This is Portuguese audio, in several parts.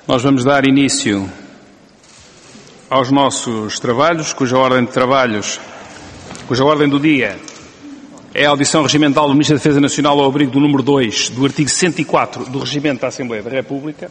Nós vamos dar início aos nossos trabalhos, cuja ordem do dia é a audição regimental do Ministro da Defesa Nacional ao abrigo do número 2 do artigo 104 do Regimento da Assembleia da República.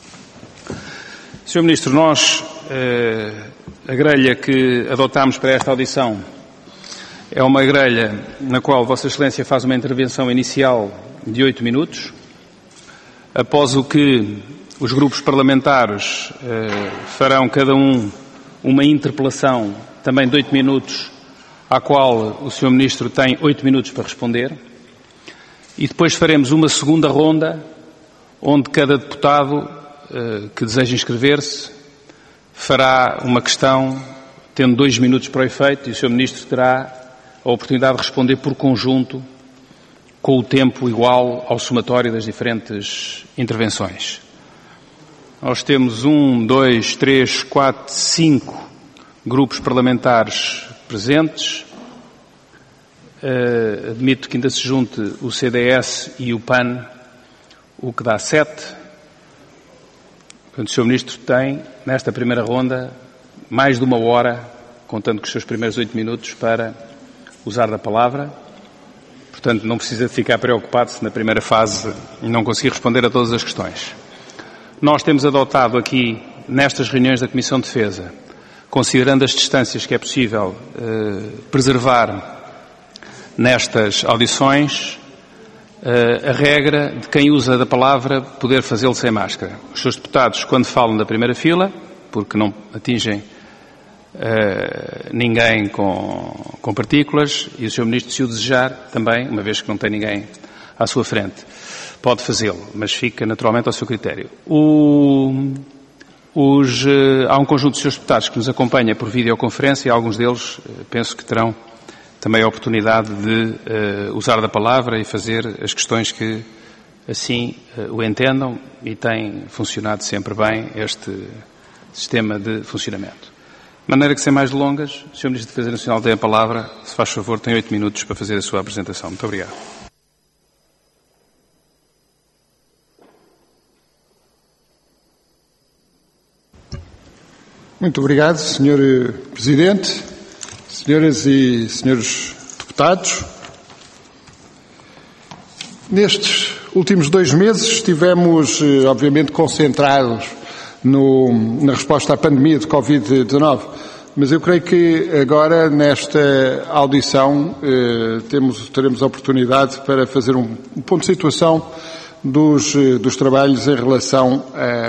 Sr. Ministro, nós, a grelha que adotámos para esta audição é uma grelha na qual Vossa Excelência faz uma intervenção inicial de 8 minutos, após o que os grupos parlamentares farão cada um uma interpelação também de 8 minutos, à qual o Sr. Ministro tem 8 minutos para responder, e depois faremos uma segunda ronda, onde cada deputado que deseja inscrever-se fará uma questão, tendo 2 minutos para o efeito, e o Sr. Ministro terá a oportunidade de responder por conjunto, com o tempo igual ao somatório das diferentes intervenções. Nós temos 1, 2, 3, 4, 5 grupos parlamentares presentes. Admito que ainda se junte o CDS e o PAN, o que dá 7. Portanto, o Sr. Ministro tem, nesta primeira ronda, mais de 1 hora, contando com os seus primeiros 8 minutos, para usar da palavra. Portanto, não precisa de ficar preocupado se na primeira fase não conseguir responder a todas as questões. Nós temos adotado aqui, nestas reuniões da Comissão de Defesa, considerando as distâncias que é possível preservar nestas audições, a regra de quem usa da palavra poder fazê-lo sem máscara. Os seus deputados, quando falam da primeira fila, porque não atingem ninguém com partículas, e o Sr. Ministro, se o desejar, também, uma vez que não tem ninguém à sua frente, pode fazê-lo, mas fica naturalmente ao seu critério. Há um conjunto de seus deputados que nos acompanha por videoconferência e alguns deles penso que terão também a oportunidade de usar da palavra e fazer as questões que assim o entendam, e tem funcionado sempre bem este sistema de funcionamento. De maneira que, sem mais delongas, o Sr. Ministro da Defesa Nacional tem a palavra. Se faz favor, tem 8 minutos para fazer a sua apresentação. Muito obrigado. Muito obrigado, Sr. Presidente, senhoras e senhores deputados. Nestes últimos 2 meses estivemos, obviamente, concentrados na resposta à pandemia de Covid-19, mas eu creio que agora, nesta audição, teremos a oportunidade para fazer um ponto de situação dos trabalhos em relação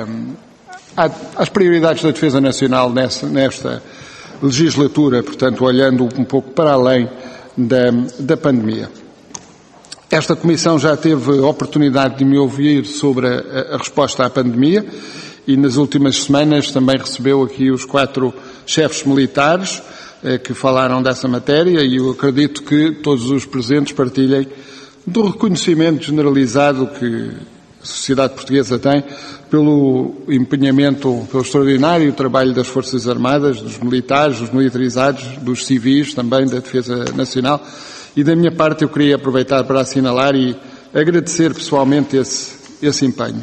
às prioridades da Defesa Nacional nesta legislatura, portanto, olhando um pouco para além da pandemia. Esta Comissão já teve a oportunidade de me ouvir sobre a resposta à pandemia e nas últimas semanas também recebeu aqui os 4 chefes militares que falaram dessa matéria, e eu acredito que todos os presentes partilhem do reconhecimento generalizado que a sociedade portuguesa tem pelo empenhamento, pelo extraordinário trabalho das Forças Armadas, dos militares, dos militarizados, dos civis também, da Defesa Nacional. E da minha parte eu queria aproveitar para assinalar e agradecer pessoalmente esse empenho.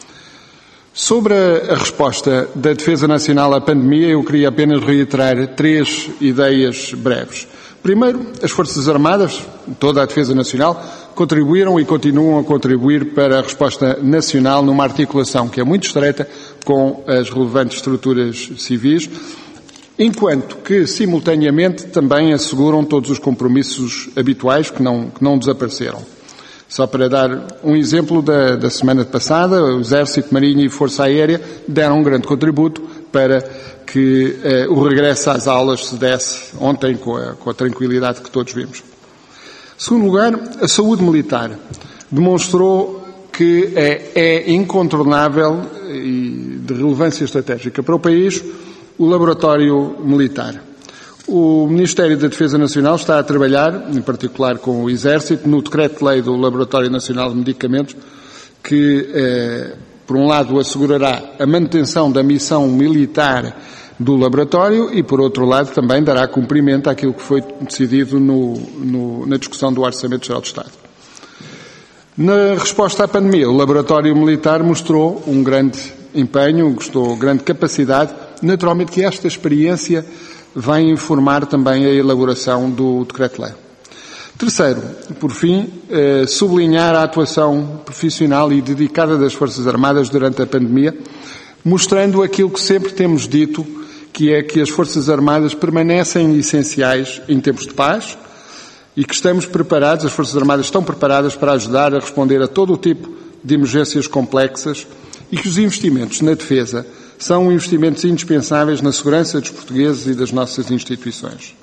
Sobre a resposta da Defesa Nacional à pandemia, eu queria apenas reiterar 3 ideias breves. Primeiro, as Forças Armadas, toda a Defesa Nacional, contribuíram e continuam a contribuir para a resposta nacional numa articulação que é muito estreita com as relevantes estruturas civis, enquanto que, simultaneamente, também asseguram todos os compromissos habituais que não desapareceram. Só para dar um exemplo da semana passada, o Exército, Marinha e Força Aérea deram um grande contributo para que o regresso às aulas se desse ontem com a tranquilidade que todos vimos. Em segundo lugar, a saúde militar demonstrou que é incontornável e de relevância estratégica para o país o laboratório militar. O Ministério da Defesa Nacional está a trabalhar, em particular com o Exército, no Decreto-Lei do Laboratório Nacional de Medicamentos, que, por um lado, assegurará a manutenção da missão militar do laboratório e, por outro lado, também dará cumprimento àquilo que foi decidido na discussão do Orçamento Geral do Estado. Na resposta à pandemia, o laboratório militar mostrou um grande empenho, mostrou grande capacidade. Naturalmente que esta experiência vai informar também a elaboração do Decreto-Lei. Terceiro, por fim, sublinhar a atuação profissional e dedicada das Forças Armadas durante a pandemia, mostrando aquilo que sempre temos dito, que é que as Forças Armadas permanecem essenciais em tempos de paz e que estamos preparados, as Forças Armadas estão preparadas para ajudar a responder a todo o tipo de emergências complexas e que os investimentos na defesa são investimentos indispensáveis na segurança dos portugueses e das nossas instituições.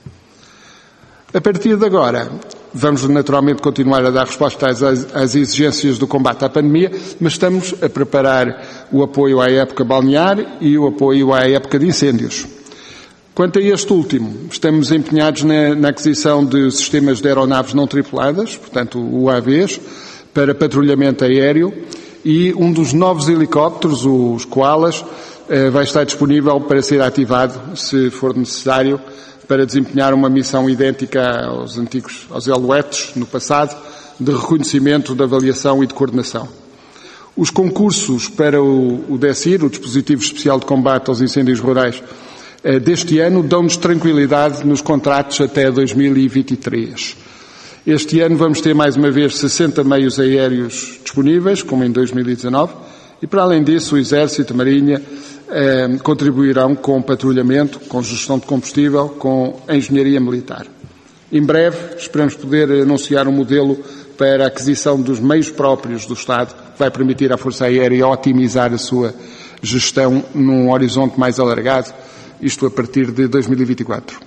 A partir de agora, vamos naturalmente continuar a dar resposta às exigências do combate à pandemia, mas estamos a preparar o apoio à época balnear e o apoio à época de incêndios. Quanto a este último, estamos empenhados na aquisição de sistemas de aeronaves não tripuladas, portanto UAVs, para patrulhamento aéreo, e um dos novos helicópteros, os Koalas, vai estar disponível para ser ativado, se for necessário, para desempenhar uma missão idêntica aos Alouettes, no passado, de reconhecimento, de avaliação e de coordenação. Os concursos para o DECIR, o Dispositivo Especial de Combate aos Incêndios Rurais, deste ano dão-nos tranquilidade nos contratos até 2023. Este ano vamos ter mais uma vez 60 meios aéreos disponíveis, como em 2019, e para além disso o Exército, a Marinha, contribuirão com patrulhamento, com gestão de combustível, com engenharia militar. Em breve, esperamos poder anunciar um modelo para a aquisição dos meios próprios do Estado, que vai permitir à Força Aérea otimizar a sua gestão num horizonte mais alargado, isto a partir de 2024.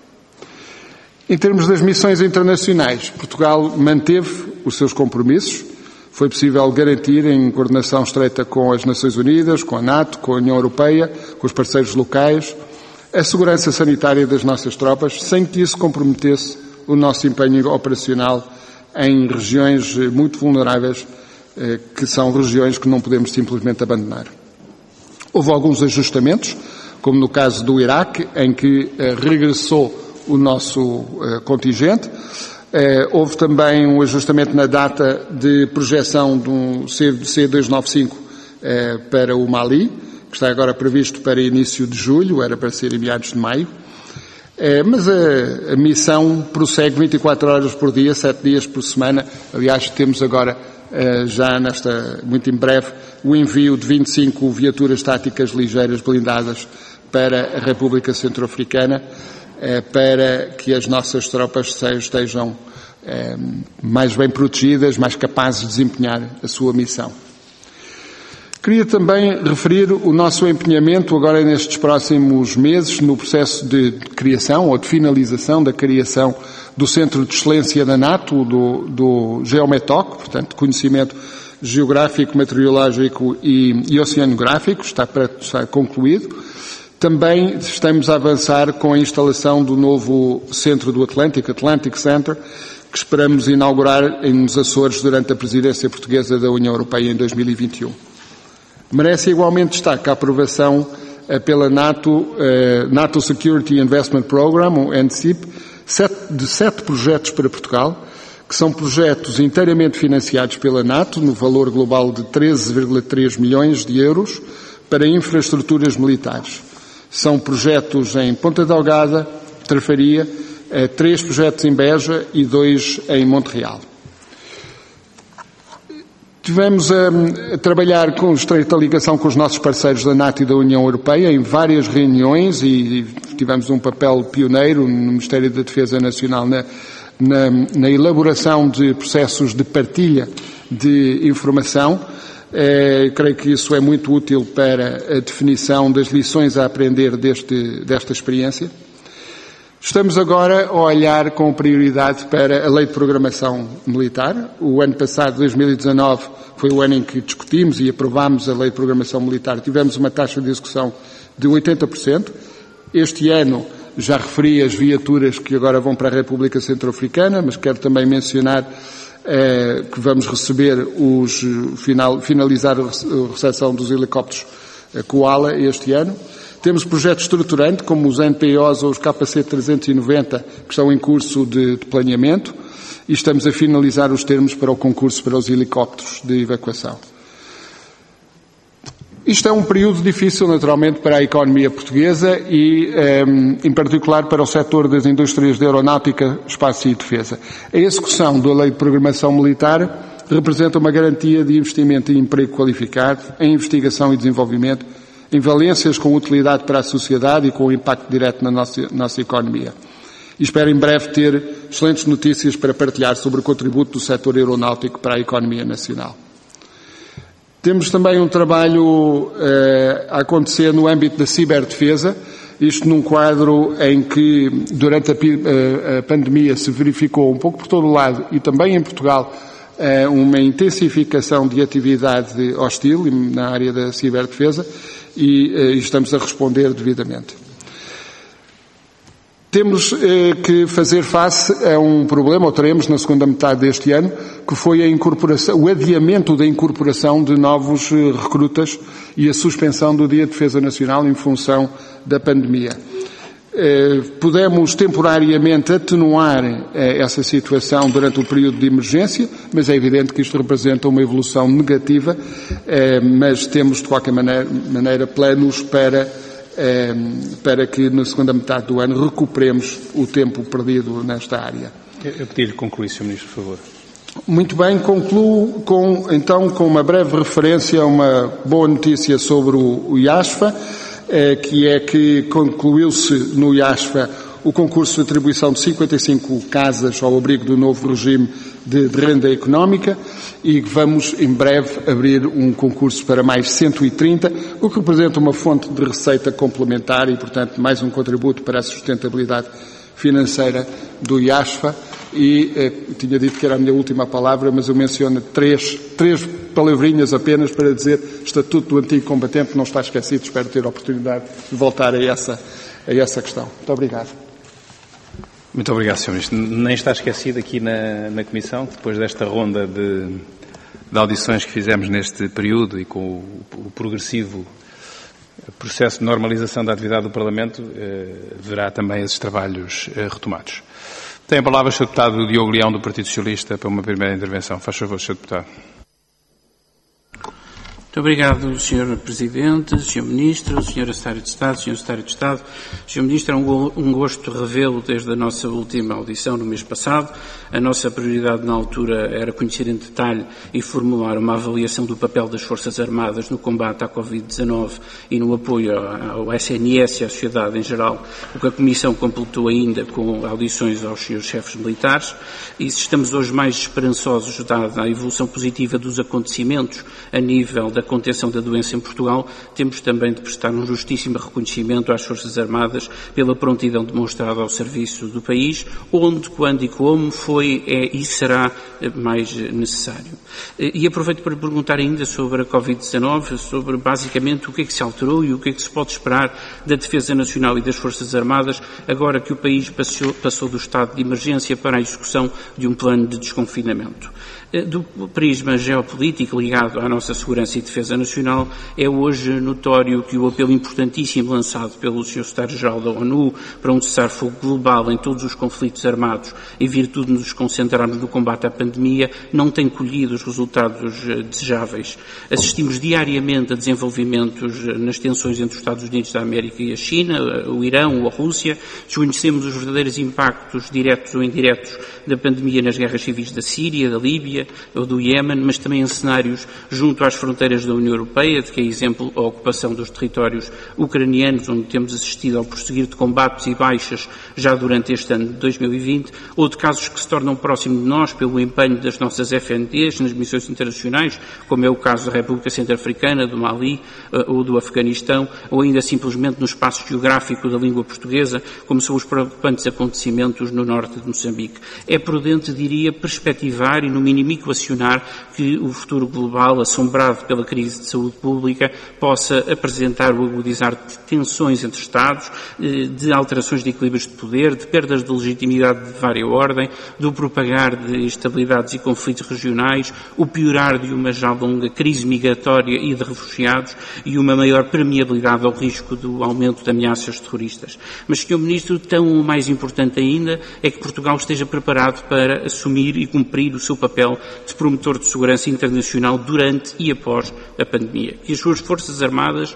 Em termos das missões internacionais, Portugal manteve os seus compromissos. Foi possível garantir, em coordenação estreita com as Nações Unidas, com a NATO, com a União Europeia, com os parceiros locais, a segurança sanitária das nossas tropas, sem que isso comprometesse o nosso empenho operacional em regiões muito vulneráveis, que são regiões que não podemos simplesmente abandonar. Houve alguns ajustamentos, como no caso do Iraque, em que regressou o nosso contingente. Houve também um ajustamento na data de projeção do C295 para o Mali, que está agora previsto para início de julho, era para ser em meados de maio. Mas a missão prossegue 24 horas por dia, 7 dias por semana. Aliás, temos agora, já muito em breve, o envio de 25 viaturas táticas ligeiras blindadas para a República Centro-Africana, para que as nossas tropas estejam mais bem protegidas, mais capazes de desempenhar a sua missão. Queria também referir o nosso empenhamento agora nestes próximos meses no processo de criação ou de finalização da criação do Centro de Excelência da NATO, do GeoMetoc, portanto, conhecimento geográfico, meteorológico e oceanográfico, está concluído. Também estamos a avançar com a instalação do novo Centro do Atlântico, Atlantic Center, que esperamos inaugurar nos Açores durante a presidência portuguesa da União Europeia em 2021. Merece igualmente destaque a aprovação pela NATO Security Investment Program, o NCIP, de 7 projetos para Portugal, que são projetos inteiramente financiados pela NATO, no valor global de 13,3 milhões de euros, para infraestruturas militares. São projetos em Ponta Delgada, Trafaria, 3 projetos em Beja e 2 em Montreal. Tivemos a trabalhar com estreita ligação com os nossos parceiros da NATO e da União Europeia em várias reuniões e tivemos um papel pioneiro no Ministério da Defesa Nacional na elaboração de processos de partilha de informação. Creio que isso é muito útil para a definição das lições a aprender desta experiência. Estamos agora a olhar com prioridade para a Lei de Programação Militar. O ano passado, 2019, foi o ano em que discutimos e aprovámos a Lei de Programação Militar. Tivemos uma taxa de execução de 80%. Este ano, já referi as viaturas que agora vão para a República Centro-Africana, mas quero também mencionar que vamos receber finalizar a recepção dos helicópteros Koala este ano. Temos projetos estruturantes, como os NPOs ou os KC-390, que estão em curso de planeamento, e estamos a finalizar os termos para o concurso para os helicópteros de evacuação. Isto é um período difícil, naturalmente, para a economia portuguesa e, em particular, para o setor das indústrias de aeronáutica, espaço e defesa. A execução da Lei de Programação Militar representa uma garantia de investimento em emprego qualificado, em investigação e desenvolvimento, em valências com utilidade para a sociedade e com impacto direto na nossa economia. E espero em breve ter excelentes notícias para partilhar sobre o contributo do setor aeronáutico para a economia nacional. Temos também um trabalho a acontecer no âmbito da ciberdefesa, isto num quadro em que, durante a pandemia, se verificou um pouco por todo o lado, e também em Portugal, uma intensificação de atividade hostil na área da ciberdefesa e estamos a responder devidamente. Temos que fazer face a um problema, ou teremos na segunda metade deste ano, que foi o adiamento da incorporação de novos recrutas e a suspensão do Dia de Defesa Nacional em função da pandemia. Pudemos temporariamente atenuar essa situação durante o período de emergência, mas é evidente que isto representa uma evolução negativa, mas temos de qualquer maneira planos para que na segunda metade do ano recuperemos o tempo perdido nesta área. Eu pedi-lhe concluir, Sr. Ministro, por favor. Muito bem, concluo com uma breve referência a uma boa notícia sobre o IASFA, que é que concluiu-se no IASFA o concurso de atribuição de 55 casas ao abrigo do novo regime de renda económica e vamos em breve abrir um concurso para mais 130, o que representa uma fonte de receita complementar e, portanto, mais um contributo para a sustentabilidade financeira do IASFA. E tinha dito que era a minha última palavra, mas eu menciono três palavrinhas apenas para dizer Estatuto do Antigo Combatente não está esquecido. Espero ter a oportunidade de voltar a essa questão. Muito obrigado. Muito obrigado, Sr. Ministro. Nem está esquecido aqui na Comissão, depois desta ronda de audições que fizemos neste período e com o progressivo processo de normalização da atividade do Parlamento, verá também esses trabalhos retomados. Tem a palavra o Sr. Deputado Diogo Leão, do Partido Socialista, para uma primeira intervenção. Faz favor, Sr. Deputado. Muito obrigado, Sr. Presidente, Sr. Ministro, Sra. Secretária de Estado, Sr. Secretário de Estado. Sr. Ministro, é um gosto revê-lo desde a nossa última audição no mês passado. A nossa prioridade na altura era conhecer em detalhe e formular uma avaliação do papel das Forças Armadas no combate à Covid-19 e no apoio ao SNS e à sociedade em geral, o que a Comissão completou ainda com audições aos seus chefes militares. E se estamos hoje mais esperançosos, dada a evolução positiva dos acontecimentos a nível da contenção da doença em Portugal, temos também de prestar um justíssimo reconhecimento às Forças Armadas pela prontidão demonstrada ao serviço do país, onde, quando e como foi, é e será mais necessário. E aproveito para perguntar ainda sobre a Covid-19, sobre basicamente o que é que se alterou e o que é que se pode esperar da Defesa Nacional e das Forças Armadas, agora que o país passou do estado de emergência para a execução de um plano de desconfinamento. Do prisma geopolítico ligado à nossa segurança e defesa nacional, é hoje notório que o apelo importantíssimo lançado pelo Sr. Secretário-Geral da ONU para um cessar-fogo global em todos os conflitos armados, em virtude de nos concentrarmos no combate à pandemia, não tem colhido os resultados desejáveis. Assistimos diariamente a desenvolvimentos nas tensões entre os Estados Unidos da América e a China, o Irão ou a Rússia. Desconhecemos os verdadeiros impactos diretos ou indiretos da pandemia nas guerras civis da Síria, da Líbia ou do Iémen, mas também em cenários junto às fronteiras da União Europeia, de que é exemplo a ocupação dos territórios ucranianos, onde temos assistido ao prosseguir de combates e baixas já durante este ano de 2020, ou de casos que se tornam próximos de nós pelo empenho das nossas FNDs nas missões internacionais, como é o caso da República Centro-Africana, do Mali ou do Afeganistão, ou ainda simplesmente no espaço geográfico da língua portuguesa, como são os preocupantes acontecimentos no norte de Moçambique. É prudente, diria, perspectivar e, no mínimo, equacionar que o futuro global, assombrado pela crise de saúde pública, possa apresentar ou agudizar de tensões entre Estados, de alterações de equilíbrios de poder, de perdas de legitimidade de vária ordem, do propagar de instabilidades e conflitos regionais, o piorar de uma já longa crise migratória e de refugiados e uma maior permeabilidade ao risco do aumento de ameaças terroristas. Mas, Sr. Ministro, tão mais importante ainda é que Portugal esteja preparado para assumir e cumprir o seu papel de promotor de segurança internacional durante e após a pandemia. E as suas Forças Armadas,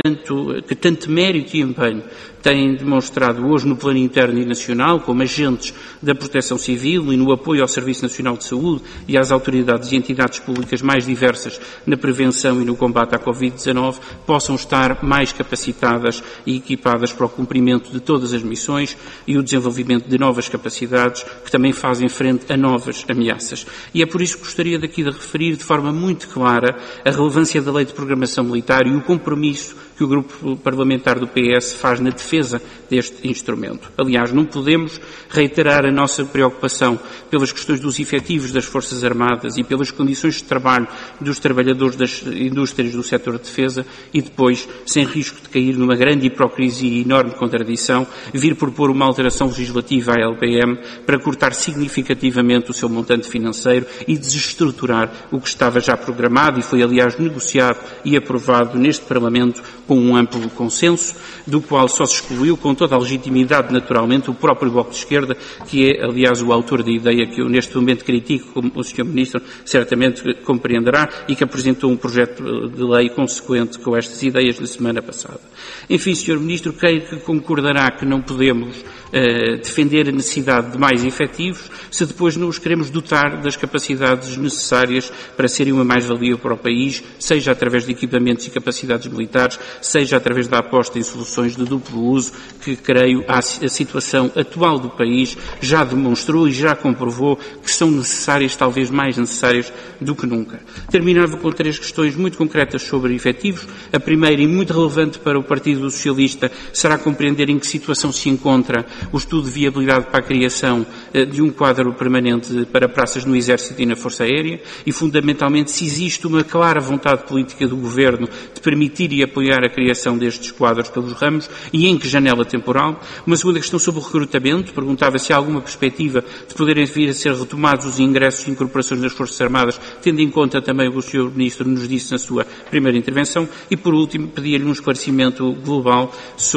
que tanto mérito e empenho têm demonstrado hoje no plano interno e nacional, como agentes da proteção civil e no apoio ao Serviço Nacional de Saúde e às autoridades e entidades públicas mais diversas na prevenção e no combate à Covid-19, possam estar mais capacitadas e equipadas para o cumprimento de todas as missões e o desenvolvimento de novas capacidades que também fazem frente a novas ameaças. E é por isso que gostaria daqui de referir de forma muito clara a relevância da Lei de Programação Militar e o compromisso que o Grupo Parlamentar do PS faz na defesa deste instrumento. Aliás, não podemos reiterar a nossa preocupação pelas questões dos efetivos das Forças Armadas e pelas condições de trabalho dos trabalhadores das indústrias do setor de defesa e depois, sem risco de cair numa grande hipocrisia e enorme contradição, vir propor uma alteração legislativa à LPM para cortar significativamente o seu montante financeiro e desestruturar o que estava já programado e foi, aliás, negociado e aprovado neste Parlamento com um amplo consenso, do qual só se excluiu, com toda a legitimidade, naturalmente, o próprio Bloco de Esquerda, que é, aliás, o autor da ideia que eu neste momento critico, como o Sr. Ministro certamente compreenderá, e que apresentou um projeto de lei consequente com estas ideias na semana passada. Enfim, Sr. Ministro, creio que concordará que não podemos defender a necessidade de mais efetivos se depois não os queremos dotar das capacidades necessárias para serem uma mais-valia para o país, seja através de equipamentos e capacidades militares, seja através da aposta em soluções de duplo uso, que creio a situação atual do país já demonstrou e já comprovou que são necessárias, talvez mais necessárias do que nunca. Terminava com 3 questões muito concretas sobre efetivos. A primeira, e muito relevante para o Partido Socialista, será compreender em que situação se encontra o estudo de viabilidade para a criação de um quadro permanente para praças no Exército e na Força Aérea e, fundamentalmente, se existe uma clara vontade política do Governo de permitir e apoiar a criação destes quadros pelos ramos e em que janela temporal. Uma segunda questão sobre o recrutamento. Perguntava se há alguma perspectiva de poderem vir a ser retomados os ingressos e incorporações das Forças Armadas, tendo em conta também o que o Sr. Ministro nos disse na sua primeira intervenção. E, por último, pedia-lhe um esclarecimento global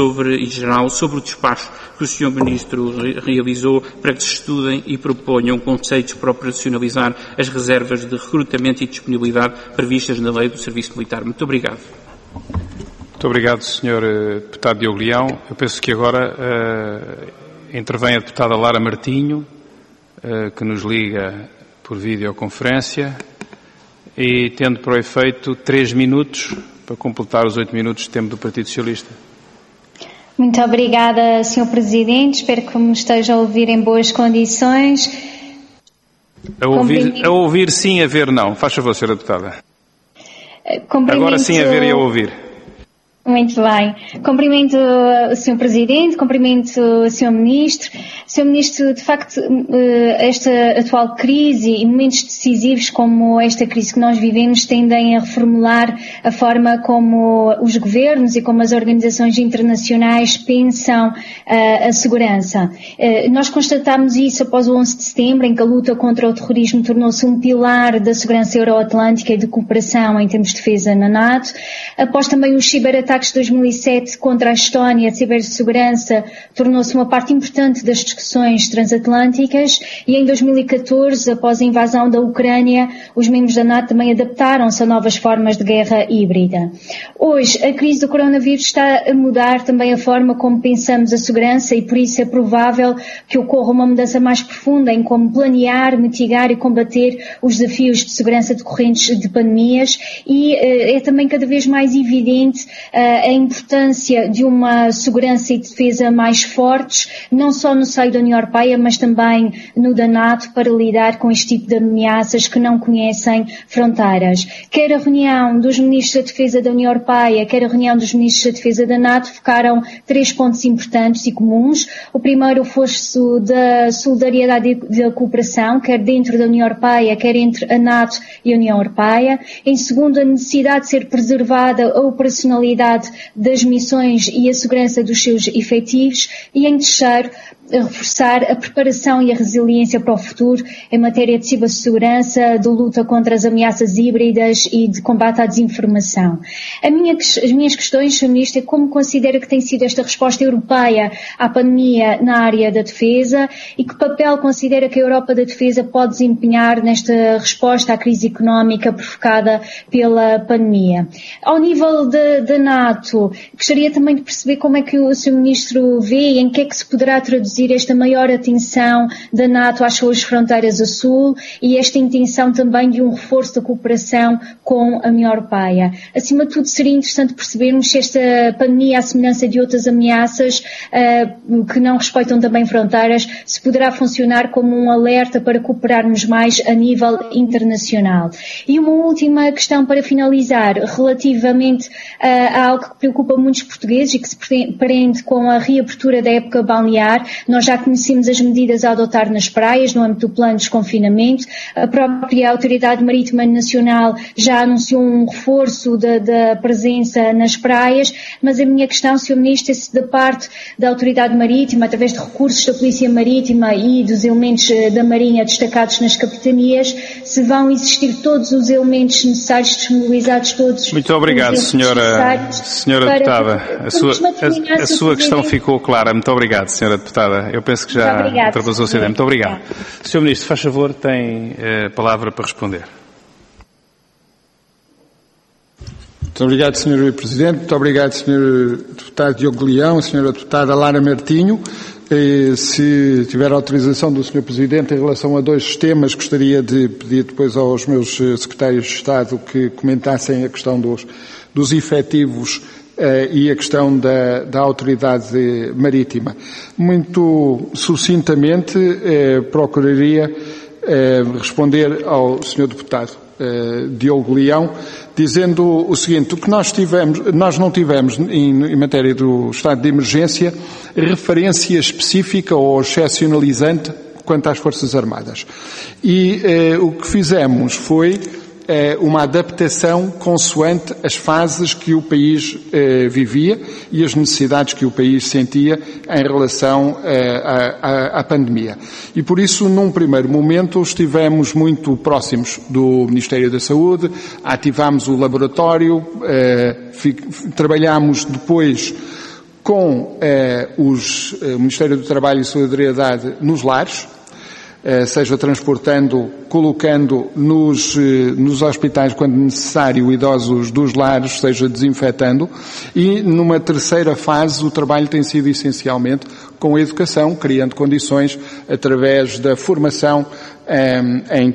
e geral sobre o despacho que o Sr. Ministro realizou para que se estudem e proponham conceitos para operacionalizar as reservas de recrutamento e disponibilidade previstas na Lei do Serviço Militar. Muito obrigado. Muito obrigado, Sr. Deputado Diogo Leão. Eu penso que agora intervém a deputada Lara Martinho, que nos liga por videoconferência e tendo por efeito 3 minutos para completar os 8 minutos de tempo do Partido Socialista. Muito obrigada, Sr. Presidente. Espero que me esteja a ouvir em boas condições. A ouvir sim, a ver não. Faz favor, Sra. Deputada. Agora sim a ver e a ouvir. Muito bem. Cumprimento o Sr. Presidente, cumprimento o Sr. Ministro. Sr. Ministro, de facto, esta atual crise e momentos decisivos como esta crise que nós vivemos tendem a reformular a forma como os governos e como as organizações internacionais pensam a segurança. Nós constatámos isso após o 11 de setembro, em que a luta contra o terrorismo tornou-se um pilar da segurança euroatlântica e de cooperação em termos de defesa na NATO. Após também os ciberataques de 2007 contra a Estónia, a cibersegurança tornou-se uma parte importante das discussões transatlânticas e em 2014, após a invasão da Ucrânia, os membros da NATO também adaptaram-se a novas formas de guerra híbrida. Hoje, a crise do coronavírus está a mudar também a forma como pensamos a segurança e por isso é provável que ocorra uma mudança mais profunda em como planear, mitigar e combater os desafios de segurança decorrentes de pandemias e é também cada vez mais evidente a importância de uma segurança e defesa mais fortes, não só no seio da União Europeia, mas também no da NATO, para lidar com este tipo de ameaças que não conhecem fronteiras. Quer a reunião dos ministros da Defesa da União Europeia, quer a reunião dos ministros da Defesa da NATO, focaram 3 pontos importantes e comuns. O primeiro, o reforço da solidariedade e da cooperação, quer dentro da União Europeia, quer entre a NATO e a União Europeia. Em segundo, a necessidade de ser preservada a operacionalidade das missões e a segurança dos seus efetivos e, em terceiro, reforçar a preparação e a resiliência para o futuro em matéria de cibersegurança, de luta contra as ameaças híbridas e de combate à desinformação. As minhas questões, Sr. Ministro, é como considera que tem sido esta resposta europeia à pandemia na área da defesa e que papel considera que a Europa da defesa pode desempenhar nesta resposta à crise económica provocada pela pandemia. Ao nível da NATO, gostaria também de perceber como é que o Sr. Ministro vê e em que é que se poderá traduzir esta maior atenção da NATO às suas fronteiras a sul e esta intenção também de um reforço da cooperação com a União Europeia. Acima de tudo, seria interessante percebermos se esta pandemia, à semelhança de outras ameaças que não respeitam também fronteiras, se poderá funcionar como um alerta para cooperarmos mais a nível internacional. E uma última questão para finalizar, relativamente a algo que preocupa muitos portugueses e que se prende com a reabertura da época balnear. Nós já conhecemos as medidas a adotar nas praias, no âmbito do plano de desconfinamento. A própria Autoridade Marítima Nacional já anunciou um reforço da presença nas praias, mas a minha questão, Sr. Ministro, é se da parte da Autoridade Marítima, através de recursos da Polícia Marítima e dos elementos da Marinha destacados nas capitanias, se vão existir todos os elementos necessários, disponibilizados todos. Muito obrigado, senhora deputada. A sua questão ficou clara. Muito obrigado, senhora deputada. Eu penso que já traduziu a ideia. Muito obrigado. Sr. Ministro, faz favor, tem a palavra para responder. Muito obrigado, Sr. Presidente. Muito obrigado, Sr. Deputado Diogo Leão, Sra. Deputada Lara Martinho. Se tiver autorização do Sr. Presidente, em relação a dois temas, gostaria de pedir depois aos meus secretários de Estado que comentassem a questão dos efetivos e a questão da autoridade marítima. Muito sucintamente, procuraria responder ao Sr. Deputado Diogo Leão, dizendo o seguinte: o que nós não tivemos em matéria do estado de emergência referência específica ou excepcionalizante quanto às Forças Armadas. E o que fizemos foi uma adaptação consoante as fases que o país vivia e as necessidades que o país sentia em relação à pandemia. E por isso, num primeiro momento, estivemos muito próximos do Ministério da Saúde, ativámos o laboratório, trabalhámos depois com o Ministério do Trabalho e Solidariedade nos lares, seja transportando, colocando nos hospitais, quando necessário, idosos dos lares, seja desinfetando, e numa terceira fase o trabalho tem sido essencialmente com a educação, criando condições através da formação em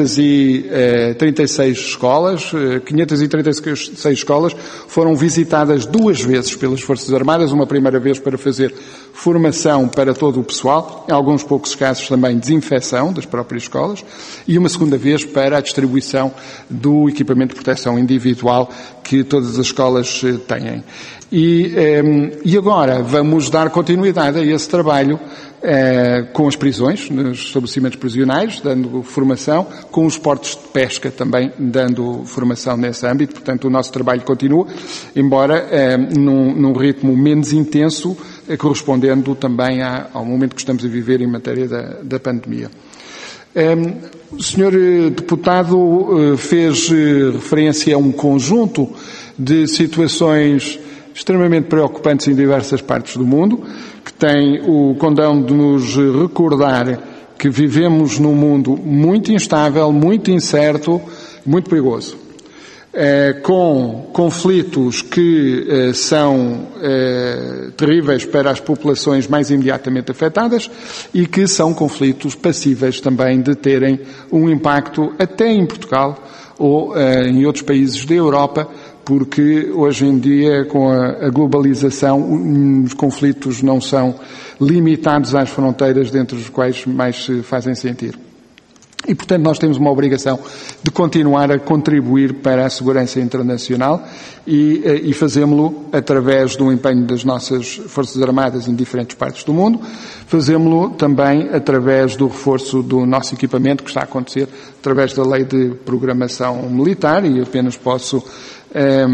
536 escolas. 536 escolas foram visitadas 2 vezes pelas Forças Armadas, uma primeira vez para fazer formação para todo o pessoal, em alguns poucos casos também desinfecção das próprias escolas, e uma segunda vez para a distribuição do equipamento de proteção individual que todas as escolas têm. E agora vamos dar continuidade a esse trabalho com as prisões, nos estabelecimentos prisionais, dando formação, com os portos de pesca também, dando formação nesse âmbito. Portanto, o nosso trabalho continua, embora num ritmo menos intenso, correspondendo também ao momento que estamos a viver em matéria da pandemia. O Sr. Deputado fez referência a um conjunto de situações extremamente preocupantes em diversas partes do mundo, que tem o condão de nos recordar que vivemos num mundo muito instável, muito incerto, muito perigoso, com conflitos que são terríveis para as populações mais imediatamente afetadas e que são conflitos passíveis também de terem um impacto até em Portugal ou em outros países da Europa, porque hoje em dia, com a globalização, os conflitos não são limitados às fronteiras dentro das quais mais se fazem sentir. E, portanto, nós temos uma obrigação de continuar a contribuir para a segurança internacional e fazemos-lo através do empenho das nossas Forças Armadas em diferentes partes do mundo, fazemos-lo também através do reforço do nosso equipamento, que está a acontecer através da Lei de Programação Militar, e apenas posso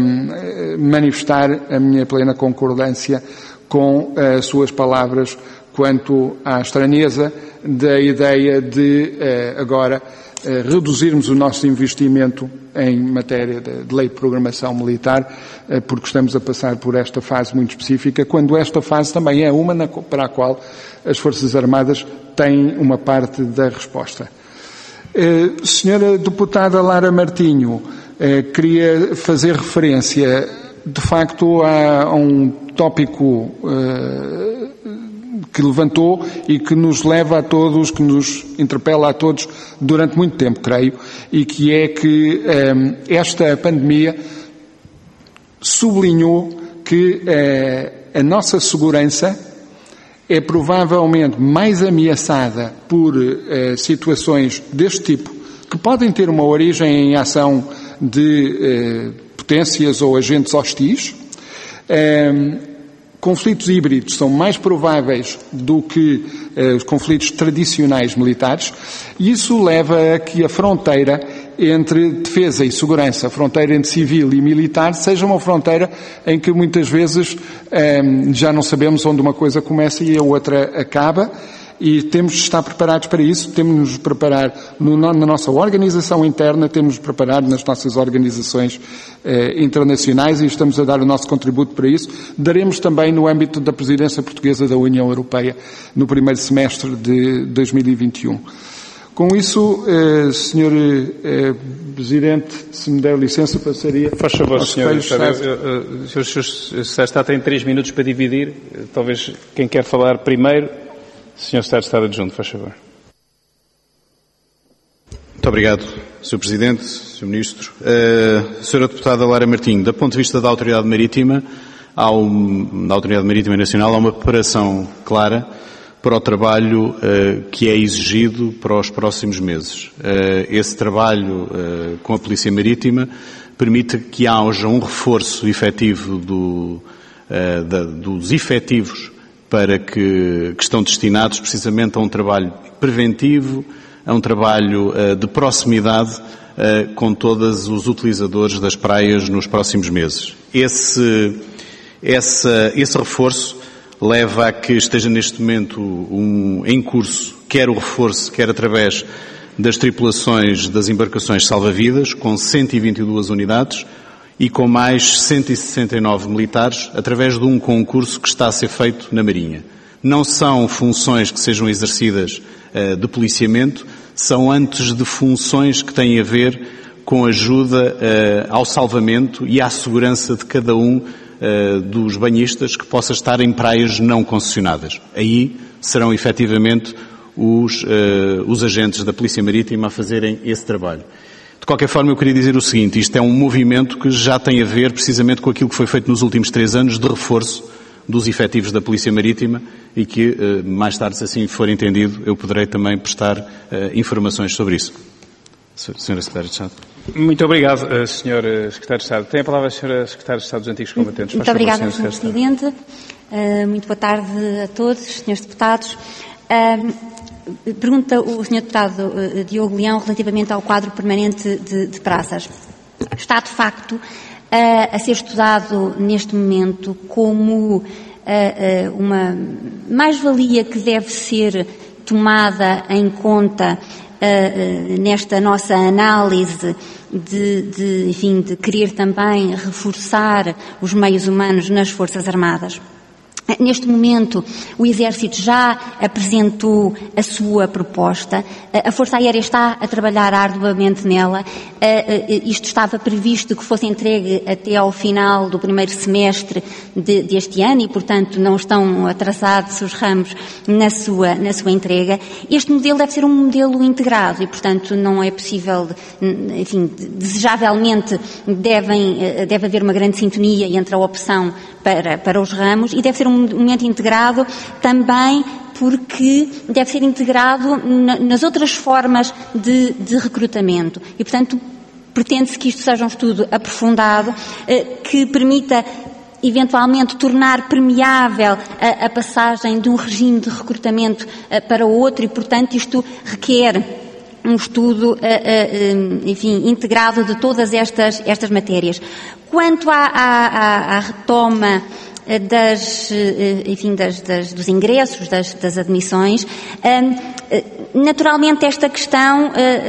manifestar a minha plena concordância com as suas palavras quanto à estranheza da ideia de agora reduzirmos o nosso investimento em matéria de lei de programação militar, porque estamos a passar por esta fase muito específica, quando esta fase também é uma para a qual as Forças Armadas têm uma parte da resposta. Senhora Deputada Lara Martinho, queria fazer referência, de facto, a um tópico que levantou e que nos leva a todos, que nos interpela a todos durante muito tempo, creio, e que é que esta pandemia sublinhou que a nossa segurança é provavelmente mais ameaçada por situações deste tipo, que podem ter uma origem em ação de potências ou agentes hostis. Conflitos híbridos são mais prováveis do que os conflitos tradicionais militares, e isso leva a que a fronteira entre defesa e segurança, a fronteira entre civil e militar, seja uma fronteira em que muitas vezes já não sabemos onde uma coisa começa e a outra acaba, e temos de estar preparados para isso, temos de nos preparar na nossa organização interna, temos de nos preparar nas nossas organizações internacionais, e estamos a dar o nosso contributo para isso. Daremos também no âmbito da presidência portuguesa da União Europeia no primeiro semestre de 2021. Com isso, Sr. Presidente, se me der licença, passaria... Faz favor, Sr. O Sr. Estado tem 3 minutos para dividir. Talvez quem quer falar primeiro, Sr. Secretário de Estado Adjunto, faz favor. Muito obrigado, Sr. Presidente, Sr. Ministro. Sra. Deputada Lara Martinho, do ponto de vista da Autoridade Marítima, da Autoridade Marítima Nacional, há uma preparação clara para o trabalho que é exigido para os próximos meses. Esse trabalho com a Polícia Marítima permite que haja um reforço efetivo dos efetivos para que estão destinados precisamente a um trabalho preventivo, a um trabalho de proximidade com todos os utilizadores das praias nos próximos meses. Esse reforço leva a que esteja neste momento em curso, quer o reforço, quer através das tripulações das embarcações salva-vidas, com 122 unidades e com mais 169 militares, através de um concurso que está a ser feito na Marinha. Não são funções que sejam exercidas de policiamento, são antes de funções que têm a ver com ajuda ao salvamento e à segurança de cada um dos banhistas que possa estar em praias não concessionadas. Aí serão efetivamente os agentes da Polícia Marítima a fazerem esse trabalho. De qualquer forma, eu queria dizer o seguinte: isto é um movimento que já tem a ver precisamente com aquilo que foi feito nos últimos 3 anos de reforço dos efetivos da Polícia Marítima e que, mais tarde, se assim for entendido, eu poderei também prestar informações sobre isso. Sra. Secretária de Estado. Muito obrigado, Sr. Secretário de Estado. Tem a palavra a Sra. Secretária de Estado dos Antigos Combatentes. Muito obrigada, Sr. Presidente. Muito boa tarde a todos, Srs. Deputados. Pergunta o Sr. Deputado Diogo Leão relativamente ao quadro permanente de praças. Está, de facto, a ser estudado neste momento como uma mais-valia que deve ser tomada em conta nesta nossa análise de querer também reforçar os meios humanos nas Forças Armadas. Neste momento, o Exército já apresentou a sua proposta, a Força Aérea está a trabalhar arduamente nela, isto estava previsto que fosse entregue até ao final do primeiro semestre deste ano e, portanto, não estão atrasados os ramos na sua entrega. Este modelo deve ser um modelo integrado e, portanto, não é possível, desejavelmente deve haver uma grande sintonia entre a opção para os ramos e deve ser um momento integrado também porque deve ser integrado nas outras formas de recrutamento e, portanto, pretende-se que isto seja um estudo aprofundado que permita eventualmente tornar permeável a passagem de um regime de recrutamento para outro e, portanto, isto requer um estudo, integrado de todas estas matérias. Quanto à retoma dos ingressos, das admissões. Naturalmente, esta questão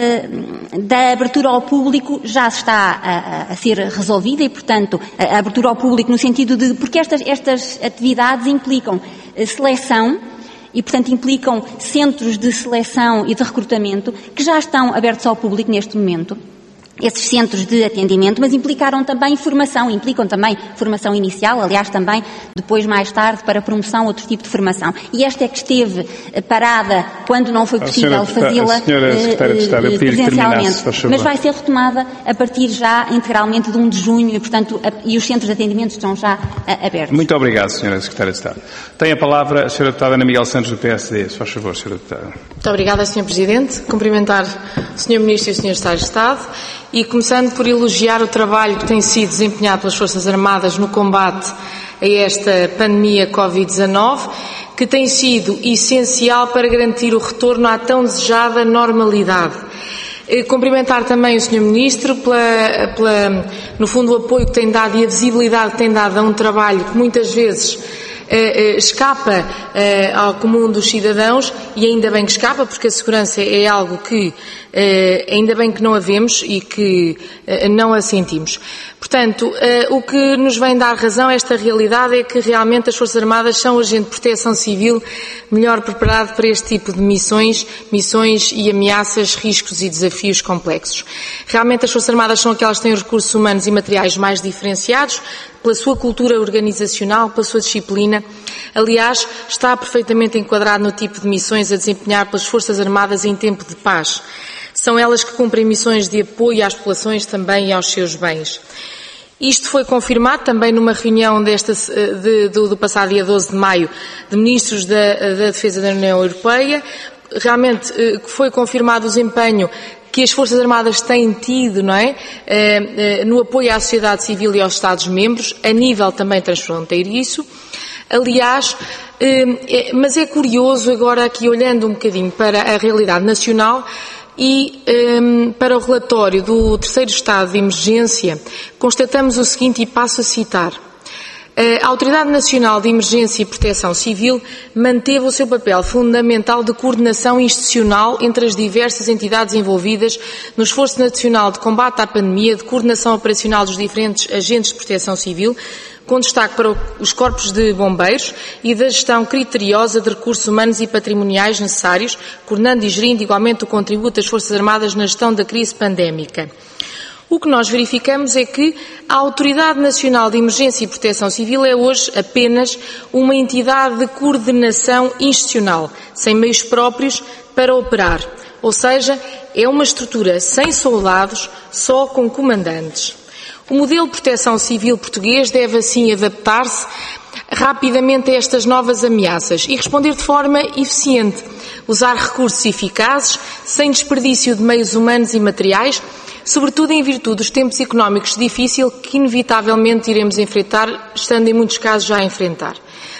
da abertura ao público já está a ser resolvida e, portanto, a abertura ao público no sentido de... Porque estas atividades implicam seleção e, portanto, implicam centros de seleção e de recrutamento que já estão abertos ao público neste momento. Esses centros de atendimento, mas implicam também formação inicial, aliás, também depois, mais tarde, para promoção, outro tipo de formação. E esta é que esteve parada quando não foi possível fazê-la presencialmente. Mas vai ser retomada a partir já integralmente de 1 de junho e, portanto, e os centros de atendimento estão já abertos. Muito obrigado, Sra. Secretária de Estado. Tem a palavra a Sra. Deputada Ana Miguel Santos, do PSD. Se faz favor, Sra. Deputada. Muito obrigada, Sr. Presidente. Cumprimentar o Sr. Ministro e o Sr. Secretário de Estado. E começando por elogiar o trabalho que tem sido desempenhado pelas Forças Armadas no combate a esta pandemia Covid-19, que tem sido essencial para garantir o retorno à tão desejada normalidade. Cumprimentar também o Sr. Ministro no fundo, o apoio que tem dado e a visibilidade que tem dado a um trabalho que muitas vezes escapa ao comum dos cidadãos, e ainda bem que escapa, porque a segurança é algo que ainda bem que não a vemos e que não a sentimos. Portanto, o que nos vem dar razão a esta realidade é que realmente as Forças Armadas são o agente de proteção civil melhor preparado para este tipo de missões e ameaças, riscos e desafios complexos. Realmente as Forças Armadas são aquelas que têm os recursos humanos e materiais mais diferenciados, pela sua cultura organizacional, pela sua disciplina. Aliás, está perfeitamente enquadrado no tipo de missões a desempenhar pelas Forças Armadas em tempo de paz. São elas que cumprem missões de apoio às populações também e aos seus bens. Isto foi confirmado também numa reunião do passado dia 12 de maio de Ministros da Defesa da União Europeia. Realmente foi confirmado o desempenho que as Forças Armadas têm tido, no apoio à sociedade civil e aos Estados-membros, a nível também transfronteiriço. Aliás, mas é curioso agora aqui olhando um bocadinho para a realidade nacional e para o relatório do terceiro estado de emergência, constatamos o seguinte e passo a citar. A Autoridade Nacional de Emergência e Proteção Civil manteve o seu papel fundamental de coordenação institucional entre as diversas entidades envolvidas no esforço nacional de combate à pandemia, de coordenação operacional dos diferentes agentes de proteção civil, com destaque para os corpos de bombeiros e da gestão criteriosa de recursos humanos e patrimoniais necessários, coordenando e gerindo igualmente o contributo das Forças Armadas na gestão da crise pandémica. O que nós verificamos é que a Autoridade Nacional de Emergência e Proteção Civil é hoje apenas uma entidade de coordenação institucional, sem meios próprios para operar. Ou seja, é uma estrutura sem soldados, só com comandantes. O modelo de proteção civil português deve assim adaptar-se rapidamente a estas novas ameaças e responder de forma eficiente, usar recursos eficazes, sem desperdício de meios humanos e materiais, sobretudo em virtude dos tempos económicos difíceis que inevitavelmente iremos enfrentar, estando em muitos casos já a enfrentar.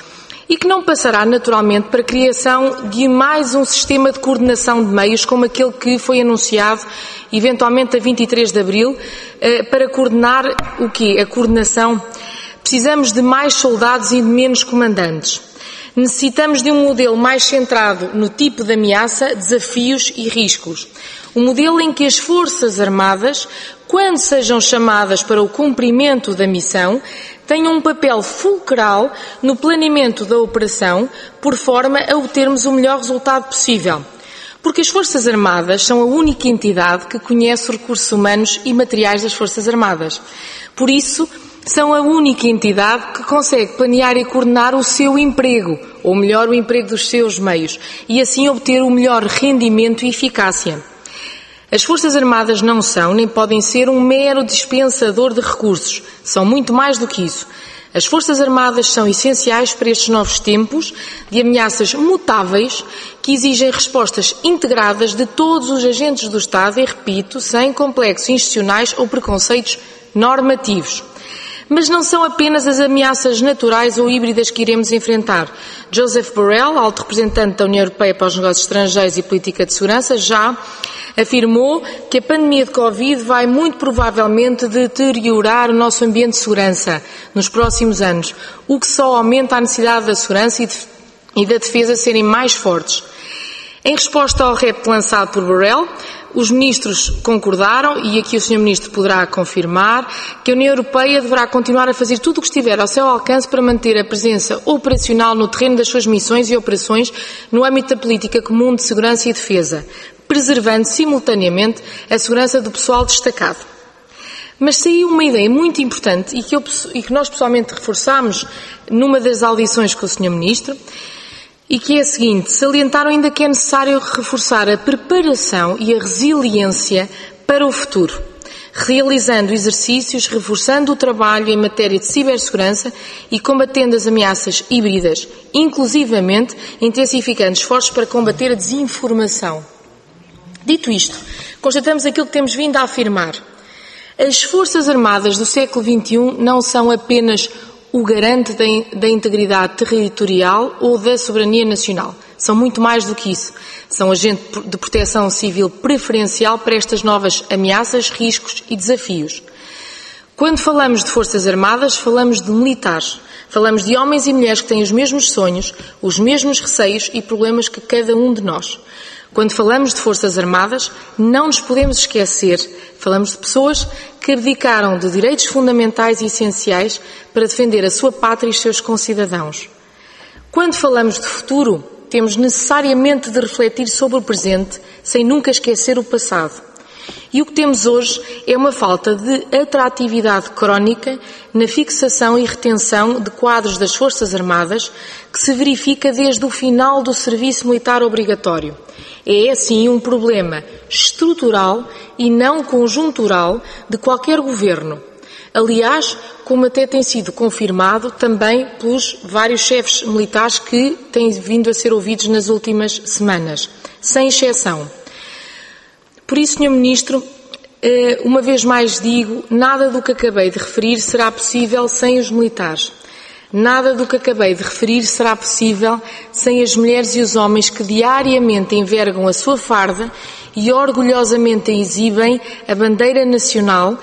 E que não passará naturalmente para a criação de mais um sistema de coordenação de meios como aquele que foi anunciado eventualmente a 23 de abril para coordenar o quê? A coordenação. Precisamos de mais soldados e de menos comandantes. Necessitamos de um modelo mais centrado no tipo de ameaça, desafios e riscos. Um modelo em que as Forças Armadas, quando sejam chamadas para o cumprimento da missão, tenham um papel fulcral no planeamento da operação, por forma a obtermos o melhor resultado possível. Porque as Forças Armadas são a única entidade que conhece os recursos humanos e materiais das Forças Armadas. Por isso, são a única entidade que consegue planear e coordenar o seu emprego, ou melhor, o emprego dos seus meios, e assim obter o melhor rendimento e eficácia. As Forças Armadas não são, nem podem ser, um mero dispensador de recursos. São muito mais do que isso. As Forças Armadas são essenciais para estes novos tempos de ameaças mutáveis que exigem respostas integradas de todos os agentes do Estado e, repito, sem complexos institucionais ou preconceitos normativos. Mas não são apenas as ameaças naturais ou híbridas que iremos enfrentar. Joseph Borrell, alto representante da União Europeia para os Negócios Estrangeiros e Política de Segurança, já Afirmou que a pandemia de Covid vai muito provavelmente deteriorar o nosso ambiente de segurança nos próximos anos, o que só aumenta a necessidade da segurança e da defesa serem mais fortes. Em resposta ao repto lançado por Borrell, os ministros concordaram, e aqui o Sr. Ministro poderá confirmar, que a União Europeia deverá continuar a fazer tudo o que estiver ao seu alcance para manter a presença operacional no terreno das suas missões e operações no âmbito da política comum de segurança e defesa, preservando simultaneamente a segurança do pessoal destacado. Mas saiu uma ideia muito importante e que nós pessoalmente reforçámos numa das audições com o Sr. Ministro, e que é a seguinte: salientaram ainda que é necessário reforçar a preparação e a resiliência para o futuro, realizando exercícios, reforçando o trabalho em matéria de cibersegurança e combatendo as ameaças híbridas, inclusivamente intensificando esforços para combater a desinformação. Dito isto, constatamos aquilo que temos vindo a afirmar. As Forças Armadas do século XXI não são apenas o garante da integridade territorial ou da soberania nacional. São muito mais do que isso. São agente de proteção civil preferencial para estas novas ameaças, riscos e desafios. Quando falamos de Forças Armadas, falamos de militares. Falamos de homens e mulheres que têm os mesmos sonhos, os mesmos receios e problemas que cada um de nós. Quando falamos de Forças Armadas, não nos podemos esquecer. Falamos de pessoas que abdicaram de direitos fundamentais e essenciais para defender a sua pátria e os seus concidadãos. Quando falamos de futuro, temos necessariamente de refletir sobre o presente, sem nunca esquecer o passado. E o que temos hoje é uma falta de atratividade crónica na fixação e retenção de quadros das Forças Armadas, que se verifica desde o final do serviço militar obrigatório. É, assim, um problema estrutural e não conjuntural de qualquer governo. Aliás, como até tem sido confirmado também pelos vários chefes militares que têm vindo a ser ouvidos nas últimas semanas, sem exceção. Por isso, Sr. Ministro, uma vez mais digo, nada do que acabei de referir será possível sem os militares. Nada do que acabei de referir será possível sem as mulheres e os homens que diariamente envergam a sua farda e orgulhosamente exibem a bandeira nacional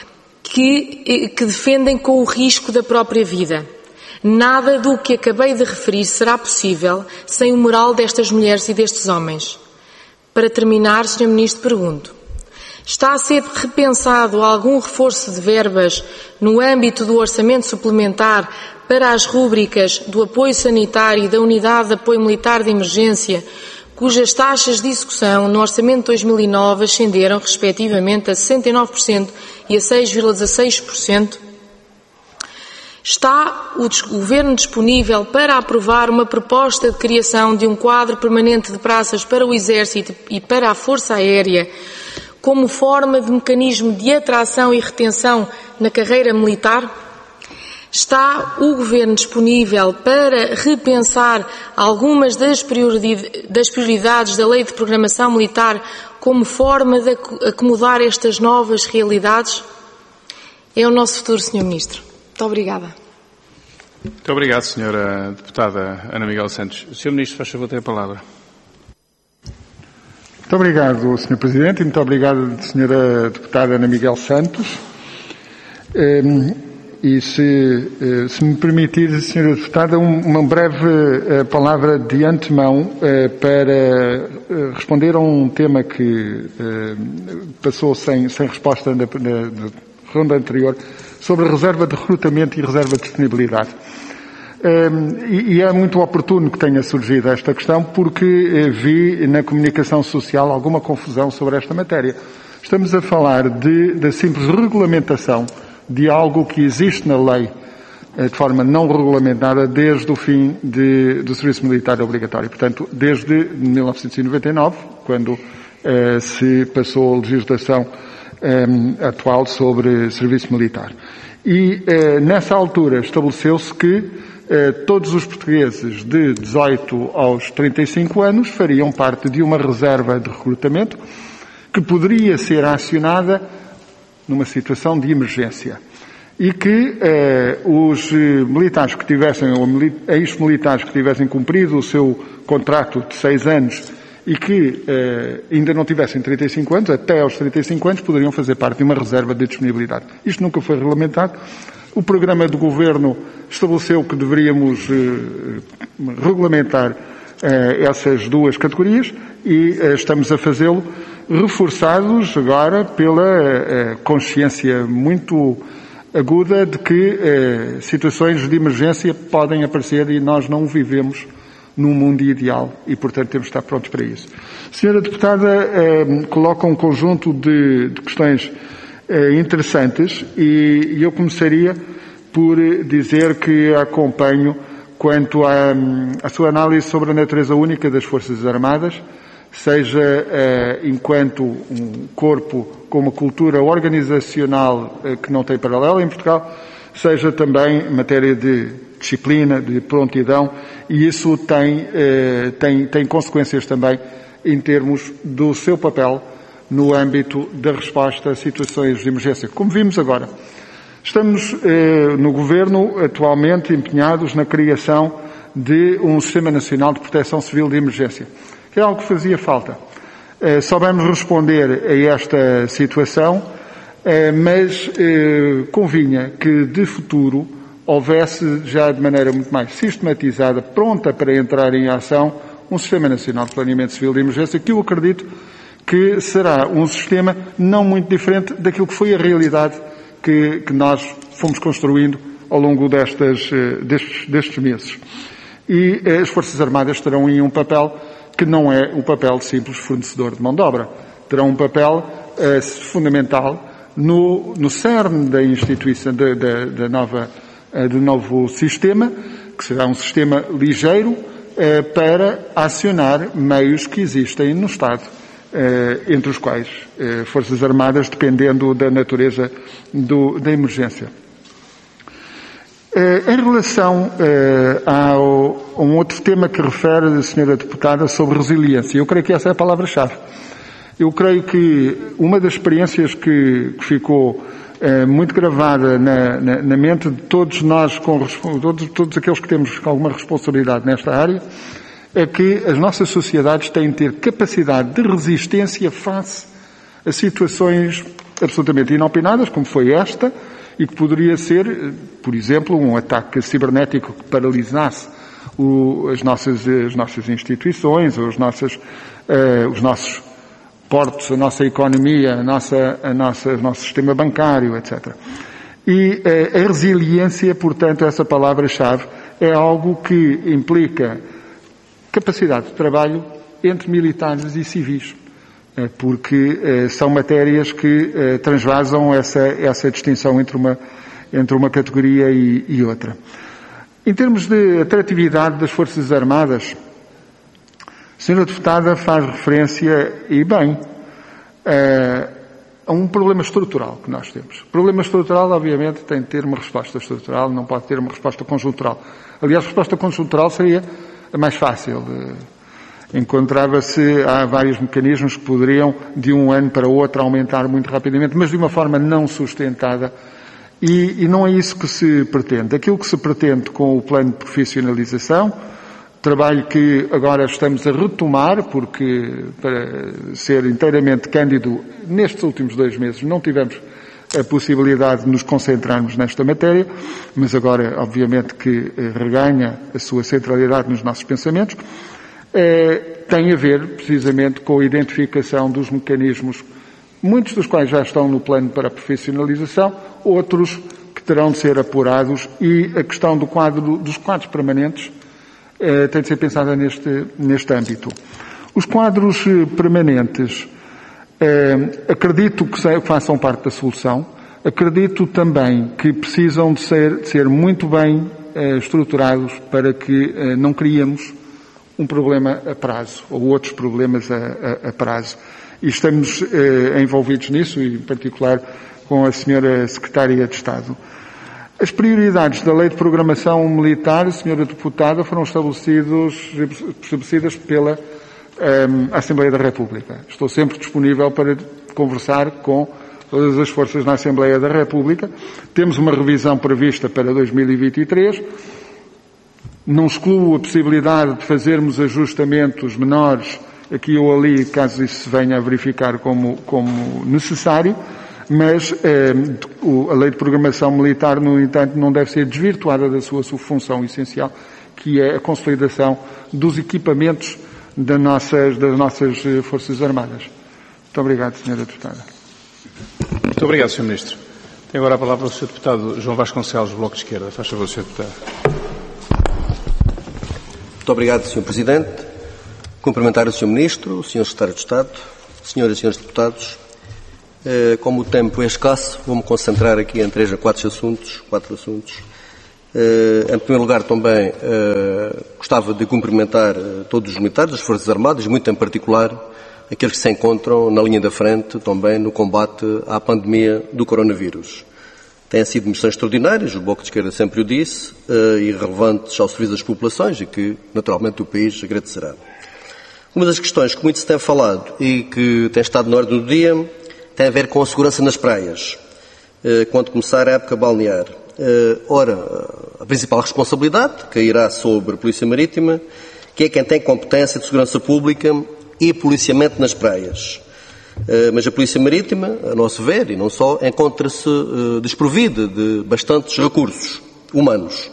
que defendem com o risco da própria vida. Nada do que acabei de referir será possível sem o moral destas mulheres e destes homens. Para terminar, Sr. Ministro, pergunto: está a ser repensado algum reforço de verbas no âmbito do orçamento suplementar para as rúbricas do apoio sanitário e da unidade de apoio militar de emergência, cujas taxas de execução no orçamento de 2009 ascenderam respectivamente a 69% e a 6,16%? Está o Governo disponível para aprovar uma proposta de criação de um quadro permanente de praças para o Exército e para a Força Aérea, como forma de mecanismo de atração e retenção na carreira militar? Está o Governo disponível para repensar algumas das prioridades da Lei de Programação Militar como forma de acomodar estas novas realidades? É o nosso futuro, Sr. Ministro. Muito obrigada. Muito obrigado, Sra. Deputada Ana Miguel Santos. O Sr. Ministro, faz favor, tem a palavra. Muito obrigado, Sr. Presidente, e muito obrigado, Sra. Deputada Ana Miguel Santos. E se me permitir, Sra. Deputada, uma breve palavra de antemão para responder a um tema que passou sem resposta na ronda anterior, sobre a reserva de recrutamento e reserva de disponibilidade. E é muito oportuno que tenha surgido esta questão, porque vi na comunicação social alguma confusão sobre esta matéria. Estamos a falar da simples regulamentação de algo que existe na lei de forma não regulamentada desde o fim do serviço militar obrigatório. Portanto, desde 1999, quando se passou a legislação atual sobre serviço militar. E nessa altura estabeleceu-se que todos os portugueses de 18 aos 35 anos fariam parte de uma reserva de recrutamento que poderia ser acionada numa situação de emergência. E que os militares que tivessem, ou ex-militares que tivessem cumprido o seu contrato de 6 anos e que ainda não tivessem 35 anos, até aos 35 anos, poderiam fazer parte de uma reserva de disponibilidade. Isto nunca foi regulamentado. O programa do Governo estabeleceu que deveríamos regulamentar essas duas categorias e estamos a fazê-lo reforçados agora pela consciência muito aguda de que situações de emergência podem aparecer e nós não vivemos num mundo ideal e, portanto, temos de estar prontos para isso. A senhora deputada coloca um conjunto de questões interessantes e eu começaria por dizer que a acompanho quanto à sua análise sobre a natureza única das Forças Armadas, seja enquanto um corpo com uma cultura organizacional que não tem paralelo em Portugal, seja também em matéria de disciplina, de prontidão, e isso tem consequências também em termos do seu papel no âmbito da resposta a situações de emergência. Como vimos agora, estamos no Governo atualmente empenhados na criação de um Sistema Nacional de Proteção Civil de Emergência, que é algo que fazia falta. Soubemos responder a esta situação, mas convinha que de futuro houvesse já de maneira muito mais sistematizada, pronta para entrar em ação, um Sistema Nacional de Planeamento Civil de Emergência, que eu acredito que será um sistema não muito diferente daquilo que foi a realidade que nós fomos construindo ao longo destes meses. E as Forças Armadas terão aí um papel que não é o papel de simples fornecedor de mão de obra. Terão um papel fundamental no cerne da instituição do novo sistema, que será um sistema ligeiro para acionar meios que existem no Estado, entre os quais Forças Armadas, dependendo da natureza da emergência. Em relação a um outro tema que refere a senhora deputada sobre resiliência, eu creio que essa é a palavra-chave. Eu creio que uma das experiências que ficou muito gravada na mente de todos nós, todos aqueles que temos alguma responsabilidade nesta área, é que as nossas sociedades têm de ter capacidade de resistência face a situações absolutamente inopinadas, como foi esta, e que poderia ser, por exemplo, um ataque cibernético que paralisasse as nossas instituições, os nossos portos, a nossa economia, o nosso sistema bancário, etc. E a resiliência, portanto, essa palavra-chave, é algo que implica capacidade de trabalho entre militares e civis, porque são matérias que transvasam essa distinção entre uma categoria e outra. Em termos de atratividade das Forças Armadas, a senhora deputada faz referência, e bem, a um problema estrutural que nós temos. O problema estrutural, obviamente, tem de ter uma resposta estrutural, não pode ter uma resposta conjuntural. Aliás, a resposta conjuntural seria a mais fácil. Há vários mecanismos que poderiam, de um ano para o outro, aumentar muito rapidamente, mas de uma forma não sustentada. E não é isso que se pretende. Aquilo que se pretende com o plano de profissionalização, trabalho que agora estamos a retomar, porque, para ser inteiramente cândido, nestes últimos 2 meses não tivemos a possibilidade de nos concentrarmos nesta matéria, mas agora, obviamente, que reganha a sua centralidade nos nossos pensamentos, tem a ver, precisamente, com a identificação dos mecanismos, muitos dos quais já estão no plano para a profissionalização, outros que terão de ser apurados, e a questão dos quadros permanentes tem de ser pensada neste âmbito. Os quadros permanentes, acredito que façam parte da solução, acredito também que precisam de ser muito bem estruturados para que não criemos um problema a prazo, ou outros problemas a prazo. E estamos envolvidos nisso, e em particular com a senhora Secretária de Estado. As prioridades da Lei de Programação Militar, senhora deputada, foram estabelecidas pela Assembleia da República. Estou sempre disponível para conversar com todas as forças na Assembleia da República. Temos uma revisão prevista para 2023. Não excluo a possibilidade de fazermos ajustamentos menores aqui ou ali, caso isso se venha a verificar como necessário, mas a Lei de Programação Militar, no entanto, não deve ser desvirtuada da sua função essencial, que é a consolidação dos equipamentos das nossas Forças Armadas. Muito obrigado, Sra. Deputada. Muito obrigado, Sr. Ministro. Tem agora a palavra o Sr. Deputado João Vasconcelos, do Bloco de Esquerda. Faz favor, Sr. Deputado. Muito obrigado, Sr. Presidente. Cumprimentar o Sr. Ministro, o Sr. Secretário de Estado, Senhoras e Senhores Deputados. Como o tempo é escasso, vou-me concentrar aqui em 3 a 4 assuntos. Em primeiro lugar, também gostava de cumprimentar todos os militares das Forças Armadas, muito em particular aqueles que se encontram na linha da frente também no combate à pandemia do coronavírus. Têm sido missões extraordinárias, o Bloco de Esquerda sempre o disse, e relevantes ao serviço das populações e que, naturalmente, o país agradecerá. Uma das questões que muito se tem falado e que tem estado na ordem do dia tem a ver com a segurança nas praias, quando começar a época balnear. Ora, a principal responsabilidade cairá sobre a Polícia Marítima, que é quem tem competência de segurança pública e policiamento nas praias. Mas a Polícia Marítima, a nosso ver, e não só, encontra-se desprovida de bastantes recursos humanos.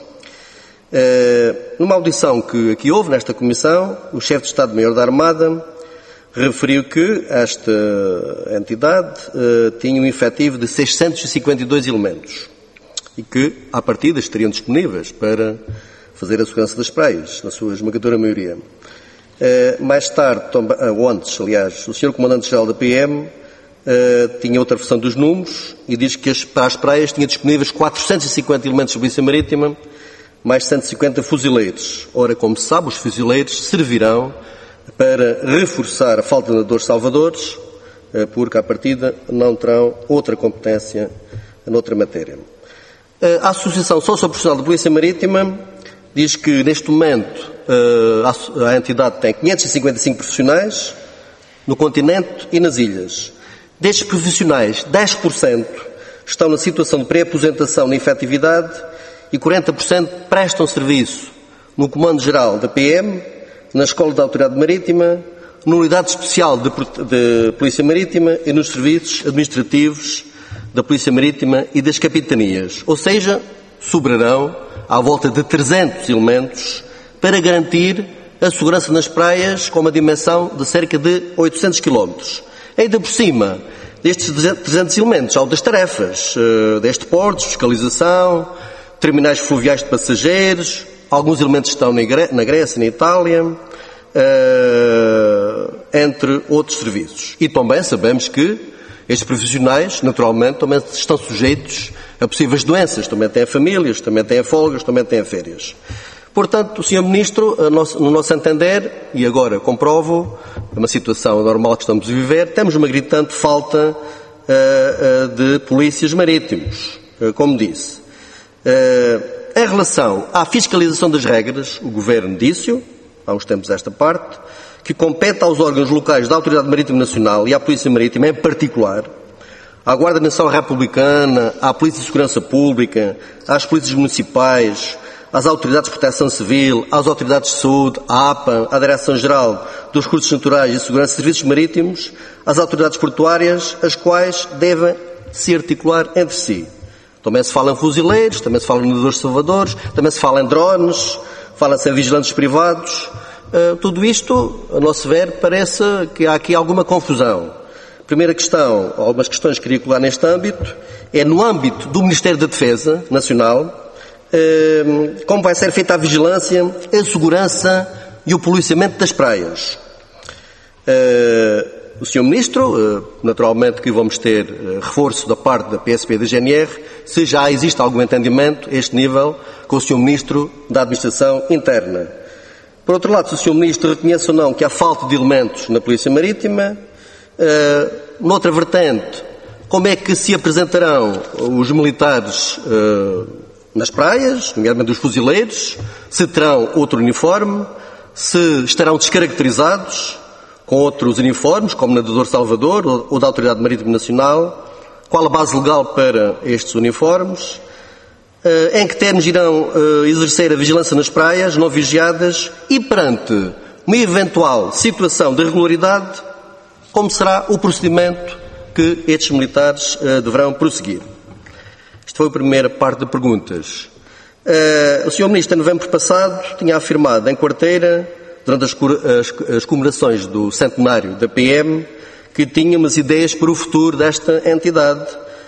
Numa audição que aqui houve nesta Comissão, o chefe de Estado-Maior da Armada referiu que esta entidade tinha um efetivo de 652 elementos e que, à partida, estariam disponíveis para fazer a segurança das praias, na sua esmagadora maioria. Mais tarde, ou antes, aliás, o Sr. Comandante-Geral da PM tinha outra versão dos números e diz que para as praias tinha disponíveis 450 elementos de Polícia Marítima, mais 150 fuzileiros. Ora, como se sabe, os fuzileiros servirão para reforçar a falta de nadadores salvadores, porque, à partida, não terão outra competência noutra matéria. A Associação Socioprofissional da Polícia Marítima diz que, neste momento, a entidade tem 555 profissionais no continente e nas ilhas. Destes profissionais, 10% estão na situação de pré-aposentação na efetividade e 40% prestam serviço no Comando-Geral da PM, na Escola da Autoridade Marítima, na Unidade Especial de Polícia Marítima e nos serviços administrativos da Polícia Marítima e das capitanias. Ou seja, sobrarão à volta de 300 elementos para garantir a segurança nas praias com uma dimensão de cerca de 800 km. Ainda por cima destes 300 elementos, há outras tarefas, deste portos, fiscalização, terminais fluviais de passageiros, alguns elementos estão na Grécia e na Itália, entre outros serviços. E também sabemos que estes profissionais, naturalmente, também estão sujeitos a possíveis doenças, também têm famílias, também têm folgas, também têm férias. Portanto, Sr. Ministro, no nosso entender, e agora comprovo, é uma situação normal que estamos a viver, temos uma gritante falta de polícias marítimos, como disse. Em relação à fiscalização das regras, o Governo disse-o, há uns tempos esta parte, que compete aos órgãos locais da Autoridade Marítima Nacional e à Polícia Marítima em particular, à Guarda Nacional Republicana, à Polícia de Segurança Pública, às polícias municipais, às autoridades de proteção civil, às autoridades de saúde, à APA, à Direção-Geral dos Recursos Naturais e Segurança de Serviços Marítimos, às autoridades portuárias, as quais devem se articular entre si. Também se fala em fuzileiros, também se fala em nadadores salvadores, também se fala em drones, fala-se em vigilantes privados. Tudo isto, a nosso ver, parece que há aqui alguma confusão. Primeira questão, algumas questões que queria colocar neste âmbito, é no âmbito do Ministério da Defesa Nacional, como vai ser feita a vigilância, a segurança e o policiamento das praias. O Sr. Ministro, naturalmente que vamos ter reforço da parte da PSP e da GNR, se já existe algum entendimento a este nível com o Sr. Ministro da Administração Interna. Por outro lado, se o Sr. Ministro reconhece ou não que há falta de elementos na Polícia Marítima, noutra vertente, como é que se apresentarão os militares nas praias, nomeadamente os fuzileiros, se terão outro uniforme, se estarão descaracterizados com outros uniformes, como nadador Salvador ou da Autoridade Marítima Nacional, qual a base legal para estes uniformes, em que termos irão exercer a vigilância nas praias não vigiadas e perante uma eventual situação de irregularidade, como será o procedimento que estes militares deverão prosseguir? Esta foi a primeira parte de perguntas. O Sr. Ministro, em novembro passado, tinha afirmado em quarteira, durante as comemorações do centenário da PM, que tinha umas ideias para o futuro desta entidade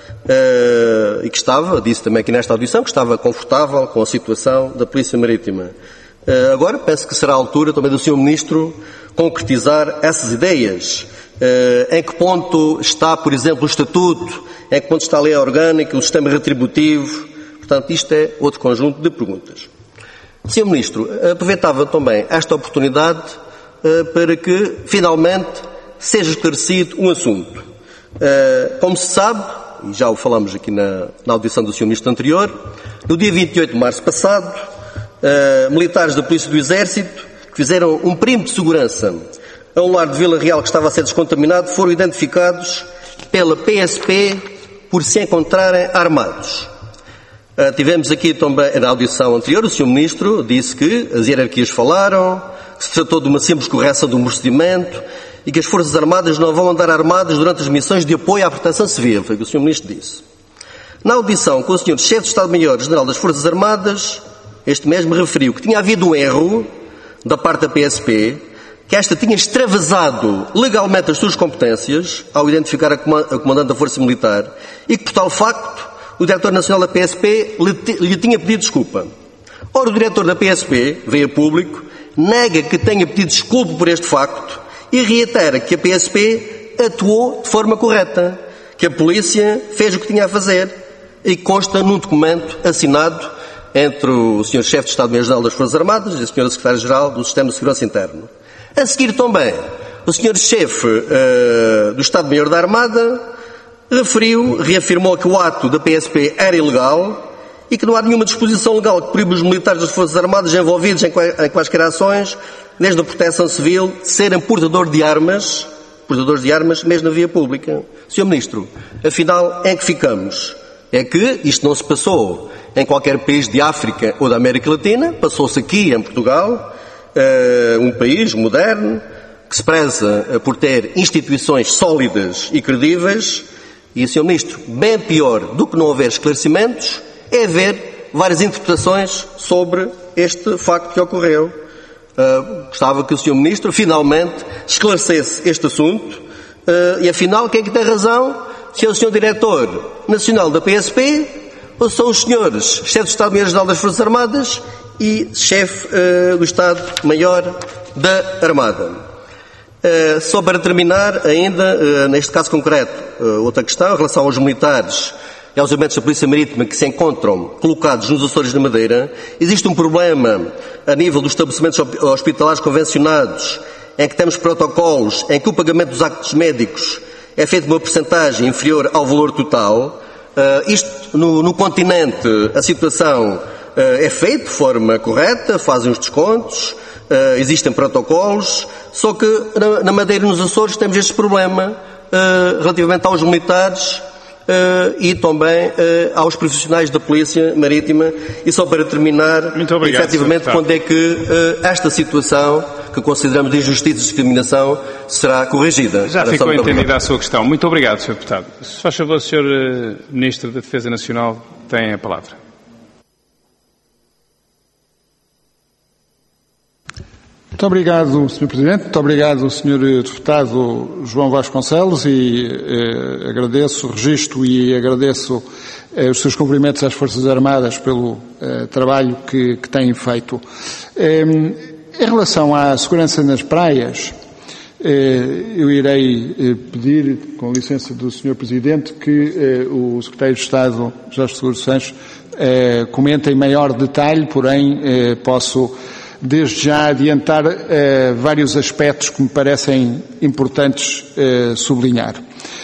e que estava, disse também aqui nesta audição, que estava confortável com a situação da Polícia Marítima. Agora penso que será a altura também do Sr. Ministro concretizar essas ideias. Em que ponto está, por exemplo, o Estatuto? Em que ponto está a lei orgânica, o sistema retributivo? Portanto, isto é outro conjunto de perguntas. Sr. Ministro, aproveitava também esta oportunidade para que, finalmente, seja esclarecido um assunto. Como se sabe, e já o falamos aqui na audição do Sr. Ministro anterior, no dia 28 de março passado, militares da Polícia e do Exército que fizeram um perímetro de segurança a um lar de Vila Real que estava a ser descontaminado foram identificados pela PSP por se encontrarem armados. Tivemos aqui também, na audição anterior, o Sr. Ministro disse que as hierarquias falaram, que se tratou de uma simples correção do procedimento e que as Forças Armadas não vão andar armadas durante as missões de apoio à proteção civil, foi o que o Sr. Ministro disse. Na audição com o Sr. Chefe de Estado-Maior-General das Forças Armadas, este mesmo referiu que tinha havido um erro da parte da PSP, que esta tinha extravasado legalmente as suas competências ao identificar a comandante da Força Militar e que, por tal facto, o Diretor Nacional da PSP lhe tinha pedido desculpa. Ora, o Diretor da PSP, veio a público, nega que tenha pedido desculpa por este facto e reitera que a PSP atuou de forma correta, que a Polícia fez o que tinha a fazer e consta num documento assinado entre o Sr. Chefe de Estado-Maior-General das Forças Armadas e a Sra. Secretária-Geral do Sistema de Segurança Interno. A seguir também, o Sr. Chefe do Estado-Maior da Armada reafirmou que o ato da PSP era ilegal e que não há nenhuma disposição legal que proíbe os militares das Forças Armadas envolvidos em quaisquer ações, desde a proteção civil, serem portadores de armas, mesmo na via pública. Sr. Ministro, afinal, em que ficamos? É que isto não se passou em qualquer país de África ou da América Latina, passou-se aqui em Portugal, um país moderno, que se preza por ter instituições sólidas e credíveis, e, Sr. Ministro, bem pior do que não haver esclarecimentos é haver várias interpretações sobre este facto que ocorreu. Gostava que o Sr. Ministro finalmente esclarecesse este assunto e, afinal, quem é que tem razão? Se é o Sr. Diretor Nacional da PSP ou são os senhores Chefe de Estado-Maior-General das Forças Armadas e Chefe do Estado-Maior da Armada. Só para terminar, ainda, neste caso concreto, outra questão, em relação aos militares e aos elementos da Polícia Marítima que se encontram colocados nos Açores da Madeira, existe um problema a nível dos estabelecimentos hospitalares convencionados, em que temos protocolos em que o pagamento dos actos médicos é feito uma percentagem inferior ao valor total. Isto, no continente, a situação é feita de forma correta, fazem os descontos, existem protocolos, só que na Madeira e nos Açores temos este problema relativamente aos militares e também aos profissionais da Polícia Marítima. E só para terminar, efetivamente, quando é que esta situação, que consideramos de injustiça e discriminação, será corrigida? Já ficou entendida a sua questão. Muito obrigado, Sr. Deputado. Se faz favor, Sr. Ministro da Defesa Nacional, tem a palavra. Muito obrigado, Sr. Presidente. Muito obrigado, Sr. Deputado João Vasconcelos, e agradeço o registro e agradeço os seus cumprimentos às Forças Armadas pelo trabalho que têm feito. Em relação à segurança nas praias, eu irei pedir, com licença do Sr. Presidente, que o Secretário de Estado, Jorge Seguro Sancho, comente em maior detalhe, porém posso desde já adiantar vários aspectos que me parecem importantes sublinhar.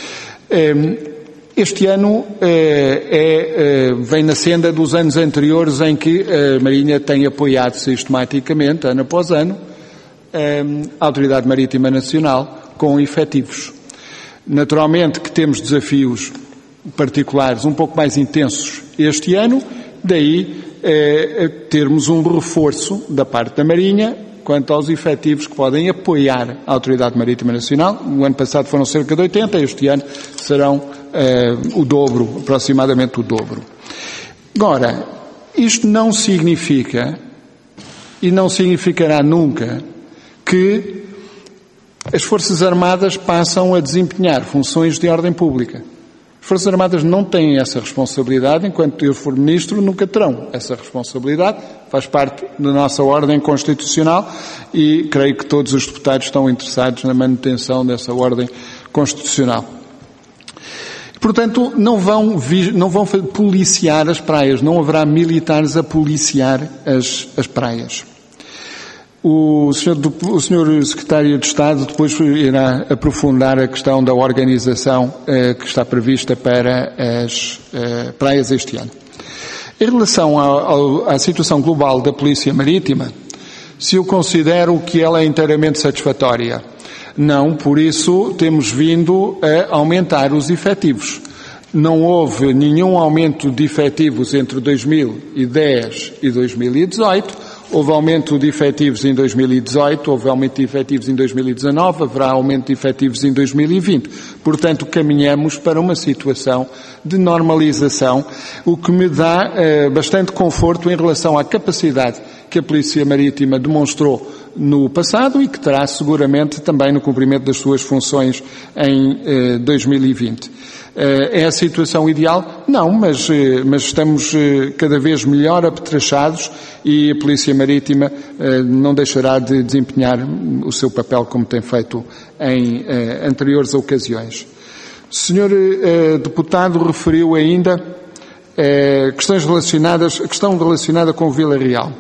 Este ano vem na senda dos anos anteriores em que a Marinha tem apoiado sistematicamente, ano após ano, a Autoridade Marítima Nacional com efetivos. Naturalmente que temos desafios particulares um pouco mais intensos este ano, daí termos um reforço da parte da Marinha quanto aos efetivos que podem apoiar a Autoridade Marítima Nacional. O ano passado foram cerca de 80, este ano serão o dobro, aproximadamente o dobro. Agora, isto não significa, e não significará nunca, que as Forças Armadas passam a desempenhar funções de ordem pública. As Forças Armadas não têm essa responsabilidade, enquanto eu for Ministro nunca terão essa responsabilidade, faz parte da nossa ordem constitucional e creio que todos os deputados estão interessados na manutenção dessa ordem constitucional. Portanto, não vão policiar as praias, não haverá militares a policiar as praias. O senhor Secretário de Estado depois irá aprofundar a questão da organização que está prevista para as praias este ano. Em relação à situação global da Polícia Marítima, se eu considero que ela é inteiramente satisfatória, não, por isso temos vindo a aumentar os efetivos. Não houve nenhum aumento de efetivos entre 2010 e 2018, houve aumento de efetivos em 2018, houve aumento de efetivos em 2019, haverá aumento de efetivos em 2020. Portanto, caminhamos para uma situação de normalização, o que me dá bastante conforto em relação à capacidade que a Polícia Marítima demonstrou no passado e que terá seguramente também no cumprimento das suas funções em 2020. É a situação ideal? Não, mas estamos cada vez melhor apetrachados e a Polícia Marítima não deixará de desempenhar o seu papel como tem feito em anteriores ocasiões. O senhor deputado referiu ainda a questão relacionada com Vila Real.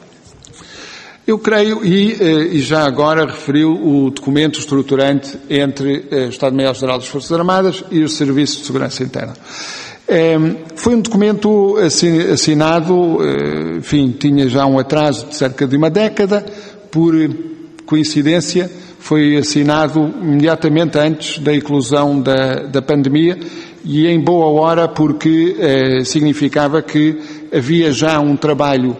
Eu creio, e já agora referiu o documento estruturante entre o Estado-Maior-Geral das Forças Armadas e os Serviços de Segurança Interna. Foi um documento assinado, enfim, tinha já um atraso de cerca de uma década, por coincidência, foi assinado imediatamente antes da eclosão da pandemia e em boa hora porque significava que havia já um trabalho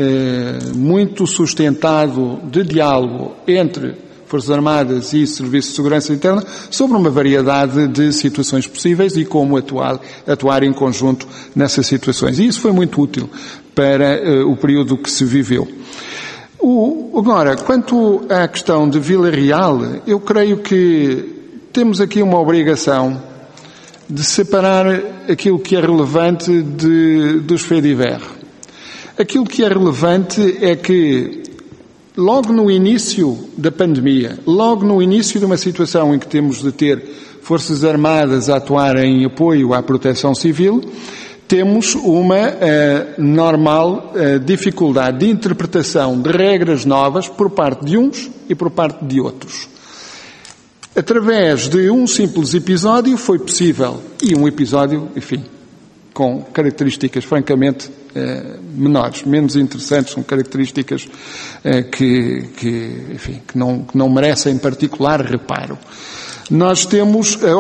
muito sustentado de diálogo entre Forças Armadas e Serviços de Segurança Interna sobre uma variedade de situações possíveis e como atuar em conjunto nessas situações. E isso foi muito útil para o período que se viveu. Agora, quanto à questão de Vila Real, eu creio que temos aqui uma obrigação de separar aquilo que é relevante dos faits divers. Aquilo que é relevante é que, logo no início da pandemia, logo no início de uma situação em que temos de ter Forças Armadas a atuar em apoio à proteção civil, temos uma normal dificuldade de interpretação de regras novas por parte de uns e por parte de outros. Através de um simples episódio foi possível, e um episódio, enfim, com características francamente menores, menos interessantes, são características que não merecem particular reparo. Nós tivemos a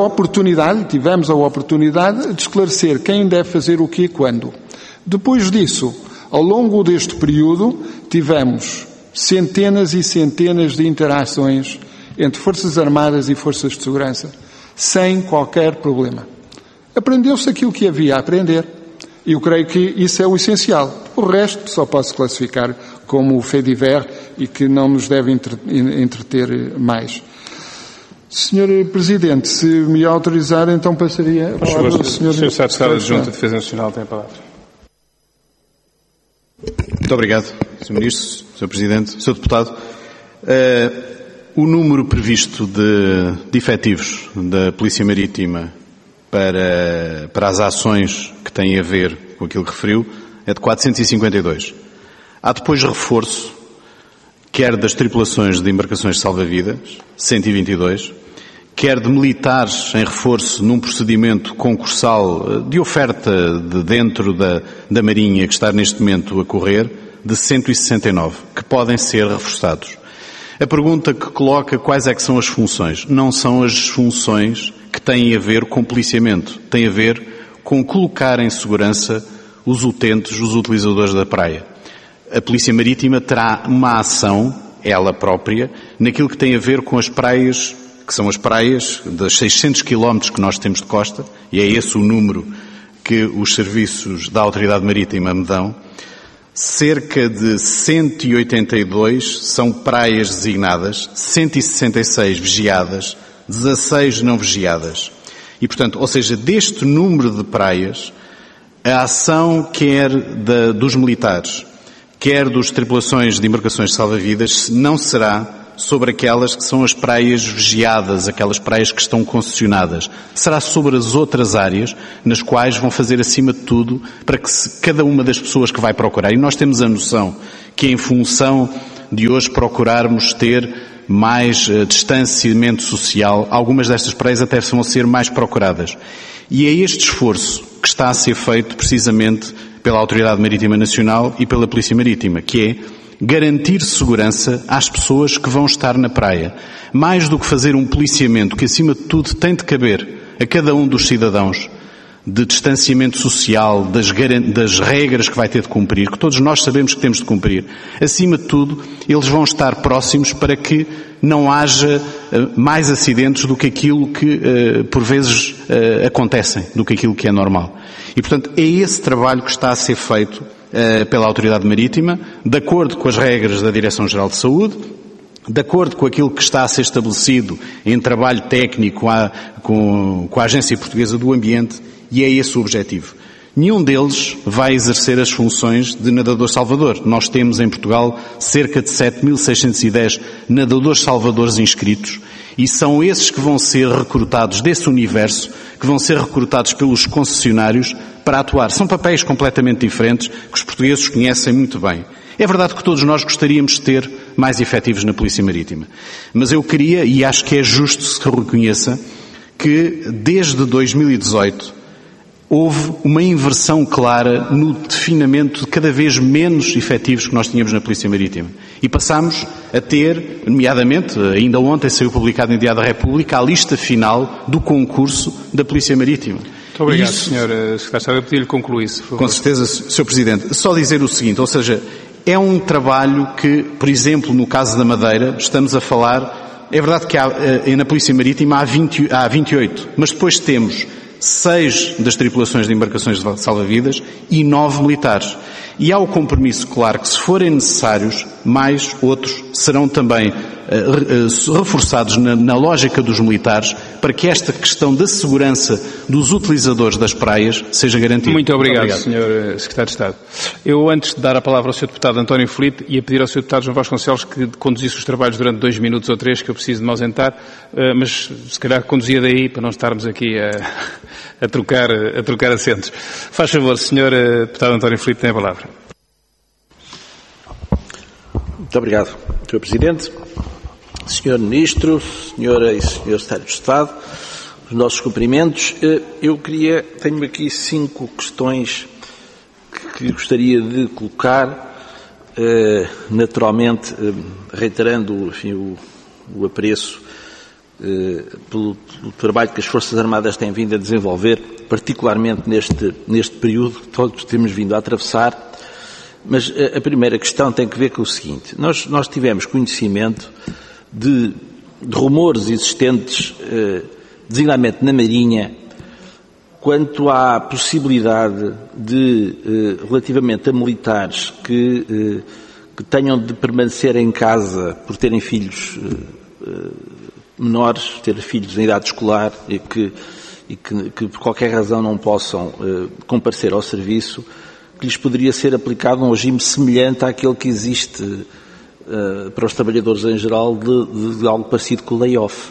oportunidade de esclarecer quem deve fazer o quê e quando. Depois disso, ao longo deste período, tivemos centenas e centenas de interações entre Forças Armadas e Forças de Segurança, sem qualquer problema. Aprendeu-se aquilo que havia a aprender. E eu creio que isso é o essencial. O resto só pode-se classificar como fait divers e que não nos deve entreter mais. Senhor Presidente, se me autorizar, então passaria a palavra ao Sr. Sr. Secretário Adjunto da Defesa Nacional tem a palavra. Muito obrigado, Sr. Ministro, Sr. Presidente, Sr. Deputado. O número previsto de efetivos da Polícia Marítima para as ações que têm a ver com aquilo que referiu é de 452. Há depois reforço, quer das tripulações de embarcações salva-vidas, 122, quer de militares em reforço num procedimento concursal de oferta de dentro da Marinha que está neste momento a correr, de 169, que podem ser reforçados. A pergunta que coloca quais é que são as funções? Não são as funções que têm a ver com policiamento, têm a ver com colocar em segurança os utentes, os utilizadores da praia. A Polícia Marítima terá uma ação, ela própria, naquilo que tem a ver com as praias, que são as praias das 600 quilómetros que nós temos de costa, e é esse o número que os serviços da Autoridade Marítima me dão. Cerca de 182 são praias designadas, 166 vigiadas, 16 não vigiadas. E, portanto, ou seja, deste número de praias, a ação quer dos militares, quer das tripulações de embarcações de salva-vidas, não será sobre aquelas que são as praias vigiadas, aquelas praias que estão concessionadas. Será sobre as outras áreas nas quais vão fazer acima de tudo para que cada uma das pessoas que vai procurar, e nós temos a noção que em função de hoje procurarmos ter mais distanciamento social, algumas destas praias até vão ser mais procuradas. E é este esforço que está a ser feito precisamente pela Autoridade Marítima Nacional e pela Polícia Marítima, que é garantir segurança às pessoas que vão estar na praia. Mais do que fazer um policiamento que, acima de tudo, tem de caber a cada um dos cidadãos, de distanciamento social, das regras que vai ter de cumprir, que todos nós sabemos que temos de cumprir. Acima de tudo, eles vão estar próximos para que não haja mais acidentes do que aquilo que, por vezes, acontecem, do que aquilo que é normal. E, portanto, é esse trabalho que está a ser feito pela Autoridade Marítima, de acordo com as regras da Direção-Geral de Saúde, de acordo com aquilo que está a ser estabelecido em trabalho técnico com a Agência Portuguesa do Ambiente, e é esse o objetivo. Nenhum deles vai exercer as funções de nadador salvador. Nós temos em Portugal cerca de 7.610 nadadores salvadores inscritos, e são esses que vão ser recrutados desse universo, que vão ser recrutados pelos concessionários para atuar. São papéis completamente diferentes que os portugueses conhecem muito bem. É verdade que todos nós gostaríamos de ter mais efetivos na Polícia Marítima. Mas eu queria, e acho que é justo se reconheça, que desde 2018 houve uma inversão clara no definimento de cada vez menos efetivos que nós tínhamos na Polícia Marítima. E passámos a ter, nomeadamente, ainda ontem saiu publicado em Diário da República, a lista final do concurso da Polícia Marítima. Muito obrigado, Sr. Secretário. Eu pedi-lhe que concluísse, por favor. Com certeza, Sr. Presidente. Só dizer o seguinte, ou seja, é um trabalho que, por exemplo, no caso da Madeira, estamos a falar, é verdade que na Polícia Marítima há 28, mas depois temos 6 das tripulações de embarcações de salva-vidas e 9 militares. E há o compromisso, claro, que se forem necessários, mais outros serão também reforçados na lógica dos militares para que esta questão da segurança dos utilizadores das praias seja garantida. Muito obrigado, Sr. Secretário de Estado. Eu, antes de dar a palavra ao Sr. Deputado António Filipe, ia pedir ao Sr. Deputado João Vasconcelos que conduzisse os trabalhos durante 2 minutos ou 3, que eu preciso de me ausentar, mas se calhar conduzia daí para não estarmos aqui a trocar assentos. Faz favor, Sr. Deputado António Filipe, tem a palavra. Muito obrigado, Sr. Presidente. Sr. Ministro, Senhora e Sr. Secretário de Estado, os nossos cumprimentos. Tenho aqui 5 questões que gostaria de colocar, naturalmente reiterando, enfim, o apreço pelo trabalho que as Forças Armadas têm vindo a desenvolver, particularmente neste período que todos temos vindo a atravessar. Mas a primeira questão tem que ver com o seguinte. Nós tivemos conhecimento de rumores existentes, designadamente na Marinha, quanto à possibilidade de, relativamente a militares que tenham de permanecer em casa por terem filhos menores, ter filhos em idade escolar e que por qualquer razão não possam comparecer ao serviço, que lhes poderia ser aplicado um regime semelhante àquele que existe para os trabalhadores em geral de algo parecido com o layoff.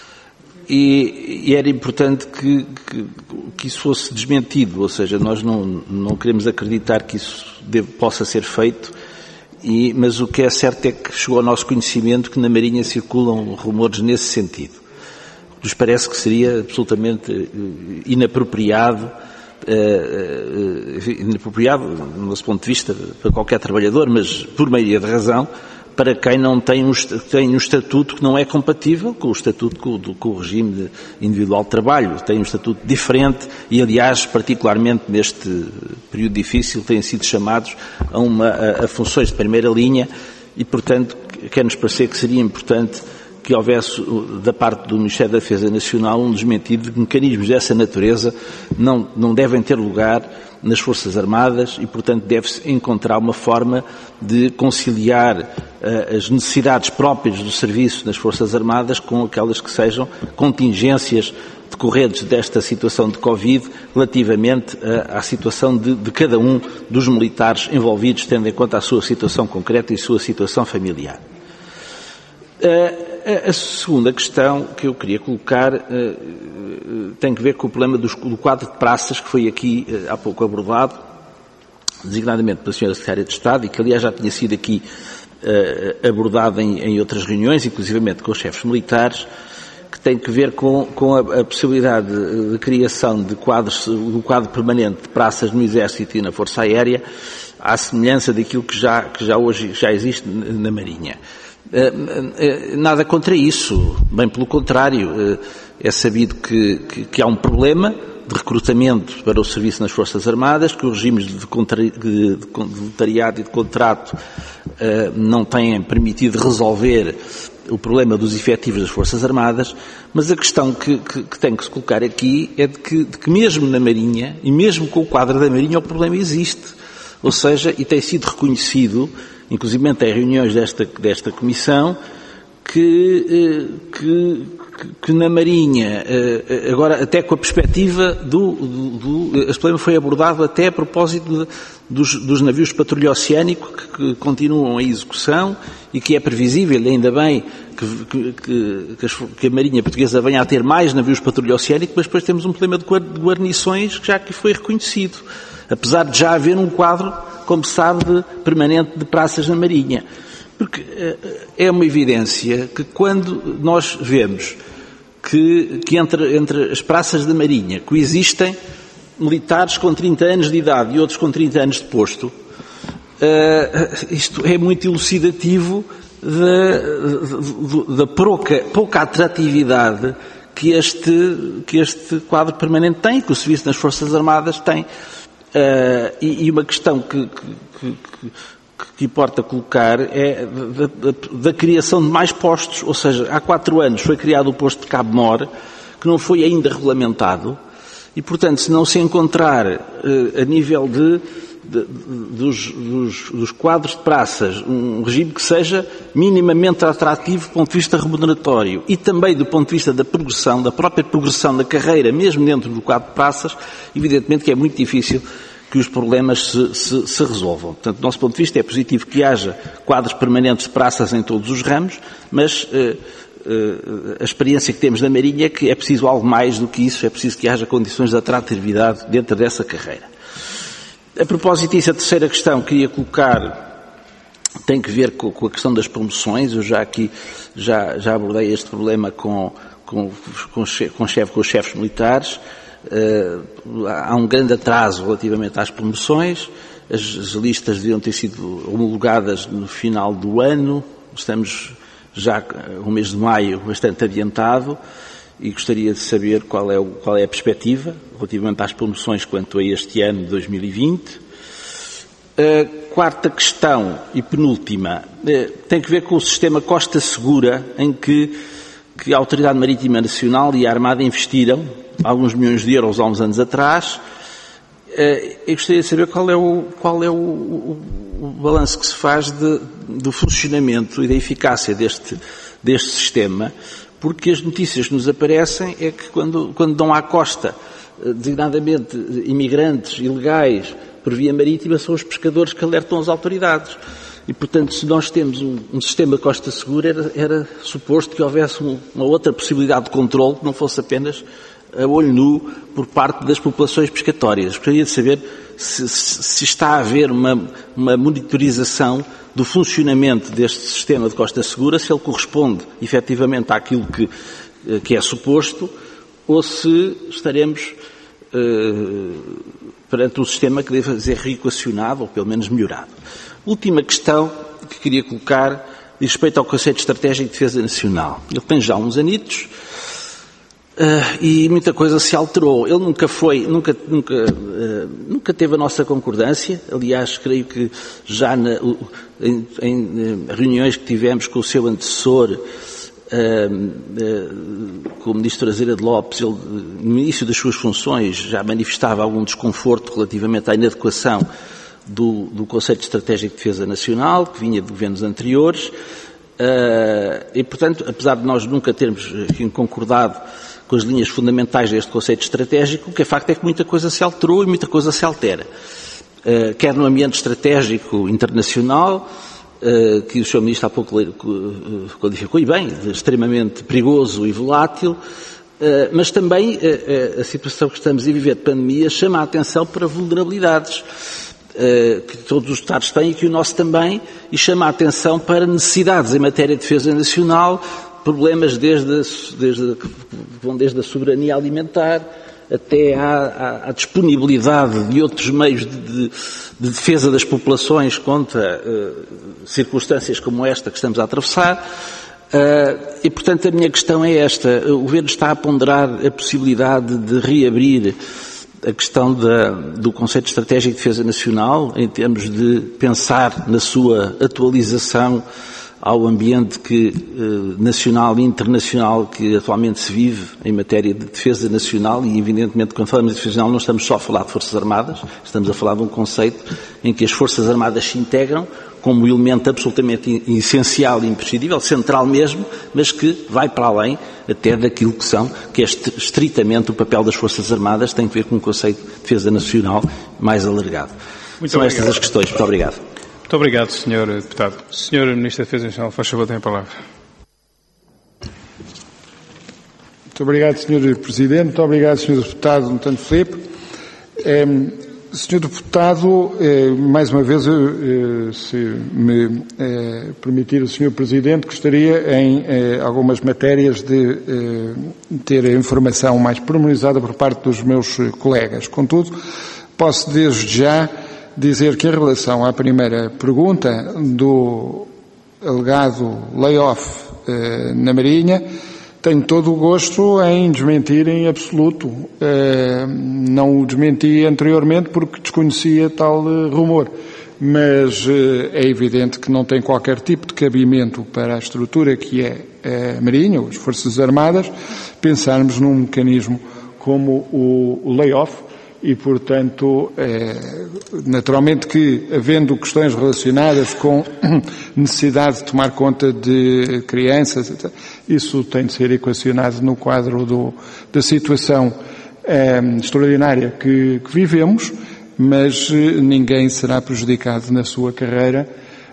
E era importante que isso fosse desmentido, ou seja, nós não queremos acreditar que isso possa ser feito, mas o que é certo é que chegou ao nosso conhecimento que na Marinha circulam rumores nesse sentido. Nos parece que seria absolutamente inapropriado do nosso ponto de vista, para qualquer trabalhador, mas por maioria de razão, para quem não tem um estatuto que não é compatível com o estatuto, com o regime individual de trabalho. Tem um estatuto diferente e, aliás, particularmente neste período difícil, têm sido chamados a funções de primeira linha e, portanto, quer-nos parecer que seria importante que houvesse, da parte do Ministério da Defesa Nacional, um desmentido de que mecanismos dessa natureza não devem ter lugar nas Forças Armadas e, portanto, deve-se encontrar uma forma de conciliar as necessidades próprias do serviço nas Forças Armadas com aquelas que sejam contingências decorrentes desta situação de Covid relativamente à situação de cada um dos militares envolvidos, tendo em conta a sua situação concreta e a sua situação familiar. A segunda questão que eu queria colocar tem que ver com o problema do quadro de praças que foi aqui há pouco abordado, designadamente pela Sra. Secretária de Estado, e que aliás já tinha sido aqui abordado em outras reuniões, inclusivamente com os chefes militares, que tem que ver com a possibilidade de criação do quadro permanente de praças no Exército e na Força Aérea, à semelhança daquilo que já hoje existe na Marinha. Nada contra isso, bem pelo contrário, é sabido que há um problema de recrutamento para o serviço nas Forças Armadas, que os regimes de voluntariado e de contrato não têm permitido resolver o problema dos efetivos das Forças Armadas, mas a questão que tem que se colocar aqui é de que mesmo na Marinha, e mesmo com o quadro da Marinha, o problema existe. Ou seja, e tem sido reconhecido, inclusive em reuniões desta Comissão, que na Marinha, agora até com a perspectiva este problema foi abordado até a propósito dos navios patrulha oceânico que continuam em execução e que é previsível, ainda bem, que a Marinha Portuguesa venha a ter mais navios patrulha oceânico, mas depois temos um problema de guarnições que já aqui foi reconhecido, apesar de já haver um quadro, como se sabe, permanente de praças na Marinha. Porque é uma evidência que quando nós vemos que entre as praças da Marinha coexistem militares com 30 anos de idade e outros com 30 anos de posto, isto é muito elucidativo da pouca atratividade que este quadro permanente tem, que o serviço nas Forças Armadas tem. E uma questão que importa colocar é da criação de mais postos, ou seja, há 4 anos foi criado o posto de Cabo Mor, que não foi ainda regulamentado, e portanto se não se encontrar a nível dos quadros de praças um regime que seja minimamente atrativo do ponto de vista remuneratório e também do ponto de vista da própria progressão da carreira, mesmo dentro do quadro de praças, evidentemente que é muito difícil que os problemas se resolvam. Portanto, do nosso ponto de vista é positivo que haja quadros permanentes de praças em todos os ramos, mas a experiência que temos na Marinha é que é preciso algo mais do que isso, é preciso que haja condições de atratividade dentro dessa carreira. A propósito disso, a terceira questão que queria colocar tem que ver com a questão das promoções. Eu já abordei este problema com os chefes militares. Há um grande atraso relativamente às promoções. As listas deviam ter sido homologadas no final do ano. Estamos já no mês de maio bastante adiantado e gostaria de saber qual é a perspectiva relativamente às promoções quanto a este ano de 2020. A quarta questão e penúltima tem que ver com o sistema Costa Segura, em que a Autoridade Marítima Nacional e a Armada investiram alguns milhões de euros há uns anos atrás. Eu gostaria de saber qual é o balanço que se faz do funcionamento e da eficácia deste sistema, porque as notícias que nos aparecem é que quando dão à costa, designadamente imigrantes ilegais por via marítima, são os pescadores que alertam as autoridades. E, portanto, se nós temos um sistema Costa Segura, era suposto que houvesse uma outra possibilidade de controle que não fosse apenas a olho nu por parte das populações pescatórias. Gostaria de saber se está a haver uma monitorização do funcionamento deste sistema de Costa Segura, se ele corresponde efetivamente àquilo que é suposto, ou se estaremos perante um sistema que deve ser reequacionado ou pelo menos melhorado. Última questão que queria colocar diz respeito ao Conceito Estratégico de Defesa Nacional. Ele tem já uns anitos. E muita coisa se alterou. Ele nunca teve a nossa concordância. Aliás, creio que já em reuniões que tivemos com o seu antecessor, com o Ministro Azeira de Lopes, ele, no início das suas funções, já manifestava algum desconforto relativamente à inadequação do conceito de estratégico de defesa nacional, que vinha de governos anteriores, e, portanto, apesar de nós nunca termos concordado com as linhas fundamentais deste conceito estratégico, o que é facto é que muita coisa se alterou e muita coisa se altera. Quer no ambiente estratégico internacional, que o Sr. Ministro há pouco qualificou, e bem, de extremamente perigoso e volátil, mas também a situação que estamos a viver de pandemia chama a atenção para vulnerabilidades que todos os Estados têm e que o nosso também, e chama a atenção para necessidades em matéria de defesa nacional, problemas que vão desde a soberania alimentar até à disponibilidade de outros meios de defesa das populações contra circunstâncias como esta que estamos a atravessar. E, portanto, a minha questão é esta. O Governo está a ponderar a possibilidade de reabrir a questão do conceito estratégico de defesa nacional, em termos de pensar na sua atualização ao ambiente nacional e internacional que atualmente se vive em matéria de defesa nacional, e evidentemente quando falamos de defesa nacional não estamos só a falar de Forças Armadas, estamos a falar de um conceito em que as Forças Armadas se integram como um elemento absolutamente essencial e imprescindível, central mesmo, mas que vai para além até daquilo que é estritamente o papel das Forças Armadas, tem que ver com um conceito de defesa nacional mais alargado. São estas as questões. Muito obrigado. Muito obrigado, Sr. Deputado. Sr. Ministro da Defesa Nacional, faz favor, tem a palavra. Muito obrigado, Sr. Presidente. Muito obrigado, Sr. Deputado António Filipe. Sr. Deputado, mais uma vez, se me permitir o Sr. Presidente, gostaria em algumas matérias de ter a informação mais pormenorizada por parte dos meus colegas. Contudo, posso desde já dizer que em relação à primeira pergunta do alegado layoff na Marinha, tenho todo o gosto em desmentir em absoluto. Não o desmenti anteriormente porque desconhecia tal rumor, mas é evidente que não tem qualquer tipo de cabimento para a estrutura que é a Marinha, ou as Forças Armadas, pensarmos num mecanismo como o layoff. E, portanto, naturalmente que, havendo questões relacionadas com necessidade de tomar conta de crianças, etc., isso tem de ser equacionado no quadro da situação extraordinária que vivemos, mas ninguém será prejudicado na sua carreira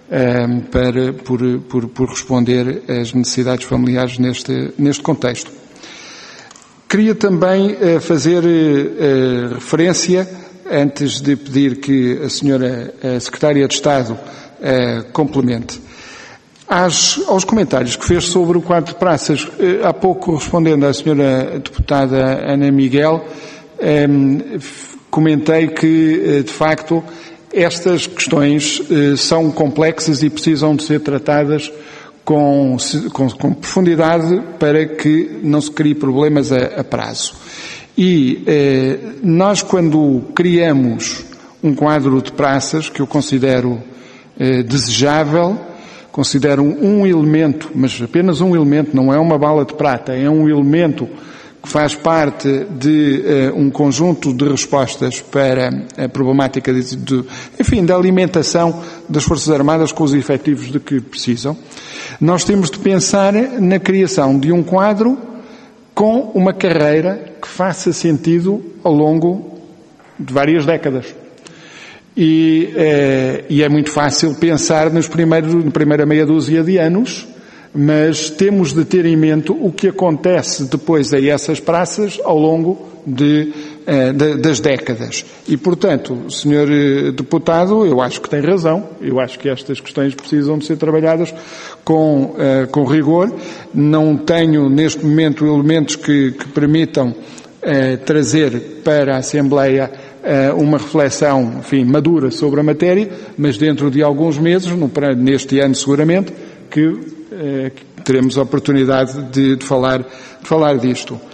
por responder às necessidades familiares neste contexto. Queria também fazer referência, antes de pedir que a senhora Secretária de Estado complemente, aos comentários que fez sobre o quadro de praças. Há pouco, respondendo à senhora Deputada Ana Miguel, comentei que, de facto, estas questões são complexas e precisam de ser tratadas com profundidade para que não se crie problemas a prazo. E nós, quando criamos um quadro de praças, que eu considero desejável, considero um elemento, mas apenas um elemento, não é uma bala de prata, é um elemento que faz parte de um conjunto de respostas para a problemática da alimentação das Forças Armadas com os efetivos de que precisam. Nós temos de pensar na criação de um quadro com uma carreira que faça sentido ao longo de várias décadas. E é muito fácil pensar na primeira meia dúzia de anos, mas temos de ter em mente o que acontece depois a essas praças ao longo das décadas. E, portanto, Sr. Deputado, eu acho que tem razão, eu acho que estas questões precisam de ser trabalhadas com rigor. Não tenho, neste momento, elementos que permitam trazer para a Assembleia uma reflexão, enfim, madura sobre a matéria, mas dentro de alguns meses, neste ano seguramente, que teremos a oportunidade de falar disto.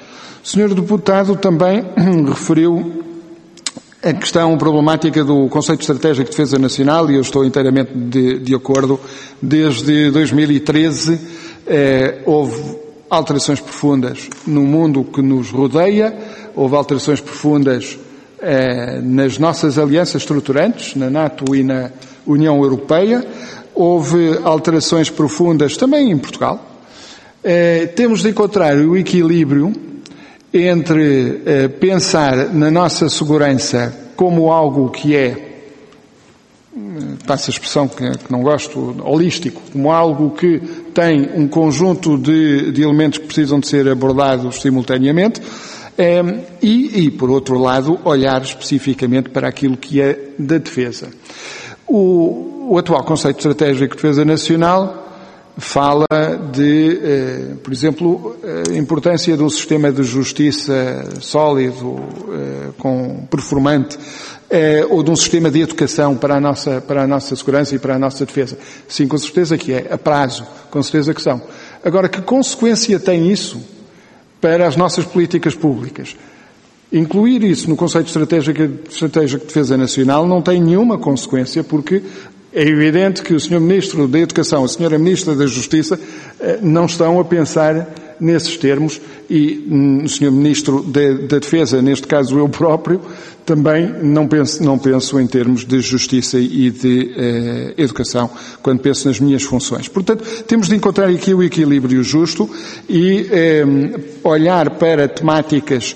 O Sr. Deputado também referiu a questão problemática do Conceito Estratégico de Defesa Nacional, e eu estou inteiramente de acordo. Desde 2013 houve alterações profundas no mundo que nos rodeia, houve alterações profundas nas nossas alianças estruturantes, na NATO e na União Europeia, houve alterações profundas também em Portugal. Temos de encontrar o equilíbrio entre pensar na nossa segurança como algo que é, passa a expressão que não gosto, holístico, como algo que tem um conjunto de elementos que precisam de ser abordados simultaneamente, e, por outro lado, olhar especificamente para aquilo que é da defesa. O atual Conceito Estratégico de Defesa Nacional fala de, por exemplo, a importância de um sistema de justiça sólido, performante, ou de um sistema de educação para a nossa segurança e para a nossa defesa. Sim, com certeza que é. A prazo, com certeza que são. Agora, que consequência tem isso para as nossas políticas públicas? Incluir isso no Conceito Estratégico de Defesa Nacional não tem nenhuma consequência, porque é evidente que o Sr. Ministro da Educação e a Sra. Ministra da Justiça não estão a pensar nesses termos, e o Sr. Ministro da Defesa, neste caso eu próprio, também não penso em termos de justiça e de educação quando penso nas minhas funções. Portanto, temos de encontrar aqui o equilíbrio justo e olhar para temáticas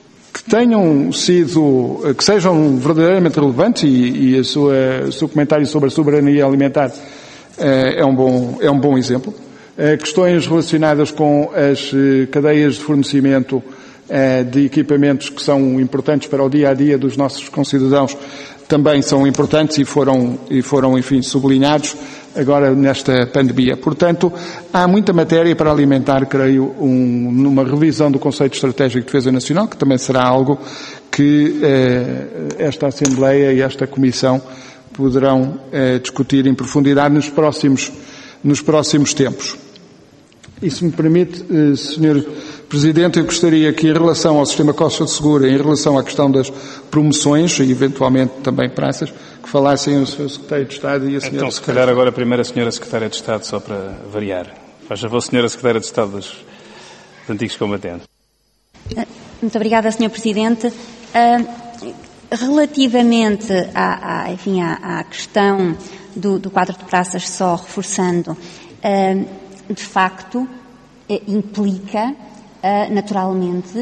que sejam verdadeiramente relevantes, e o seu comentário sobre a soberania alimentar é um bom exemplo. Questões relacionadas com as cadeias de fornecimento de equipamentos que são importantes para o dia-a-dia dos nossos concidadãos também são importantes e foram, enfim, sublinhados agora nesta pandemia. Portanto, há muita matéria para alimentar, creio, numa revisão do Conceito Estratégico de Defesa Nacional, que também será algo que esta Assembleia e esta Comissão poderão discutir em profundidade nos próximos tempos. E se me permite, Sr. Presidente, eu gostaria que, em relação ao sistema Costa Segura, em relação à questão das promoções e eventualmente também praças, que falassem o Sr. Secretário de Estado e a Sra. Então, se calhar agora primeiro a Sra. Secretária de Estado, só para variar. Faz favor, Sra. Secretária de Estado dos Antigos Combatentes. Muito obrigada, Sr. Presidente. Relativamente à questão do quadro de praças, só reforçando, de facto, implica naturalmente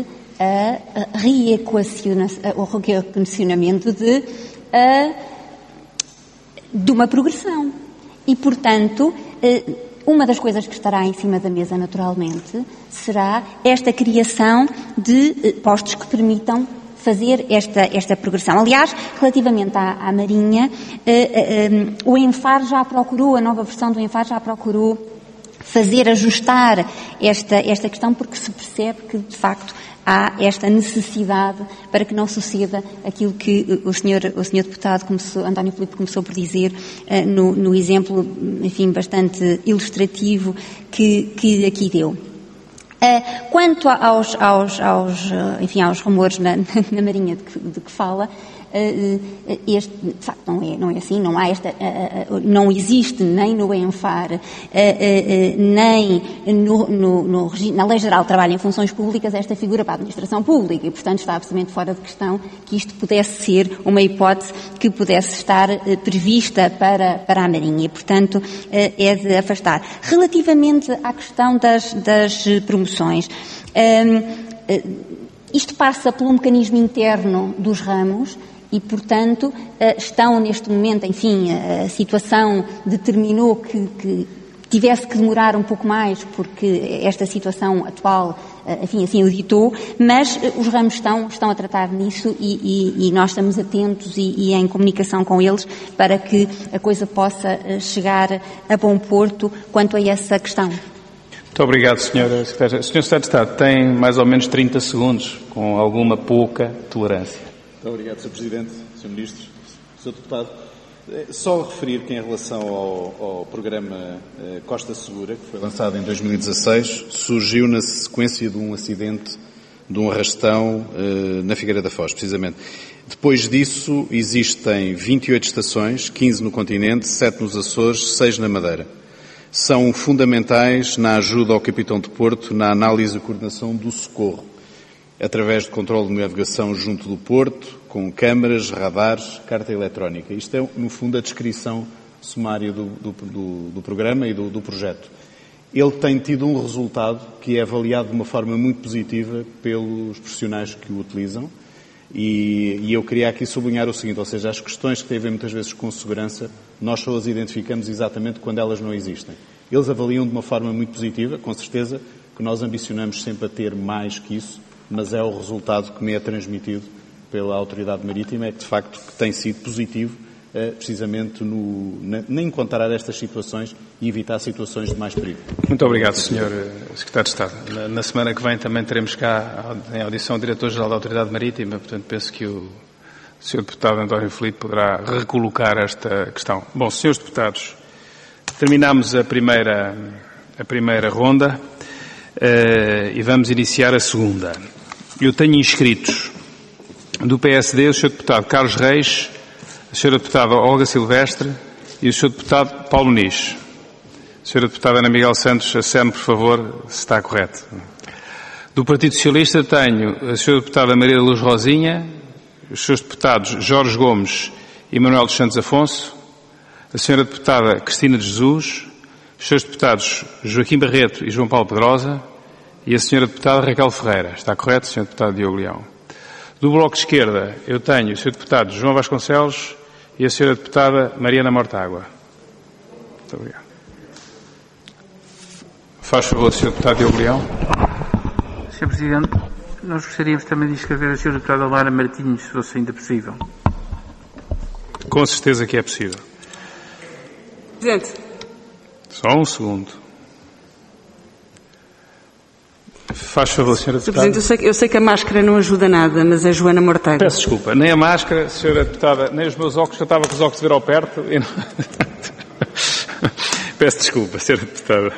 o reequacionamento de uma progressão. E, portanto, uma das coisas que estará em cima da mesa, naturalmente, será esta criação de postos que permitam fazer esta progressão. Aliás, relativamente à Marinha, o ENFAR a nova versão do ENFAR já procurou ajustar esta questão, porque se percebe que, de facto, há esta necessidade para que não suceda aquilo que o senhor deputado António Filipe começou por dizer no exemplo, enfim, bastante ilustrativo que aqui deu. Quanto aos rumores na Marinha de que fala, de facto não é assim, não existe nem no ENFAR, nem na Lei Geral de Trabalho em Funções Públicas esta figura para a administração pública, e portanto está absolutamente fora de questão que isto pudesse ser uma hipótese que pudesse estar prevista para a Marinha, e portanto é de afastar. Relativamente à questão das promoções, isto passa por um mecanismo interno dos ramos e, portanto, estão neste momento, enfim, a situação determinou que tivesse que demorar um pouco mais porque esta situação atual, enfim, assim o ditou, mas os ramos estão a tratar nisso e nós estamos atentos e em comunicação com eles para que a coisa possa chegar a bom porto quanto a essa questão. Muito obrigado, Sra. Secretária. Sr. Secretário de Estado, tem mais ou menos 30 segundos, com alguma pouca tolerância. Muito obrigado, Sr. Presidente, Sr. Ministro, Sr. Deputado. Só referir que, em relação ao programa Costa Segura, que foi lançado em 2016, surgiu na sequência de um acidente de um arrastão na Figueira da Foz, precisamente. Depois disso, existem 28 estações, 15 no continente, 7 nos Açores, 6 na Madeira. São fundamentais na ajuda ao capitão de Porto, na análise e coordenação do socorro, através de controle de navegação junto do Porto, com câmaras, radares, carta eletrónica. Isto é, no fundo, a descrição sumária do programa e do projeto. Ele tem tido um resultado que é avaliado de uma forma muito positiva pelos profissionais que o utilizam e eu queria aqui sublinhar o seguinte, ou seja, as questões que têm a ver muitas vezes com segurança, nós só as identificamos exatamente quando elas não existem. Eles avaliam de uma forma muito positiva, com certeza que nós ambicionamos sempre a ter mais que isso, mas é o resultado que me é transmitido pela Autoridade Marítima, é que de facto que tem sido positivo precisamente em encontrar estas situações e evitar situações de mais perigo. Muito obrigado, Sr. Secretário de Estado. Na semana que vem também teremos cá em audição o Diretor-Geral da Autoridade Marítima, portanto penso que o Sr. Deputado António Filipe poderá recolocar esta questão. Bom, Srs. Deputados, terminamos a primeira ronda e vamos iniciar a segunda. Eu tenho inscritos do PSD o Sr. Deputado Carlos Reis, a Sra. Deputada Olga Silvestre e o Sr. Deputado Paulo Nis. A Sra. Deputada Ana Miguel Santos, asseme, por favor, se está correto. Do Partido Socialista tenho a Sra. Deputada Maria da Luz Rosinha, os Srs. Deputados Jorge Gomes e Manuel dos Santos Afonso, a Sra. Deputada Cristina de Jesus, os Srs. Deputados Joaquim Barreto e João Paulo Pedrosa e a Sra. Deputada Raquel Ferreira. Está correto, Sr. Deputado Diogo Leão? Do Bloco de Esquerda, eu tenho o Sr. Deputado João Vasconcelos e a Sra. Deputada Mariana Mortágua. Muito obrigado. Faz favor, Sr. Deputado Diogo Leão. Sr. Presidente, nós gostaríamos também de inscrever a Sra. Deputada Lara Martins, se fosse ainda possível. Com certeza que é possível. Presidente. Só um segundo. Faz favor, Sra. Deputada. Presidente, eu sei que a máscara não ajuda nada, mas é Joana Mortágua. Peço desculpa. Nem a máscara, Sra. Deputada, nem os meus óculos, que eu estava com os óculos de ver ao perto. E não... Peço desculpa, Sra. Deputada.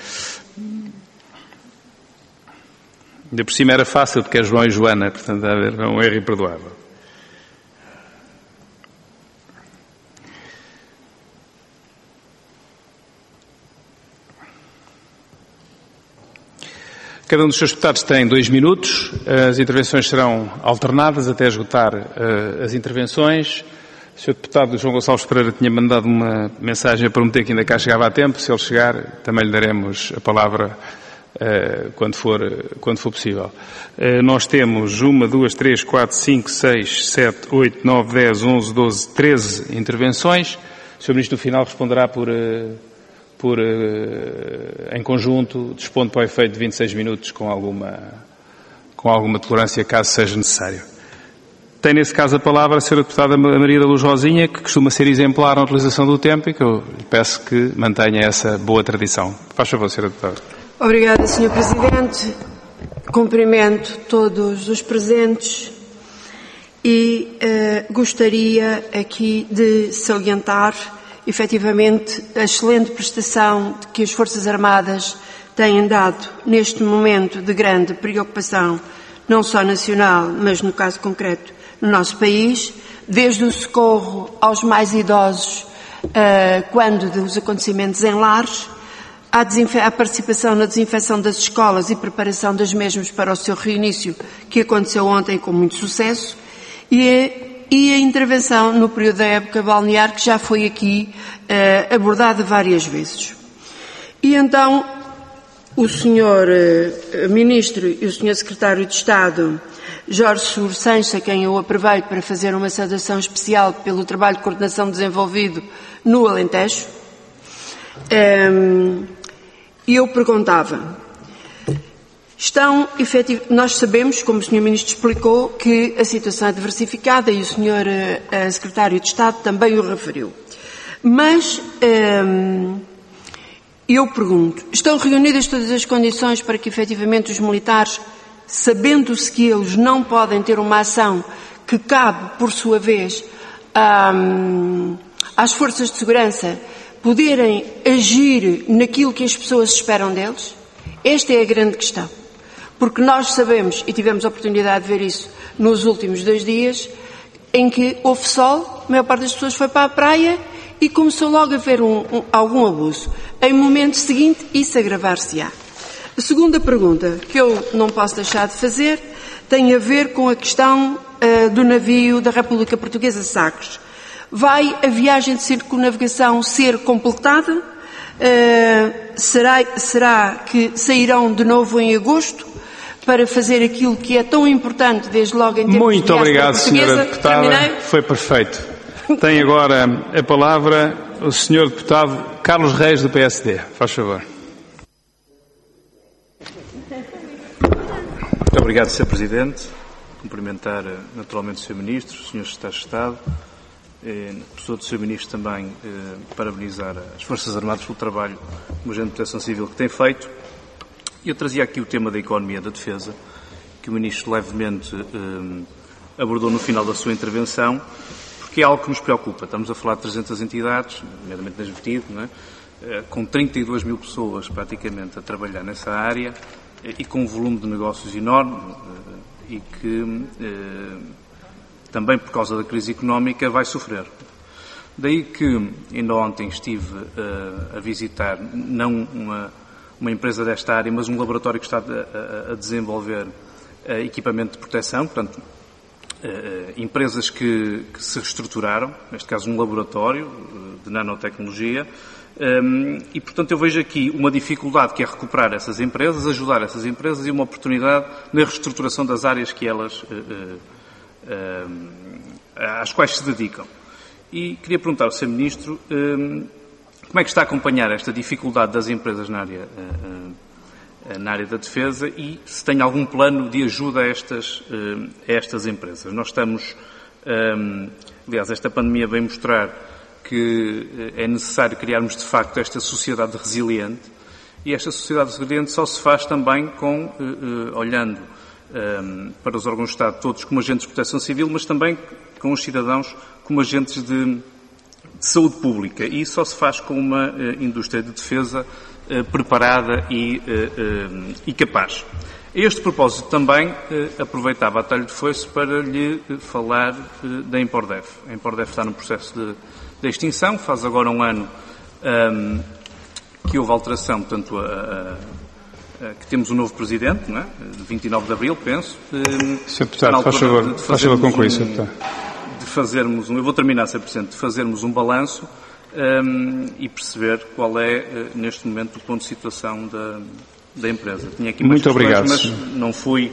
Ainda por cima era fácil, porque é João e Joana, portanto, a ver, é um erro imperdoável. Cada um dos seus deputados tem 2 minutos. As intervenções serão alternadas até esgotar as intervenções. O Sr. Deputado João Gonçalves Pereira tinha mandado uma mensagem a prometer que ainda cá chegava a tempo. Se ele chegar, também lhe daremos a palavra quando for possível. Nós temos 1, 2, 3, 4, 5, 6, 7, 8, 9, 10, 11, 12, 13 intervenções. O Sr. Ministro, no final, responderá em conjunto, dispondo para o efeito de 26 minutos com alguma tolerância, caso seja necessário. Tem, nesse caso, a palavra a Sra. Deputada Maria da Luz Rosinha, que costuma ser exemplar na utilização do tempo e que eu lhe peço que mantenha essa boa tradição. Faz favor, Sra. Deputada. Obrigada, Sr. Presidente. Cumprimento todos os presentes e gostaria aqui de salientar efetivamente a excelente prestação que as Forças Armadas têm dado neste momento de grande preocupação, não só nacional, mas no caso concreto no nosso país, desde o socorro aos mais idosos quando dos acontecimentos em lares, à participação na desinfecção das escolas e preparação das mesmas para o seu reinício, que aconteceu ontem com muito sucesso, e a intervenção no período da época balnear, que já foi aqui abordada várias vezes. E então, o Sr. Ministro e o Sr. Secretário de Estado, Jorge Souro Sanches, a quem eu aproveito para fazer uma saudação especial pelo trabalho de coordenação desenvolvido no Alentejo, eu perguntava... Nós sabemos, como o Sr. Ministro explicou, que a situação é diversificada e o Sr. Secretário de Estado também o referiu. Mas eu pergunto, estão reunidas todas as condições para que efetivamente os militares, sabendo-se que eles não podem ter uma ação que cabe, por sua vez, às forças de segurança, poderem agir naquilo que as pessoas esperam deles? Esta é a grande questão. Porque nós sabemos, e tivemos a oportunidade de ver isso nos últimos 2 dias, em que houve sol, a maior parte das pessoas foi para a praia e começou logo a haver algum abuso. Em momento seguinte, isso agravar-se-á. A segunda pergunta, que eu não posso deixar de fazer, tem a ver com a questão do navio da República Portuguesa Sagres. Vai a viagem de circunnavegação ser completada? Será que sairão de novo em agosto para fazer aquilo que é tão importante desde logo em termos Muito de obrigado, portuguesa? Sra. Deputada. Terminei. Foi perfeito. Tem agora a palavra o Sr. Deputado Carlos Reis, do PSD. Faz favor. Muito obrigado, Sr. Presidente. Cumprimentar naturalmente o Sr. Ministro, os Srs. Secretários de Estado, pessoa do Sr. Ministro também parabenizar as Forças Armadas pelo trabalho como agente de proteção civil que tem feito. Eu trazia aqui o tema da economia da defesa, que o Ministro levemente abordou no final da sua intervenção, porque é algo que nos preocupa. Estamos a falar de 300 entidades, nomeadamente nas Vertido, não é? Com 32 mil pessoas praticamente a trabalhar nessa área e com um volume de negócios enorme e que também por causa da crise económica vai sofrer. Daí que ainda ontem estive a visitar não uma empresa desta área, mas um laboratório que está a desenvolver equipamento de proteção, portanto, empresas que se reestruturaram, neste caso um laboratório de nanotecnologia, e, portanto, eu vejo aqui uma dificuldade que é recuperar essas empresas, ajudar essas empresas e uma oportunidade na reestruturação das áreas que elas, às quais se dedicam. E queria perguntar ao Sr. Ministro como é que está a acompanhar esta dificuldade das empresas na área da defesa e se tem algum plano de ajuda a estas empresas. Nós estamos, aliás, esta pandemia vem mostrar que é necessário criarmos de facto esta sociedade resiliente e esta sociedade resiliente só se faz também olhando para os órgãos de Estado todos como agentes de proteção civil, mas também com os cidadãos como agentes de saúde pública, e isso só se faz com uma indústria de defesa preparada e capaz. A este propósito também aproveitava a talho de foice para lhe falar da Empordef. A Empordef está num processo de extinção, faz agora um ano que houve alteração, portanto, que temos um novo presidente, não é? De 29 de abril, penso. Sr. Deputado, faz favor concluir, Sr. Deputado. Eu vou terminar, Sr. Presidente, de fazermos um balanço e perceber qual é, neste momento, o ponto de situação da empresa. Tinha aqui muito obrigado, mas não fui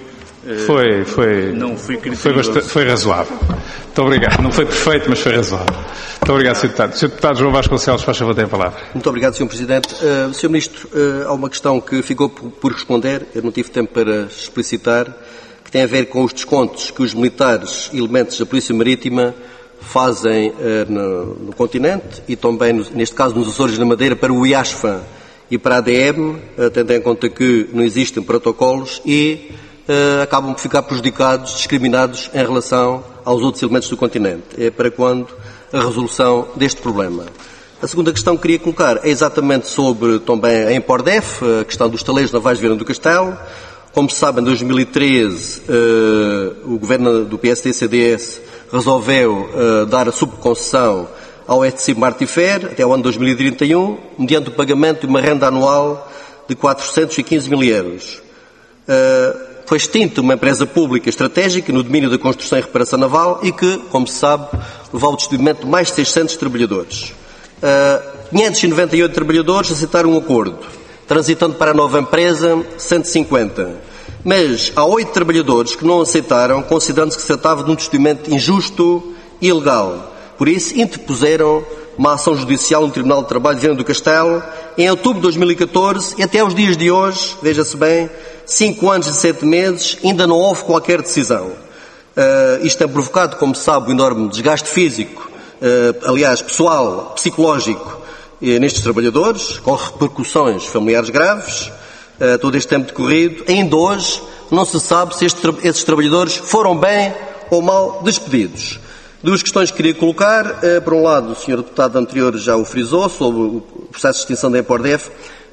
Foi razoável. Muito obrigado. Não foi perfeito, mas foi razoável. Muito obrigado, Sr. Deputado. Sr. Deputado João Vasconcelos, faz favor, tem a palavra. Muito obrigado, Sr. Presidente. Sr. Ministro, há uma questão que ficou por responder, eu não tive tempo para explicitar, que tem a ver com os descontos que os militares e elementos da Polícia Marítima fazem no continente e também, neste caso, nos Açores e na Madeira, para o IASFA e para a ADM, tendo em conta que não existem protocolos e acabam por ficar prejudicados, discriminados em relação aos outros elementos do continente. É para quando a resolução deste problema? A segunda questão que queria colocar é exatamente sobre também a Empordef, a questão dos taleiros navais de Viana do Castelo. Como se sabe, em 2013 o governo do PSD-CDS resolveu dar a subconcessão ao ETC Martifer até o ano 2031, mediante o pagamento de uma renda anual de 415 mil euros. Foi extinta uma empresa pública estratégica no domínio da construção e reparação naval e que, como se sabe, levou ao despedimento de mais de 600 trabalhadores. 598 trabalhadores aceitaram um acordo, transitando para a nova empresa 150. Mas há 8 trabalhadores que não aceitaram, considerando que se tratava de um despedimento injusto e ilegal. Por isso, interpuseram uma ação judicial no Tribunal de Trabalho de Viana do Castelo em outubro de 2014 e até aos dias de hoje, veja-se bem, 5 anos e 7 meses, ainda não houve qualquer decisão. Isto tem provocado, como se sabe, um enorme desgaste físico, aliás, pessoal, psicológico, nestes trabalhadores, com repercussões familiares graves, todo este tempo decorrido. Ainda hoje não se sabe se esses trabalhadores foram bem ou mal despedidos. Duas questões que queria colocar. Por um lado, o Sr. Deputado anterior já o frisou, sobre o processo de extinção da Empordef,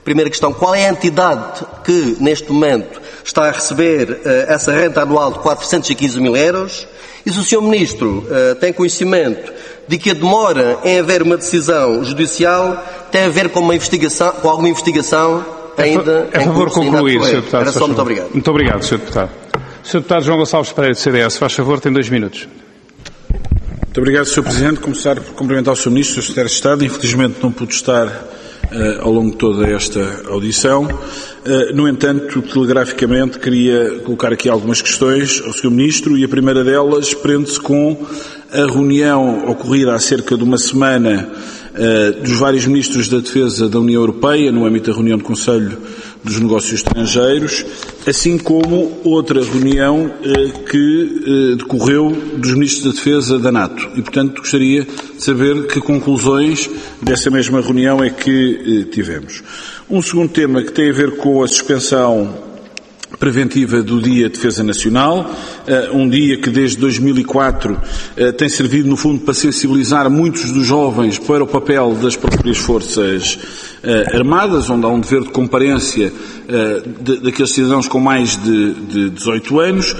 Primeira questão, qual é a entidade que, neste momento, está a receber essa renta anual de 415 mil euros? E se o Sr. Ministro tem conhecimento de que a demora em haver uma decisão judicial tem a ver com uma investigação, com alguma investigação ainda em favor curso, concluir, Sr. Deputado. Era só, muito obrigado. Muito obrigado, Sr. Deputado. Sr. Deputado João Gonçalves Pereira, do CDS, faz favor, tem 2 minutos. Muito obrigado, Sr. Presidente. Começar por cumprimentar o Sr. Ministro, o Secretário de Estado. Infelizmente não pude estar ao longo de toda esta audição. No entanto, telegraficamente, queria colocar aqui algumas questões ao Sr. Ministro, e a primeira delas prende-se com a reunião ocorrida há cerca de uma semana dos vários ministros da Defesa da União Europeia, no âmbito da reunião do Conselho dos Negócios Estrangeiros, assim como outra reunião que decorreu dos ministros da Defesa da NATO. E, portanto, gostaria de saber que conclusões dessa mesma reunião é que tivemos. Um segundo tema que tem a ver com a suspensão preventiva do Dia de Defesa Nacional, um dia que desde 2004 tem servido no fundo para sensibilizar muitos dos jovens para o papel das próprias Forças Armadas, onde há um dever de comparência daqueles cidadãos com mais de 18 anos.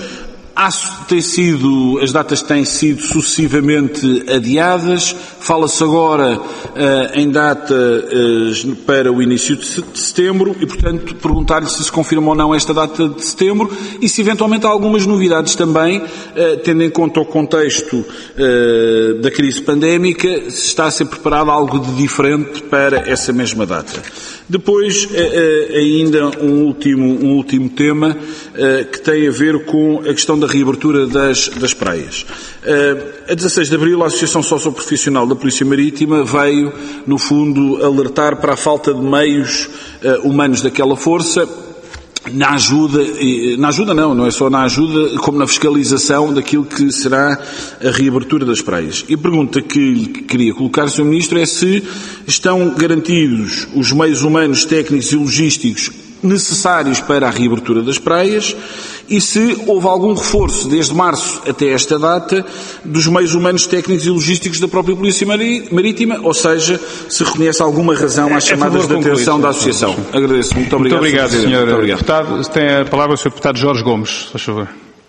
As datas têm sido sucessivamente adiadas. Fala-se agora em datas para o início de setembro e, portanto, perguntar-lhe se confirma ou não esta data de setembro e se eventualmente há algumas novidades também, tendo em conta o contexto da crise pandémica, se está a ser preparado algo de diferente para essa mesma data. Depois, ainda um último tema que tem a ver com a questão da reabertura das praias. A 16 de abril, a Associação Socioprofissional da Polícia Marítima veio, no fundo, alertar para a falta de meios humanos daquela força, na ajuda não é só na ajuda, como na fiscalização daquilo que será a reabertura das praias. E a pergunta que lhe queria colocar, Sr. Ministro, é se estão garantidos os meios humanos, técnicos e logísticos necessários para a reabertura das praias e se houve algum reforço desde março até esta data dos meios humanos, técnicos e logísticos da própria Polícia Marítima, ou seja, se reconhece alguma razão às chamadas de atenção da Associação. Agradeço. Muito obrigado. Muito obrigado, Sr. Sr. Deputado. Deputado. Tem a palavra o Sr. Deputado Jorge Gomes, por favor.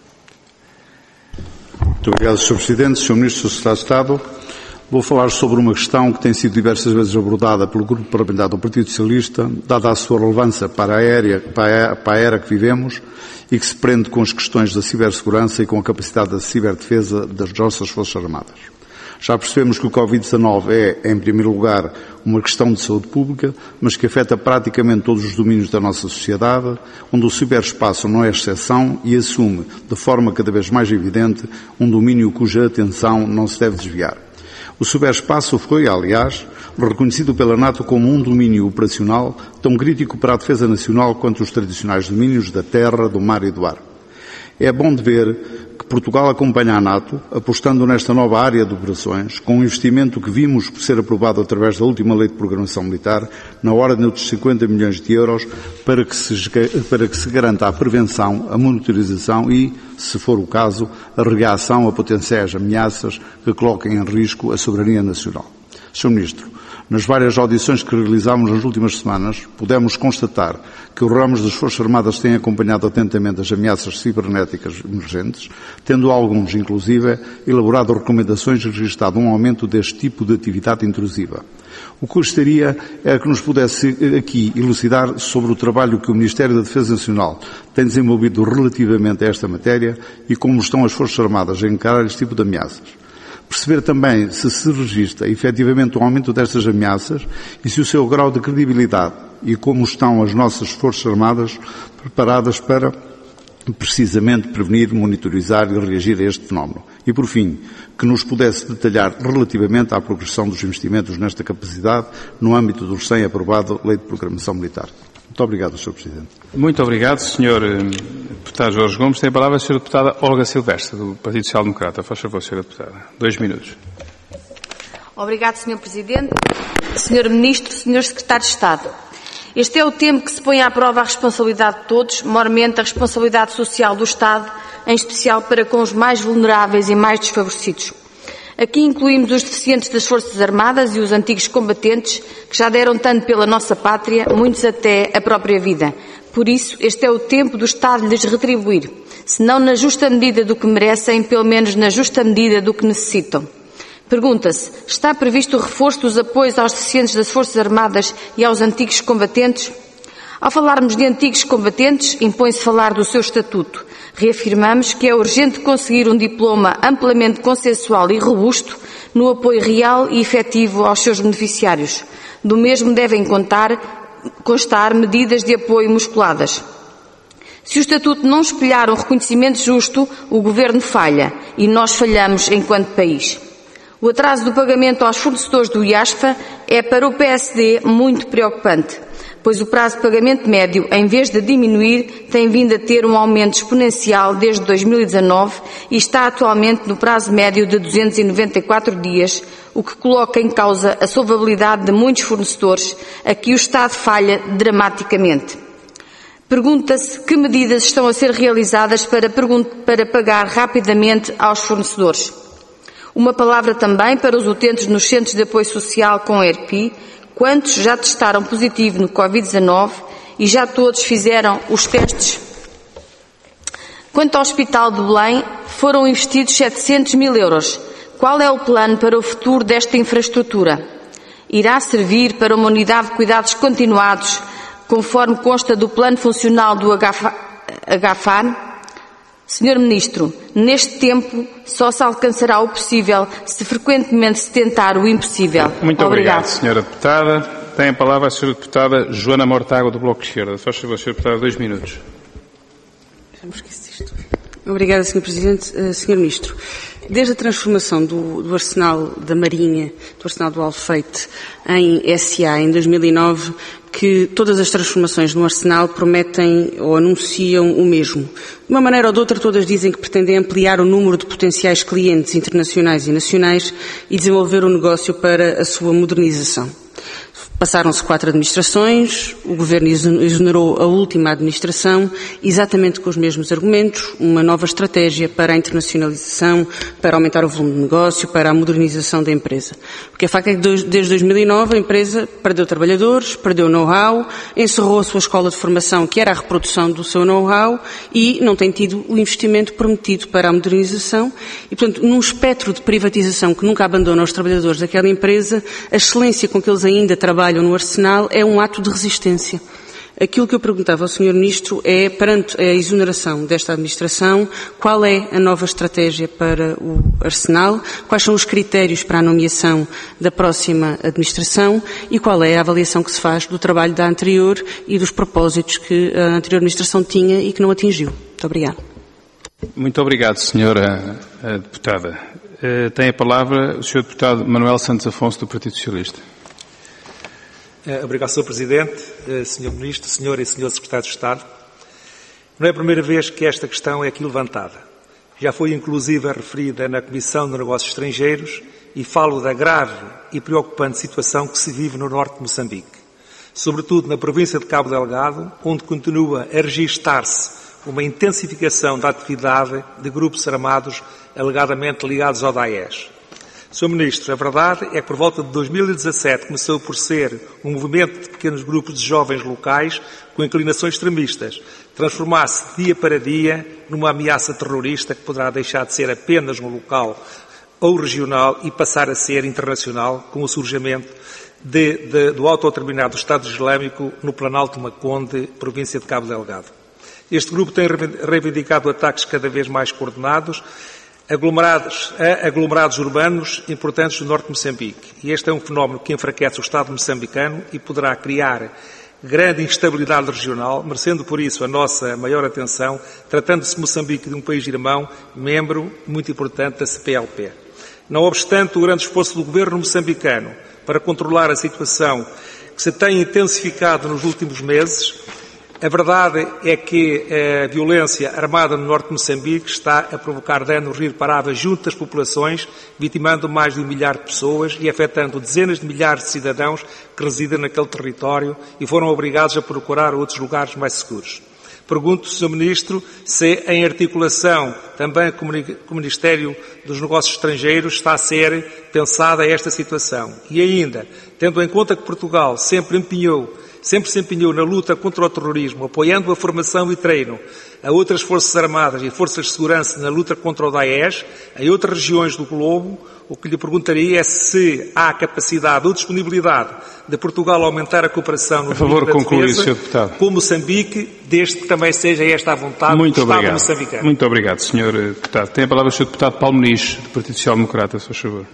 Muito obrigado, Sr. Presidente, Sr. Ministro, Sr. Secretário de Estado. Vou falar sobre uma questão que tem sido diversas vezes abordada pelo Grupo Parlamentar do Partido Socialista, dada a sua relevância para a era que vivemos e que se prende com as questões da cibersegurança e com a capacidade da ciberdefesa das nossas Forças Armadas. Já percebemos que o Covid-19 é, em primeiro lugar, uma questão de saúde pública, mas que afeta praticamente todos os domínios da nossa sociedade, onde o ciberespaço não é exceção e assume, de forma cada vez mais evidente, um domínio cuja atenção não se deve desviar. O ciberespaço foi, aliás, reconhecido pela NATO como um domínio operacional tão crítico para a defesa nacional quanto os tradicionais domínios da terra, do mar e do ar. É bom de ver que Portugal acompanha a NATO, apostando nesta nova área de operações, com um investimento que vimos ser aprovado através da última Lei de Programação Militar, na ordem dos 50 milhões de euros, para que se garanta a prevenção, a monitorização e, se for o caso, a reação a potenciais ameaças que coloquem em risco a soberania nacional. Sr. Ministro, nas várias audições que realizámos nas últimas semanas, pudemos constatar que os ramos das Forças Armadas têm acompanhado atentamente as ameaças cibernéticas emergentes, tendo alguns, inclusive, elaborado recomendações e registrado um aumento deste tipo de atividade intrusiva. O que gostaria era que nos pudesse aqui elucidar sobre o trabalho que o Ministério da Defesa Nacional tem desenvolvido relativamente a esta matéria e como estão as Forças Armadas a encarar este tipo de ameaças. Perceber também se registra efetivamente um aumento destas ameaças e se o seu grau de credibilidade e como estão as nossas Forças Armadas preparadas para precisamente prevenir, monitorizar e reagir a este fenómeno. E, por fim, que nos pudesse detalhar relativamente à progressão dos investimentos nesta capacidade no âmbito do recém-aprovado Lei de Programação Militar. Muito obrigado, Sr. Presidente. Muito obrigado, Sr. Deputado Jorge Gomes. Tem a palavra a Sra. Deputada Olga Silvestre, do Partido Social Democrata. Faz favor, Sra. Deputada. 2 minutos. Obrigado, Sr. Presidente, Sr. Ministro, Sr. Secretário de Estado. Este é o tempo que se põe à prova a responsabilidade de todos, maiormente a responsabilidade social do Estado, em especial para com os mais vulneráveis e mais desfavorecidos. Aqui incluímos os deficientes das Forças Armadas e os antigos combatentes que já deram tanto pela nossa pátria, muitos até a própria vida. Por isso, este é o tempo do Estado lhes retribuir, se não na justa medida do que merecem, pelo menos na justa medida do que necessitam. Pergunta-se, está previsto o reforço dos apoios aos deficientes das Forças Armadas e aos antigos combatentes? Ao falarmos de antigos combatentes, impõe-se falar do seu estatuto. Reafirmamos que é urgente conseguir um diploma amplamente consensual e robusto no apoio real e efetivo aos seus beneficiários. Do mesmo devem constar medidas de apoio musculadas. Se o estatuto não espelhar um reconhecimento justo, o Governo falha e nós falhamos enquanto país. O atraso do pagamento aos fornecedores do IASFA é para o PSD muito preocupante, pois o prazo de pagamento médio, em vez de diminuir, tem vindo a ter um aumento exponencial desde 2019 e está atualmente no prazo médio de 294 dias, o que coloca em causa a solvabilidade de muitos fornecedores, a que o Estado falha dramaticamente. Pergunta-se que medidas estão a ser realizadas para pagar rapidamente aos fornecedores. Uma palavra também para os utentes nos centros de apoio social com ERPI. Quantos já testaram positivo no Covid-19 e já todos fizeram os testes? Quanto ao Hospital de Belém, foram investidos 700 mil euros. Qual é o plano para o futuro desta infraestrutura? Irá servir para uma unidade de cuidados continuados, conforme consta do plano funcional do HFAN? Senhor Ministro, neste tempo só se alcançará o possível se frequentemente se tentar o impossível. Muito obrigado, Senhora Deputada. Tem a palavra a Senhora Deputada Joana Mortágua, do Bloco de Esquerda. Faz favor, Senhora Deputada, 2 minutos. Obrigada, Sr. Presidente. Sr. Ministro, desde a transformação do Arsenal da Marinha, do Arsenal do Alfeite, em SA, em 2009, que todas as transformações no Arsenal prometem ou anunciam o mesmo. De uma maneira ou de outra, todas dizem que pretendem ampliar o número de potenciais clientes internacionais e nacionais e desenvolver o negócio para a sua modernização. Passaram-se 4 administrações, o Governo exonerou a última administração, exatamente com os mesmos argumentos, uma nova estratégia para a internacionalização, para aumentar o volume de negócio, para a modernização da empresa. O que é facto é que desde 2009 a empresa perdeu trabalhadores, perdeu know-how, encerrou a sua escola de formação, que era a reprodução do seu know-how, e não tem tido o investimento prometido para a modernização. E, portanto, num espectro de privatização que nunca abandona os trabalhadores daquela empresa, a excelência com que eles ainda trabalham no Arsenal é um ato de resistência. Aquilo que eu perguntava ao Sr. Ministro é, perante a exoneração desta administração, qual é a nova estratégia para o Arsenal, quais são os critérios para a nomeação da próxima administração e qual é a avaliação que se faz do trabalho da anterior e dos propósitos que a anterior administração tinha e que não atingiu. Muito obrigada. Muito obrigado, Senhora Deputada. Tem a palavra o Sr. Deputado Manuel Santos Afonso, do Partido Socialista. Obrigado, Sr. Presidente, Sr. Ministro, Sr. e Sr. Secretário de Estado. Não é a primeira vez que esta questão é aqui levantada. Já foi inclusive referida na Comissão de Negócios Estrangeiros e falo da grave e preocupante situação que se vive no norte de Moçambique, sobretudo na província de Cabo Delgado, onde continua a registar-se uma intensificação da atividade de grupos armados alegadamente ligados ao Daesh. Sr. Ministro, a verdade é que por volta de 2017 começou por ser um movimento de pequenos grupos de jovens locais com inclinações extremistas, transformar-se dia para dia numa ameaça terrorista que poderá deixar de ser apenas um local ou regional e passar a ser internacional com o surgimento do autodeterminado Estado Islâmico no Planalto Maconde, província de Cabo Delgado. Este grupo tem reivindicado ataques cada vez mais coordenados aglomerados urbanos importantes do norte de Moçambique. E este é um fenómeno que enfraquece o Estado moçambicano e poderá criar grande instabilidade regional, merecendo por isso a nossa maior atenção, tratando-se de Moçambique de um país irmão, membro muito importante da CPLP. Não obstante o grande esforço do governo moçambicano para controlar a situação que se tem intensificado nos últimos meses, a verdade é que a violência armada no norte de Moçambique está a provocar danos irreparáveis junto das populações, vitimando mais de 1 milhar de pessoas e afetando dezenas de milhares de cidadãos que residem naquele território e foram obrigados a procurar outros lugares mais seguros. Pergunto, Sr. Ministro, se em articulação também com o Ministério dos Negócios Estrangeiros está a ser pensada esta situação. E ainda, tendo em conta que Portugal sempre se empenhou na luta contra o terrorismo, apoiando a formação e treino a outras Forças Armadas e Forças de Segurança na luta contra o Daesh, em outras regiões do globo, o que lhe perguntaria é se há capacidade ou disponibilidade de Portugal aumentar a cooperação no domínio da defesa, Sr. Deputado. com Moçambique, desde que também seja esta a vontade do Estado moçambicano. Muito obrigado, Sr. Deputado. Tem a palavra o Sr. Deputado Paulo Muniz, do Partido Social Democrata, se faz favor.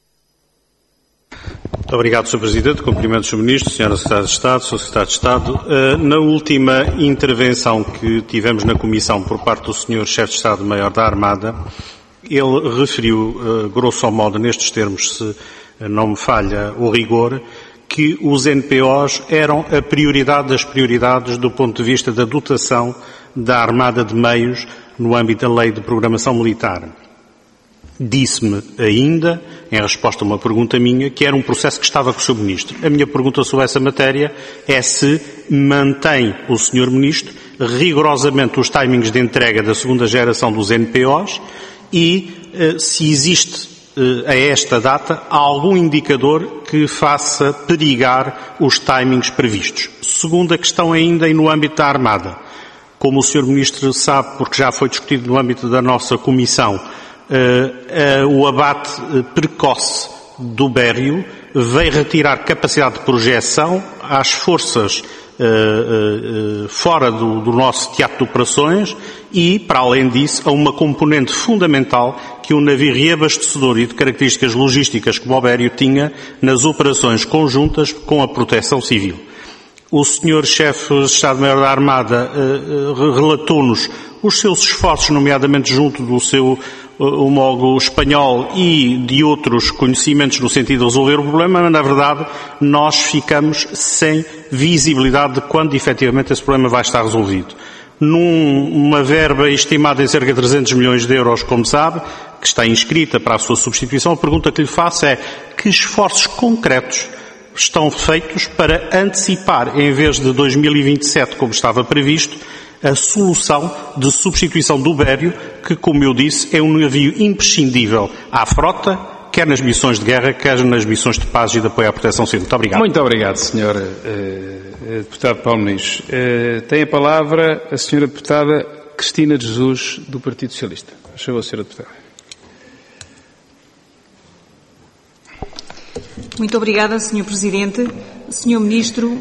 Muito obrigado, Sr. Presidente. Cumprimento o Sr. Ministro, Sra. Secretária de Estado, Sr. Secretário de Estado. Na última intervenção que tivemos na Comissão por parte do Sr. Chefe de Estado-Maior da Armada, ele referiu, grosso modo, nestes termos, se não me falha o rigor, que os NPOs eram a prioridade das prioridades do ponto de vista da dotação da Armada de meios no âmbito da Lei de Programação Militar. Disse-me ainda, em resposta a uma pergunta minha, que era um processo que estava com o Sr. Ministro. A minha pergunta sobre essa matéria é se mantém o Sr. Ministro rigorosamente os timings de entrega da segunda geração dos NPOs e se existe a esta data algum indicador que faça perigar os timings previstos. Segunda questão ainda e no âmbito da Armada. Como o Sr. Ministro sabe, porque já foi discutido no âmbito da nossa Comissão, o abate precoce do bérreo veio retirar capacidade de projeção às forças fora do nosso teatro de operações e, para além disso, a uma componente fundamental que um navio reabastecedor e de características logísticas como o béreo tinha nas operações conjuntas com a proteção civil. O Sr. Chefe de Estado-Maior da Armada relatou-nos os seus esforços, nomeadamente junto do seu homólogo espanhol e de outros conhecimentos no sentido de resolver o problema, mas na verdade nós ficamos sem visibilidade de quando efetivamente esse problema vai estar resolvido. Numa verba estimada em cerca de 300 milhões de euros, como sabe, que está inscrita para a sua substituição, a pergunta que lhe faço é que esforços concretos estão feitos para antecipar, em vez de 2027, como estava previsto, a solução de substituição do béreo, que, como eu disse, é um navio imprescindível à frota, quer nas missões de guerra, quer nas missões de paz e de apoio à proteção civil. Muito obrigado. Muito obrigado, Sr. Deputado Paulo Muniz. Tem a palavra a Sra. Deputada Cristina de Jesus, do Partido Socialista. Por favor, Sra. Deputada. Muito obrigada, Sr. Presidente, Sr. Ministro,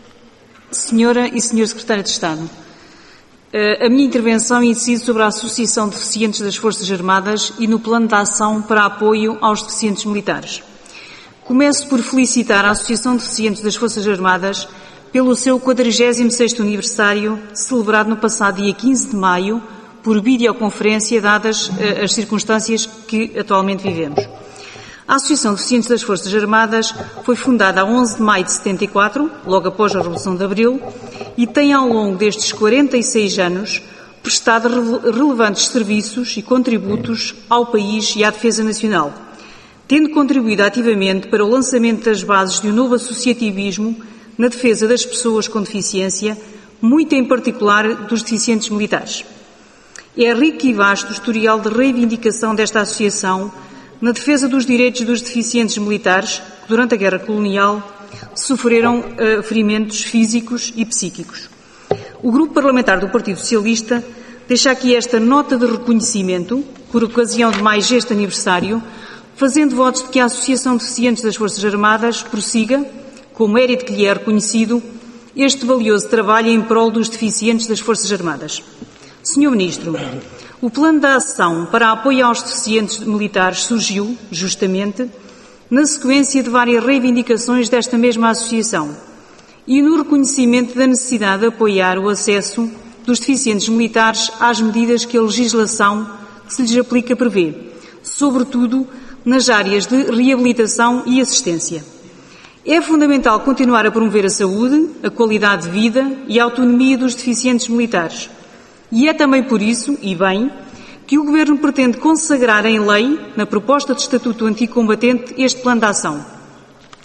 Sra. e Sr. Secretário de Estado. A minha intervenção incide sobre a Associação de Deficientes das Forças Armadas e no Plano de Ação para apoio aos deficientes militares. Começo por felicitar a Associação de Deficientes das Forças Armadas pelo seu 46º aniversário, celebrado no passado dia 15 de maio, por videoconferência, dadas as circunstâncias que atualmente vivemos. A Associação de Deficientes das Forças Armadas foi fundada a 11 de maio de 74, logo após a Revolução de Abril, e tem ao longo destes 46 anos prestado relevantes serviços e contributos ao país e à defesa nacional, tendo contribuído ativamente para o lançamento das bases de um novo associativismo na defesa das pessoas com deficiência, muito em particular dos deficientes militares. É rico e vasto o historial de reivindicação desta associação na defesa dos direitos dos deficientes militares que, durante a Guerra Colonial, sofreram ferimentos físicos e psíquicos. O Grupo Parlamentar do Partido Socialista deixa aqui esta nota de reconhecimento, por ocasião de mais este aniversário, fazendo votos de que a Associação de Deficientes das Forças Armadas prossiga, com o mérito que lhe é reconhecido, este valioso trabalho em prol dos deficientes das Forças Armadas. Sr. Ministro, o Plano de Ação para apoio aos deficientes militares surgiu, justamente, na sequência de várias reivindicações desta mesma associação e no reconhecimento da necessidade de apoiar o acesso dos deficientes militares às medidas que a legislação que se lhes aplica prevê, sobretudo nas áreas de reabilitação e assistência. É fundamental continuar a promover a saúde, a qualidade de vida e a autonomia dos deficientes militares. E é também por isso, e bem, que o Governo pretende consagrar em lei, na proposta de Estatuto Anticombatente, este plano de ação.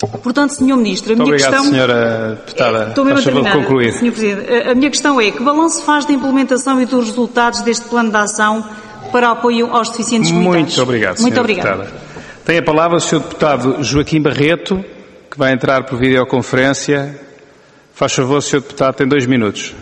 Portanto, Sr. Ministro, a minha Obrigado, questão... Sra. Deputada. Estou mesmo a terminar, concluir. Sr. Presidente. A minha questão é, que balanço faz da implementação e dos resultados deste plano de ação para apoio aos deficientes militares? Muito obrigado, Muito Sra. obrigada. Deputada. Tem a palavra o Sr. Deputado Joaquim Barreto, que vai entrar por videoconferência. Faz favor, Sr. Deputado, tem 2 minutos.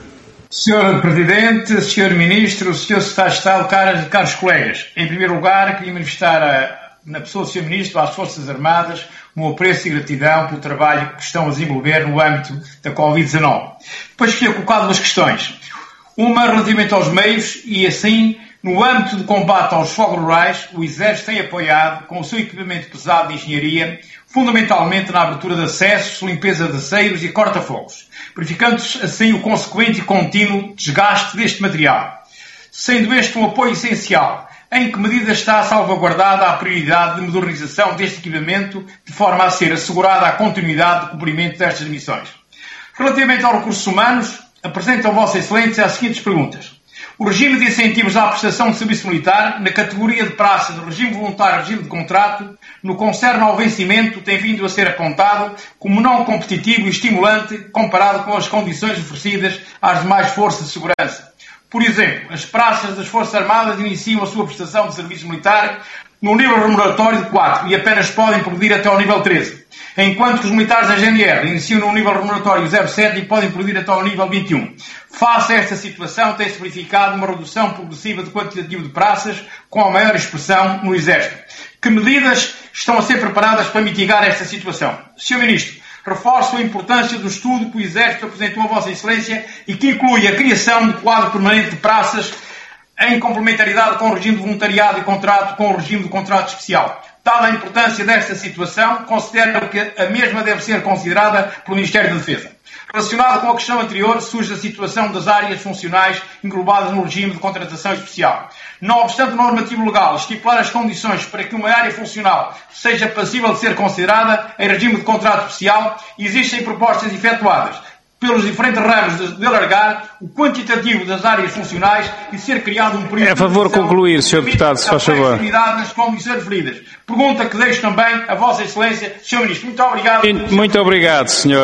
Sr. Presidente, Sr. Ministro, Sr. Secretário de Estado, caros colegas, em primeiro lugar, queria manifestar na pessoa do Sr. Ministro às Forças Armadas um apreço e gratidão pelo trabalho que estão a desenvolver no âmbito da Covid-19. Depois fiquei colocado 2 questões. Uma relativamente aos meios e, assim, no âmbito do combate aos fogos rurais, o Exército tem apoiado, com o seu equipamento pesado de engenharia, fundamentalmente na abertura de acessos, limpeza de aceiros e corta-fogos, verificando-se assim o consequente e contínuo desgaste deste material. Sendo este um apoio essencial, em que medida está salvaguardada a prioridade de modernização deste equipamento, de forma a ser assegurada a continuidade de cumprimento destas missões? Relativamente aos recursos humanos, apresento a Vossa Excelência as seguintes perguntas. O regime de incentivos à prestação de serviço militar, na categoria de praças do regime voluntário e regime de contrato, no que concerne ao vencimento, tem vindo a ser apontado como não competitivo e estimulante comparado com as condições oferecidas às demais forças de segurança. Por exemplo, as praças das Forças Armadas iniciam a sua prestação de serviço militar no nível remuneratório de 4 e apenas podem progredir até ao nível 13, enquanto que os militares da GNR iniciam no nível remuneratório 07 e podem progredir até ao nível 21. Face a esta situação, tem-se verificado uma redução progressiva do quantitativo de praças com a maior expressão no Exército. Que medidas estão a ser preparadas para mitigar esta situação? Sr. Ministro, reforço a importância do estudo que o Exército apresentou a Vossa Excelência e que inclui a criação de quadro permanente de praças em complementaridade com o regime de voluntariado e contrato com o regime de contrato especial. Dada a importância desta situação, considero que a mesma deve ser considerada pelo Ministério da Defesa. Relacionado com a questão anterior, surge a situação das áreas funcionais englobadas no regime de contratação especial. Não obstante o normativo legal estipular as condições para que uma área funcional seja passível de ser considerada em regime de contrato especial, existem propostas efetuadas pelos diferentes ramos de alargar o quantitativo das áreas funcionais e ser criado um período... É a favor concluir, Sr. Deputado, se faz favor. ...nas condições referidas. Pergunta que deixo também a Vossa Excelência, Sr. Ministro. Muito obrigado. Muito obrigado,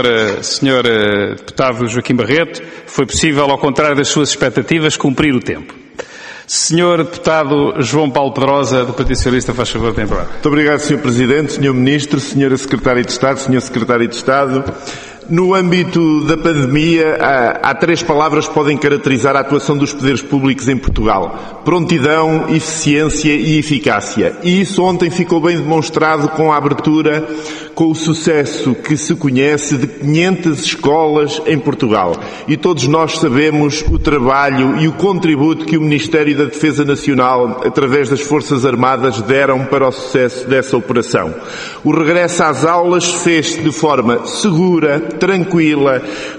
Sr. Deputado Joaquim Barreto. Foi possível, ao contrário das suas expectativas, cumprir o tempo. Sr. Deputado João Paulo Pedrosa, do Partido Socialista, faz favor, tem palavra. Muito obrigado, Sr. Presidente, Sr. Ministro, Sra. Secretária de Estado, Sr. Secretário de Estado. No âmbito da pandemia, há 3 palavras que podem caracterizar a atuação dos poderes públicos em Portugal: prontidão, eficiência e eficácia. E isso ontem ficou bem demonstrado com a abertura, com o sucesso que se conhece de 500 escolas em Portugal. E todos nós sabemos o trabalho e o contributo que o Ministério da Defesa Nacional, através das Forças Armadas, deram para o sucesso dessa operação. O regresso às aulas fez-se de forma segura, tranquila,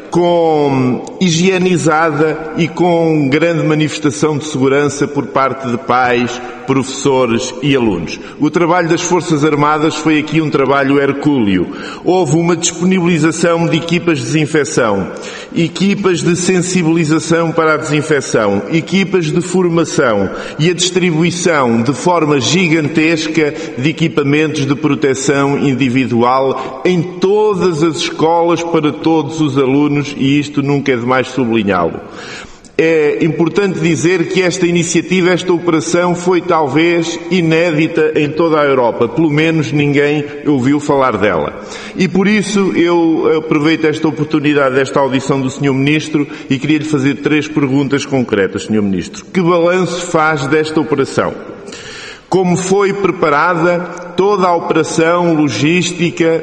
higienizada e com grande manifestação de segurança por parte de pais, professores e alunos. O trabalho das Forças Armadas foi aqui um trabalho hercúleo. Houve uma disponibilização de equipas de desinfecção, equipas de sensibilização para a desinfecção, equipas de formação e a distribuição de forma gigantesca de equipamentos de proteção individual em todas as escolas para todos os alunos, e isto nunca é demais sublinhá-lo. É importante dizer que esta iniciativa, esta operação, foi talvez inédita em toda a Europa. Pelo menos ninguém ouviu falar dela. E por isso eu aproveito esta oportunidade desta audição do Sr. Ministro e queria lhe fazer 3 perguntas concretas, Sr. Ministro. Que balanço faz desta operação? Como foi preparada toda a operação logística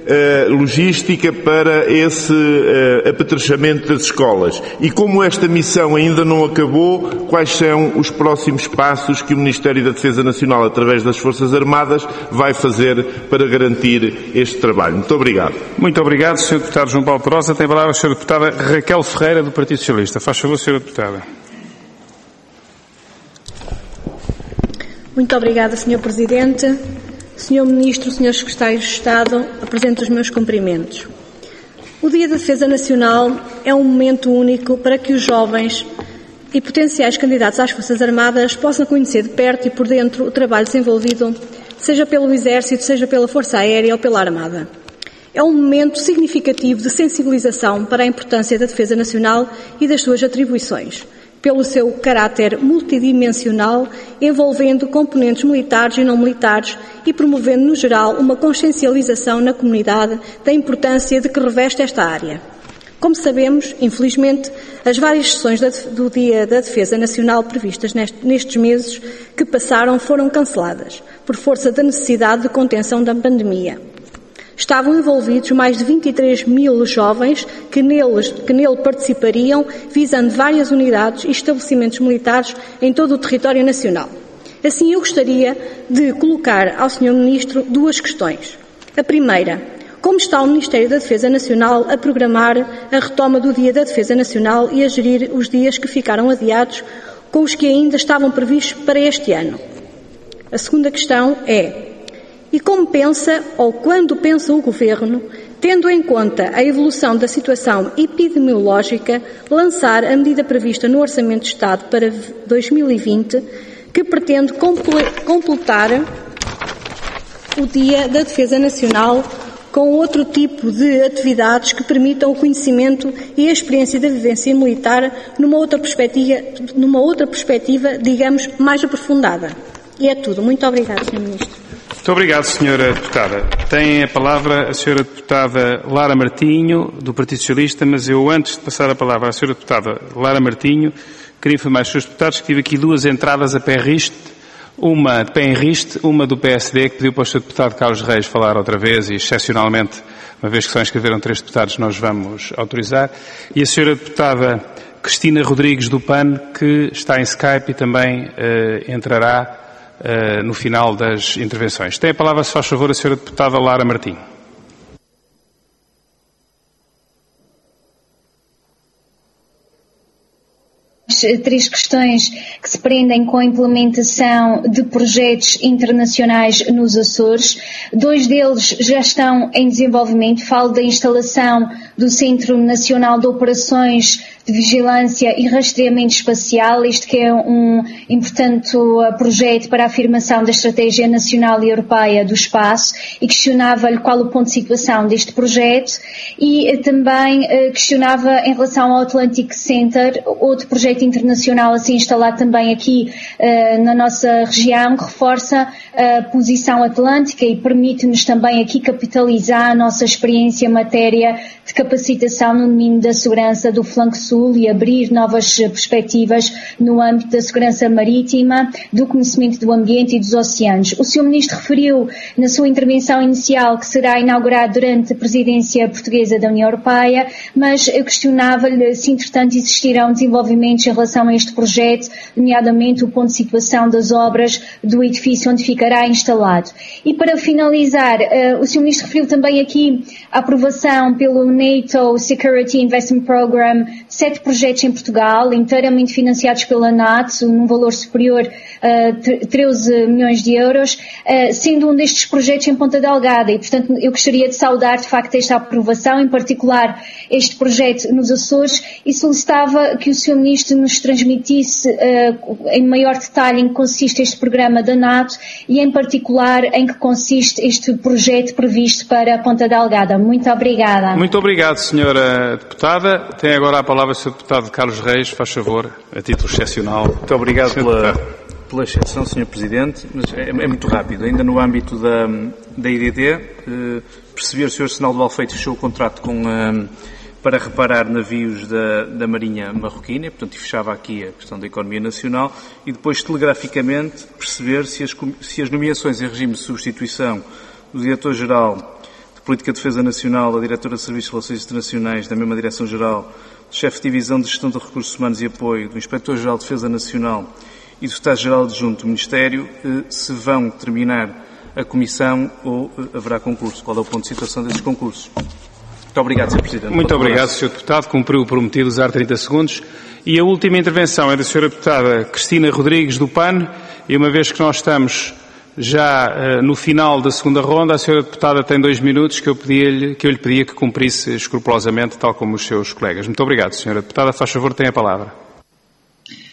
para esse apetrechamento das escolas? E como esta missão ainda não acabou, quais são os próximos passos que o Ministério da Defesa Nacional, através das Forças Armadas, vai fazer para garantir este trabalho? Muito obrigado. Muito obrigado, Sr. Deputado João Paulo Pedrosa. Tem a palavra a Sra. Deputada Raquel Ferreira, do Partido Socialista. Faz favor, Sra. Deputada. Muito obrigada, Sr. Presidente. Sr. Ministro, Sr. Secretário de Estado, apresento os meus cumprimentos. O Dia da Defesa Nacional é um momento único para que os jovens e potenciais candidatos às Forças Armadas possam conhecer de perto e por dentro o trabalho desenvolvido, seja pelo Exército, seja pela Força Aérea ou pela Armada. É um momento significativo de sensibilização para a importância da defesa nacional e das suas atribuições, pelo seu caráter multidimensional, envolvendo componentes militares e não militares e promovendo, no geral, uma consciencialização na comunidade da importância de que reveste esta área. Como sabemos, infelizmente, as várias sessões do Dia da Defesa Nacional previstas nestes meses que passaram foram canceladas, por força da necessidade de contenção da pandemia. Estavam envolvidos mais de 23 mil jovens que nele participariam, visando várias unidades e estabelecimentos militares em todo o território nacional. Assim, eu gostaria de colocar ao Sr. Ministro duas questões. A primeira: como está o Ministério da Defesa Nacional a programar a retoma do Dia da Defesa Nacional e a gerir os dias que ficaram adiados com os que ainda estavam previstos para este ano? A segunda questão é: e como pensa, ou quando pensa o Governo, tendo em conta a evolução da situação epidemiológica, lançar a medida prevista no Orçamento de Estado para 2020, que pretende completar o Dia da Defesa Nacional com outro tipo de atividades que permitam o conhecimento e a experiência da vivência militar numa outra perspectiva, digamos, mais aprofundada? E é tudo. Muito obrigada, Sr. Ministro. Muito obrigado, Sra. Deputada. Tem a palavra a Sra. Deputada Lara Martinho, do Partido Socialista, mas eu, antes de passar a palavra à Sra. Deputada Lara Martinho, queria informar os Srs. Deputados que tive aqui duas entradas a pé em riste, uma do PSD, que pediu para o Sr. Deputado Carlos Reis falar outra vez, e excepcionalmente, uma vez que só inscreveram 3 deputados, nós vamos autorizar, e a Sra. Deputada Cristina Rodrigues, do PAN, que está em Skype e também entrará no final das intervenções. Tem a palavra, se faz favor, a Sra. Deputada Lara Martinho. Três questões que se prendem com a implementação de projetos internacionais nos Açores. 2 deles já estão em desenvolvimento. Falo da instalação do Centro Nacional de Operações de Vigilância e Rastreamento Espacial, este que é um importante projeto para a afirmação da Estratégia Nacional e Europeia do Espaço, e questionava-lhe qual o ponto de situação deste projeto, e também questionava em relação ao Atlantic Center, outro projeto internacional a ser instalado também aqui na nossa região, que reforça a posição atlântica e permite-nos também aqui capitalizar a nossa experiência em matéria de capacitação no domínio da segurança do flanco sul e abrir novas perspectivas no âmbito da segurança marítima, do conhecimento do ambiente e dos oceanos. O Sr. Ministro referiu na sua intervenção inicial que será inaugurado durante a presidência portuguesa da União Europeia, mas eu questionava-lhe se, entretanto, existirão desenvolvimentos em relação a este projeto, nomeadamente o ponto de situação das obras do edifício onde ficará instalado. E para finalizar, o Sr. Ministro referiu também aqui a aprovação pelo NATO Security Investment Program, 7 projetos em Portugal, inteiramente financiados pela NATO, num valor superior a 13 milhões de euros, sendo um destes projetos em Ponta Delgada. E, portanto, eu gostaria de saudar, de facto, esta aprovação, em particular este projeto nos Açores, e solicitava que o Sr. Ministro nos transmitisse em maior detalhe em que consiste este programa da NATO e, em particular, em que consiste este projeto previsto para Ponta Delgada. Muito obrigada. Muito obrigado, Sra. Deputada. Tem agora a palavra o Sr. Deputado Carlos Reis, faz favor, a título excepcional. Muito obrigado pela exceção, Sr. Presidente, mas é muito rápido. Ainda no âmbito da IDD, perceber se o Arsenal do Alfeite fechou o contrato para reparar navios da Marinha Marroquina, portanto, fechava aqui a questão da economia nacional, e depois, telegraficamente, perceber se as nomeações em regime de substituição do Diretor-Geral de Política de Defesa Nacional, a Diretora de Serviços de Relações Internacionais, da mesma Direção-Geral, do Chefe de Divisão de Gestão de Recursos Humanos e Apoio, do Inspetor-Geral de Defesa Nacional e do Secretário-Geral Adjunto do Ministério, se vão terminar a comissão ou haverá concurso. Qual é o ponto de situação desses concursos? Muito obrigado, Sr. Presidente. Muito obrigado, Sr. Deputado. Cumpriu o prometido, usar 30 segundos. E a última intervenção é da Sra. Deputada Cristina Rodrigues, do PAN, e uma vez que nós estamos já no final da segunda ronda, a Sra. Deputada tem 2 minutos que eu lhe pedia que cumprisse escrupulosamente, tal como os seus colegas. Muito obrigado, Sra. Deputada. Faz favor, tem a palavra.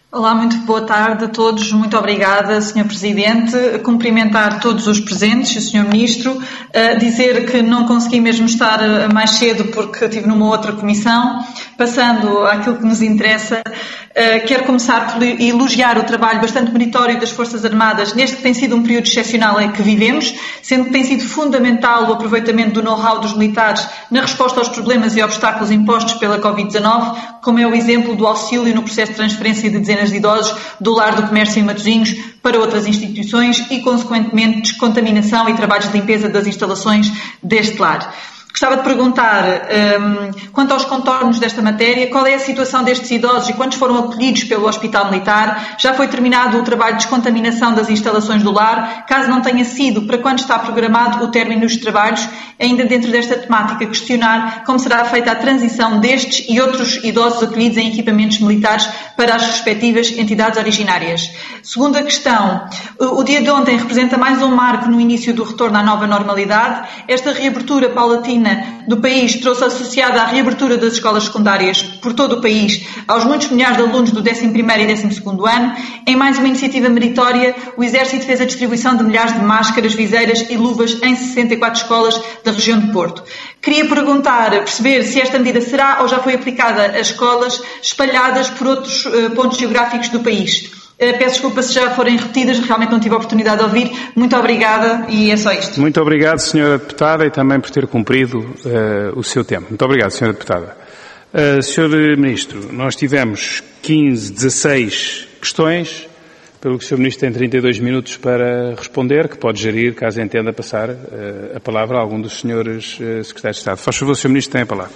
Olá, muito boa tarde a todos. Muito obrigada, Sr. Presidente. Cumprimentar todos os presentes, o Sr. Ministro, dizer que não consegui mesmo estar mais cedo porque estive numa outra comissão. Passando àquilo que nos interessa, quero começar por elogiar o trabalho bastante meritório das Forças Armadas neste que tem sido um período excepcional em que vivemos, sendo que tem sido fundamental o aproveitamento do know-how dos militares na resposta aos problemas e obstáculos impostos pela Covid-19, como é o exemplo do auxílio no processo de transferência de dezenas de idosos do Lar do Comércio em Matosinhos para outras instituições e, consequentemente, descontaminação e trabalhos de limpeza das instalações deste lar. Gostava de perguntar, quanto aos contornos desta matéria, qual é a situação destes idosos e quantos foram acolhidos pelo Hospital Militar? Já foi terminado o trabalho de descontaminação das instalações do lar? Caso não tenha sido, para quando está programado o término dos trabalhos? Ainda dentro desta temática, questionar como será feita a transição destes e outros idosos acolhidos em equipamentos militares para as respectivas entidades originárias. Segunda questão, o dia de ontem representa mais um marco no início do retorno à nova normalidade. Esta reabertura paulatina do país trouxe associada à reabertura das escolas secundárias por todo o país aos muitos milhares de alunos do 11º e 12º ano. Em mais uma iniciativa meritória, o Exército fez a distribuição de milhares de máscaras, viseiras e luvas em 64 escolas da região de Porto. Queria perceber se esta medida será ou já foi aplicada a escolas espalhadas por outros pontos geográficos do país. Peço desculpa se já forem repetidas, realmente não tive a oportunidade de ouvir. Muito obrigada e é só isto. Muito obrigado, Sra. Deputada, e também por ter cumprido o seu tempo. Muito obrigado, Sra. Deputada. Sr. Ministro, nós tivemos 16 questões, pelo que o Sr. Ministro tem 32 minutos para responder, que pode gerir, caso entenda passar a palavra a algum dos senhores Secretários de Estado. Faz favor, Sr. Ministro, tem a palavra.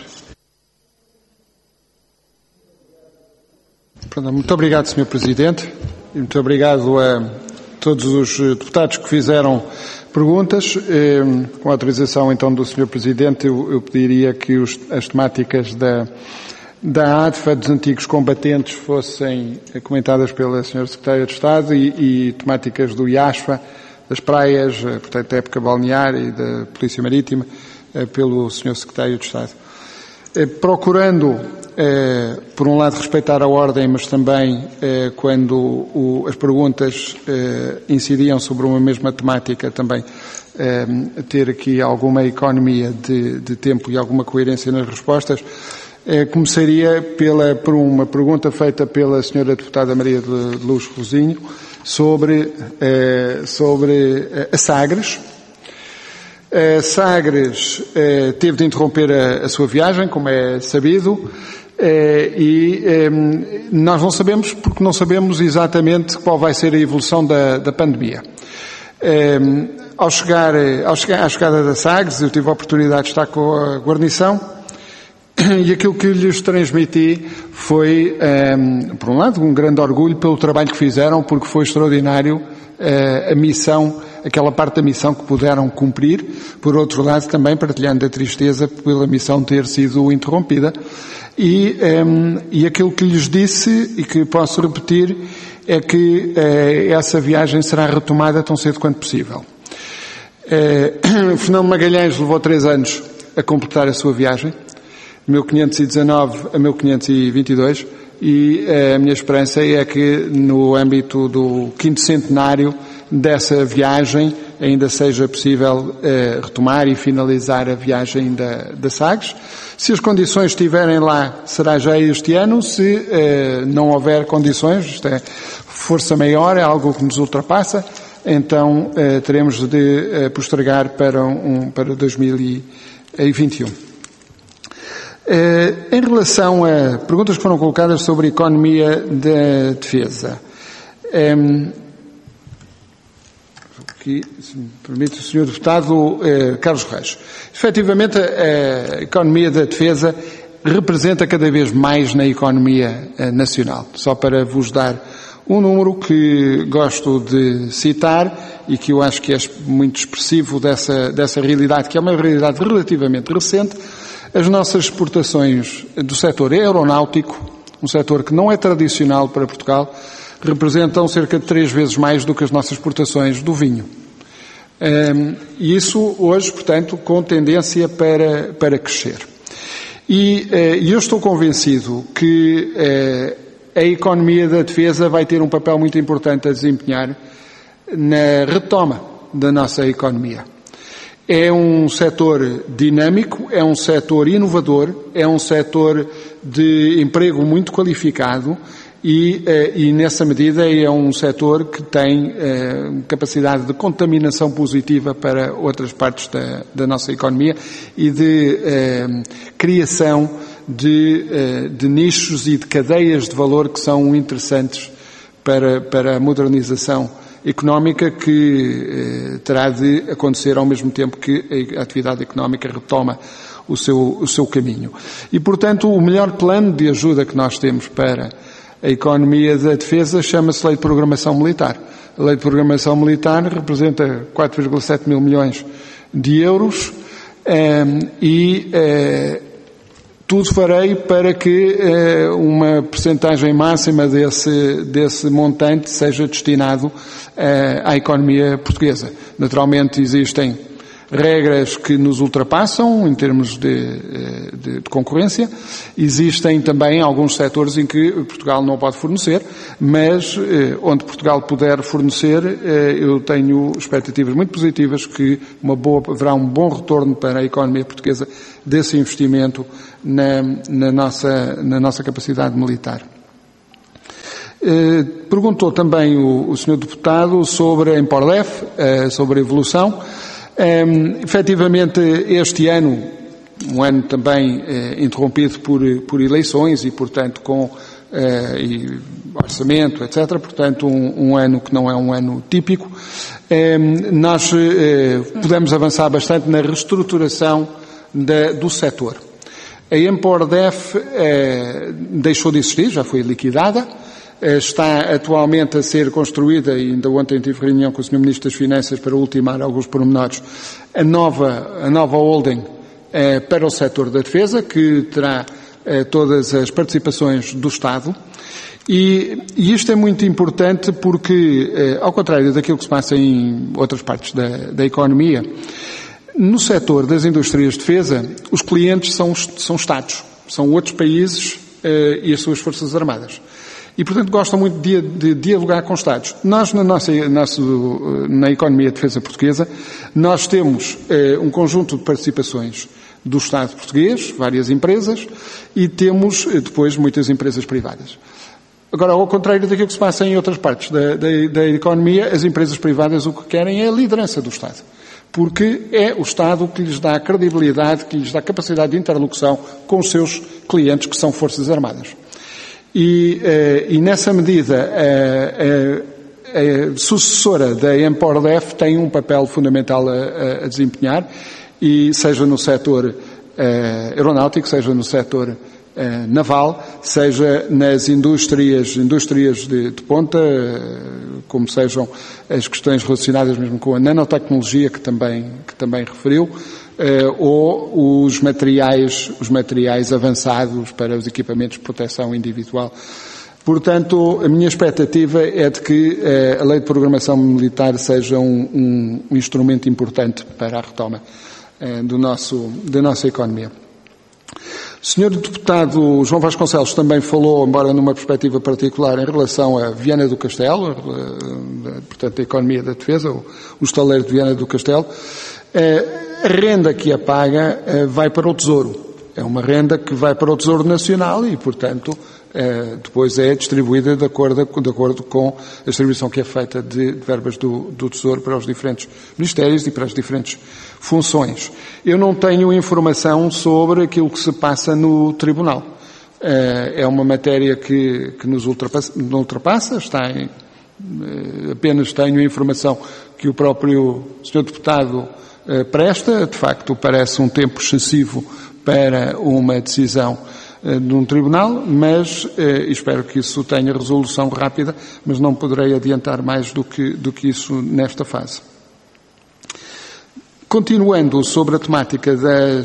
Muito obrigado, Sr. Presidente, e muito obrigado a todos os deputados que fizeram perguntas. Com a autorização, então, do Sr. Presidente, eu pediria que as temáticas da ADFA, dos antigos combatentes, fossem comentadas pela Sra. Secretária de Estado e temáticas do IASFA, das praias, portanto, da época balnear e da Polícia Marítima, pelo Sr. Secretário de Estado. Procurando, por um lado, respeitar a ordem, mas também, quando as perguntas incidiam sobre uma mesma temática, também ter aqui alguma economia de tempo e alguma coerência nas respostas. Começaria por uma pergunta feita pela Sra. Deputada Maria de Luz Rosinho sobre a Sagres. Sagres teve de interromper a sua viagem, como é sabido, e nós não sabemos, porque não sabemos exatamente qual vai ser a evolução da pandemia. À chegada da Sagres, eu tive a oportunidade de estar com a guarnição, e aquilo que lhes transmiti foi, por um lado, um grande orgulho pelo trabalho que fizeram, porque foi extraordinário a missão, aquela parte da missão que puderam cumprir. Por outro lado, também partilhando a tristeza pela missão ter sido interrompida. E aquilo que lhes disse, e que posso repetir, é que essa viagem será retomada tão cedo quanto possível. Fernando Magalhães levou 3 anos a completar a sua viagem, 1519 a 1522, e a minha esperança é que no âmbito do 5º centenário dessa viagem ainda seja possível retomar e finalizar a viagem da Sagres. Se as condições estiverem lá, será já este ano. Se não houver condições, isto é força maior, é algo que nos ultrapassa, então teremos de postergar para 2021. Em relação a perguntas que foram colocadas sobre a economia da defesa, aqui, se me permite, o Sr. Deputado Carlos Reis, efetivamente a economia da defesa representa cada vez mais na economia nacional. Só para vos dar um número que gosto de citar e que eu acho que é muito expressivo dessa realidade, que é uma realidade relativamente recente. As nossas exportações do setor aeronáutico, um setor que não é tradicional para Portugal, representam cerca de 3 vezes mais do que as nossas exportações do vinho. E isso hoje, portanto, com tendência para crescer. E eu estou convencido que a economia da defesa vai ter um papel muito importante a desempenhar na retoma da nossa economia. É um setor dinâmico, é um setor inovador, é um setor de emprego muito qualificado e nessa medida é um setor que tem capacidade de contaminação positiva para outras partes da nossa economia e de criação de nichos e de cadeias de valor que são interessantes para a modernização económica que terá de acontecer ao mesmo tempo que a atividade económica retoma o seu caminho. E, portanto, o melhor plano de ajuda que nós temos para a economia da defesa chama-se Lei de Programação Militar. A Lei de Programação Militar representa 4,7 mil milhões de euros tudo farei para que uma percentagem máxima desse montante seja destinado à economia portuguesa. Naturalmente existem regras que nos ultrapassam em termos de concorrência. Existem também alguns setores em que Portugal não pode fornecer, mas onde Portugal puder fornecer, eu tenho expectativas muito positivas que haverá um bom retorno para a economia portuguesa desse investimento na nossa capacidade militar. Perguntou também o Sr. Deputado sobre a Empordef, sobre a evolução. Efetivamente, este ano, um ano também interrompido por eleições e, portanto, com orçamento, etc., portanto, um ano que não é um ano típico, nós pudemos avançar bastante na reestruturação do setor. A Empordef deixou de existir, já foi liquidada, está atualmente a ser construída, e ainda ontem tive reunião com o Sr. Ministro das Finanças para ultimar alguns pormenores, a nova holding para o setor da defesa, que terá todas as participações do Estado. E isto é muito importante porque, ao contrário daquilo que se passa em outras partes da economia, no setor das indústrias de defesa, os clientes são Estados, são outros países e as suas Forças Armadas. E, portanto, gostam muito de dialogar com Estados. Nós, na economia de defesa portuguesa, nós temos um conjunto de participações do Estado português, várias empresas, e temos depois muitas empresas privadas. Agora, ao contrário daquilo que se passa em outras partes da economia, as empresas privadas o que querem é a liderança do Estado. Porque é o Estado que lhes dá credibilidade, que lhes dá capacidade de interlocução com os seus clientes, que são Forças Armadas. E nessa medida, a sucessora da Empordef tem um papel fundamental a desempenhar, e seja no setor aeronáutico, seja no setor naval, seja nas indústrias de ponta, como sejam as questões relacionadas mesmo com a nanotecnologia, que também referiu, ou os materiais avançados para os equipamentos de proteção individual. Portanto, a minha expectativa é de que a Lei de Programação Militar seja um instrumento importante para a retoma da nossa economia. O Sr. Deputado João Vasconcelos também falou, embora numa perspectiva particular, em relação a Viana do Castelo, portanto, a economia da defesa, o estaleiro de Viana do Castelo. A renda que a paga vai para o Tesouro. É uma renda que vai para o Tesouro Nacional e, portanto, depois é distribuída de acordo com a distribuição que é feita de verbas do Tesouro para os diferentes ministérios e para as diferentes funções. Eu não tenho informação sobre aquilo que se passa no Tribunal. É uma matéria que nos ultrapassa, apenas tenho a informação que o próprio Sr. Deputado presta. De facto, parece um tempo excessivo para uma decisão de um tribunal, mas espero que isso tenha resolução rápida, mas não poderei adiantar mais do que isso nesta fase. Continuando sobre a temática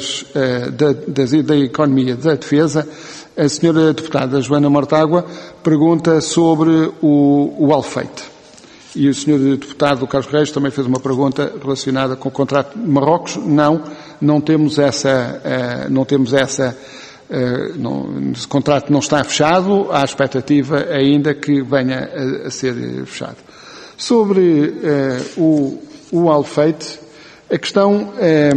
da economia da defesa, a senhora deputada Joana Mortágua pergunta sobre o Alfeite. E o Sr. Deputado Carlos Reis também fez uma pergunta relacionada com o contrato de Marrocos. Não temos essa Esse contrato não está fechado, há expectativa ainda que venha a ser fechado. Sobre o Alfeite, a questão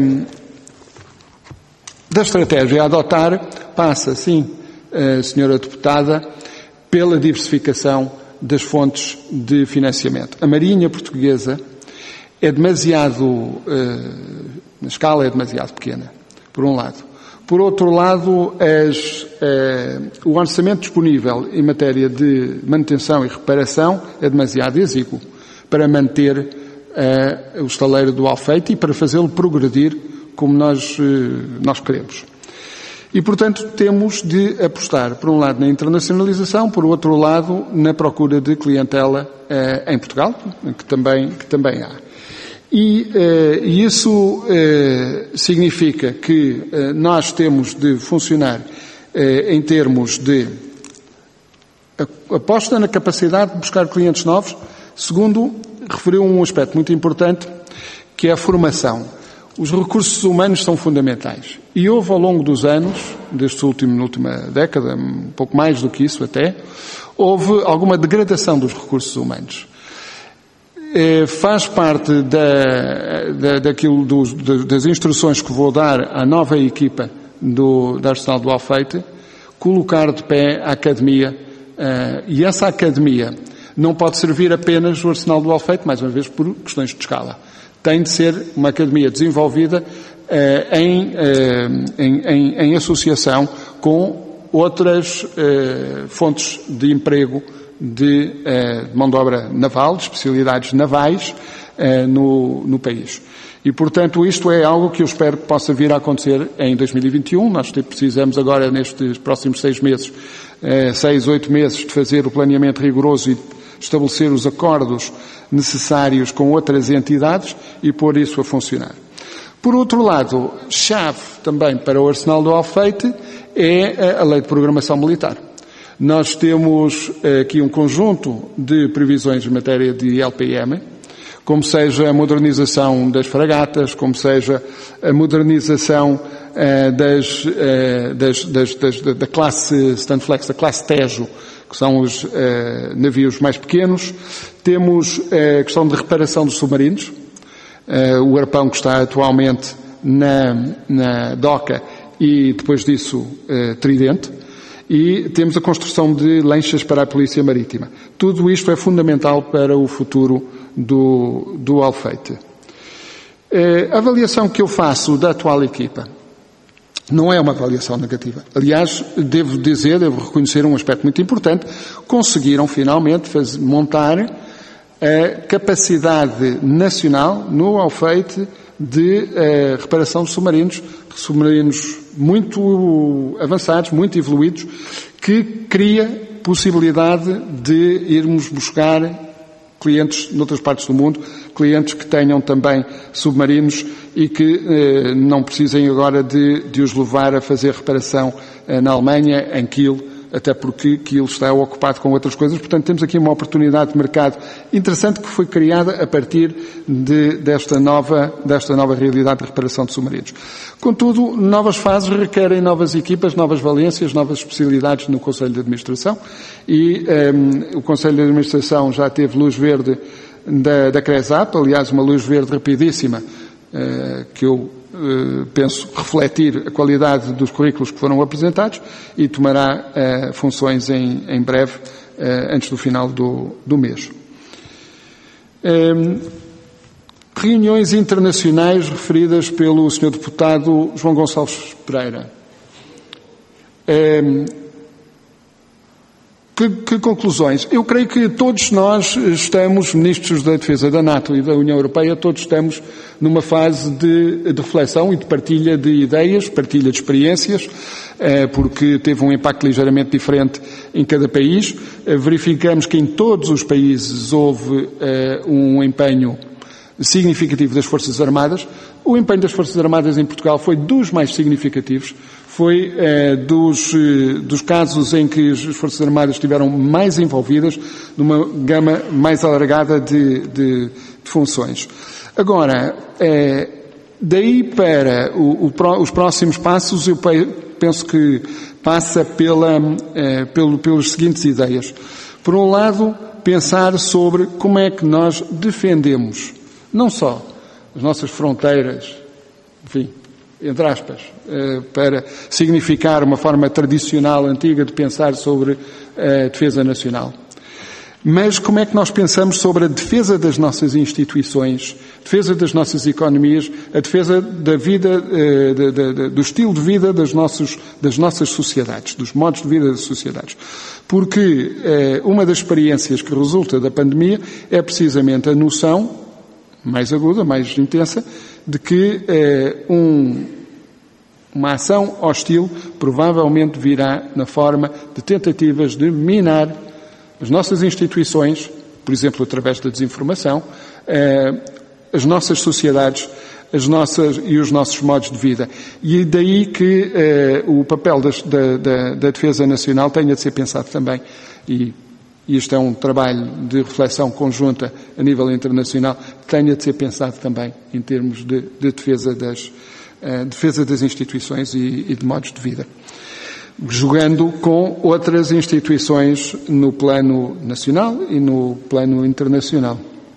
da estratégia a adotar passa, sim, senhora deputada, pela diversificação das fontes de financiamento. A Marinha Portuguesa é demasiado, a escala é demasiado pequena, por um lado. Por outro lado, o orçamento disponível em matéria de manutenção e reparação é demasiado exíguo para manter o estaleiro do Alfeite e para fazê-lo progredir como nós queremos. E, portanto, temos de apostar, por um lado, na internacionalização, por outro lado, na procura de clientela em Portugal, que também há. E isso significa que nós temos de funcionar em termos de aposta na capacidade de buscar clientes novos. Segundo, referiu um aspecto muito importante, que é a formação. Os recursos humanos são fundamentais. E houve ao longo dos anos, na última década, um pouco mais do que isso até, houve alguma degradação dos recursos humanos. Faz parte das instruções que vou dar à nova equipa da Arsenal do Alfeite, colocar de pé a academia, e essa academia não pode servir apenas o Arsenal do Alfeite, mais uma vez por questões de escala. Tem de ser uma academia desenvolvida em associação com outras fontes de emprego de mão de obra naval, de especialidades navais no país. E, portanto, isto é algo que eu espero que possa vir a acontecer em 2021. Nós precisamos agora, nestes próximos 6, 8 meses, de fazer o planeamento rigoroso e estabelecer os acordos necessários com outras entidades e pôr isso a funcionar. Por outro lado, chave também para o Arsenal do Alfeite é a Lei de Programação Militar. Nós temos aqui um conjunto de previsões em matéria de LPM, como seja a modernização das fragatas, como seja a modernização da classe Stanflex, da classe Tejo, que são os navios mais pequenos. Temos a questão de reparação dos submarinos, o arpão que está atualmente na doca e depois disso Tridente. E temos a construção de lanchas para a Polícia Marítima. Tudo isto é fundamental para o futuro do Alfeite. A avaliação que eu faço da atual equipa não é uma avaliação negativa. Aliás, devo reconhecer um aspecto muito importante. Conseguiram finalmente montar a capacidade nacional no Alfeite de reparação de submarinos muito avançados, muito evoluídos, que cria possibilidade de irmos buscar clientes noutras partes do mundo, clientes que tenham também submarinos e que não precisem agora de os levar a fazer reparação na Alemanha, em Kiel, até porque Kiel está ocupado com outras coisas. Portanto, temos aqui uma oportunidade de mercado interessante que foi criada a partir desta nova realidade de reparação de submarinos. Contudo, novas fases requerem novas equipas, novas valências, novas especialidades no Conselho de Administração e o Conselho de Administração já teve luz verde da CRESAP, aliás, uma luz verde rapidíssima, que eu penso refletir a qualidade dos currículos que foram apresentados e tomará funções em breve, antes do final do mês. Reuniões internacionais referidas pelo Sr. Deputado João Gonçalves Pereira. Que conclusões? Eu creio que todos nós estamos, ministros da Defesa da NATO e da União Europeia, todos estamos numa fase de reflexão e de partilha de ideias, partilha de experiências, porque teve um impacto ligeiramente diferente em cada país. Verificamos que em todos os países houve um empenho significativo das Forças Armadas. O empenho das Forças Armadas em Portugal foi dos mais significativos. Foi dos casos em que as Forças Armadas estiveram mais envolvidas numa gama mais alargada de funções. Agora, daí para os próximos passos, eu penso que passa pelas seguintes ideias. Por um lado, pensar sobre como é que nós defendemos não só as nossas fronteiras, enfim, entre aspas, para significar uma forma tradicional, antiga de pensar sobre a defesa nacional. Mas como é que nós pensamos sobre a defesa das nossas instituições, defesa das nossas economias, a defesa da vida, do estilo de vida das nossas sociedades, dos modos de vida das sociedades. Porque uma das experiências que resulta da pandemia é precisamente a noção mais aguda, mais intensa, de que uma ação hostil provavelmente virá na forma de tentativas de minar as nossas instituições, por exemplo, através da desinformação, as nossas sociedades, e os nossos modos de vida. E daí que o papel da defesa nacional tenha de ser pensado também. E isto é um trabalho de reflexão conjunta a nível internacional, tenha de ser pensado também em termos de defesa das instituições e de modos de vida, jogando com outras instituições no plano nacional e no plano internacional.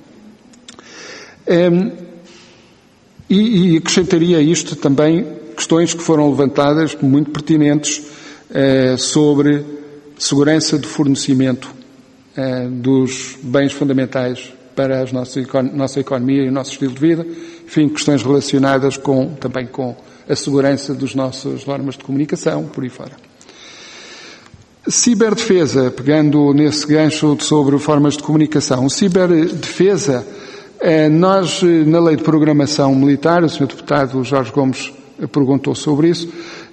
E acrescentaria a isto também questões que foram levantadas muito pertinentes sobre segurança de fornecimento dos bens fundamentais para a nossa economia e o nosso estilo de vida, enfim, questões relacionadas também com a segurança das nossas normas de comunicação, por aí fora. Ciberdefesa, pegando nesse gancho sobre formas de comunicação, ciberdefesa, nós, na Lei de Programação Militar, o Sr. Deputado Jorge Gomes perguntou sobre isso,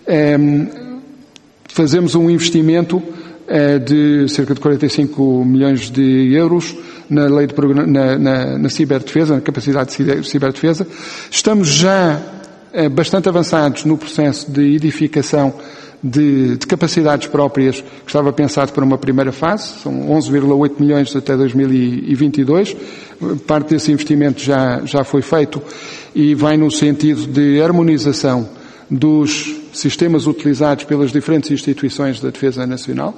fazemos um investimento de cerca de 45 milhões de euros na Lei de na ciberdefesa, na capacidade de ciberdefesa. Estamos já bastante avançados no processo de edificação de capacidades próprias que estava pensado para uma primeira fase, são 11,8 milhões até 2022. Parte desse investimento já foi feito e vai no sentido de harmonização dos sistemas utilizados pelas diferentes instituições da defesa nacional.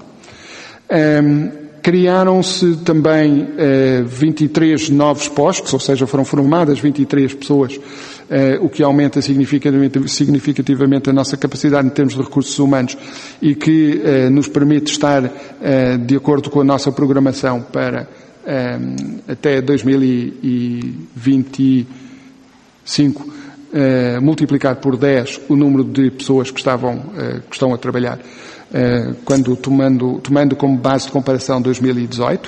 Criaram-se também 23 novos postos, ou seja, foram formadas 23 pessoas, o que aumenta significativamente a nossa capacidade em termos de recursos humanos e que nos permite estar de acordo com a nossa programação para até 2025 multiplicar por 10 o número de pessoas que estão a trabalhar, quando tomando como base de comparação 2018.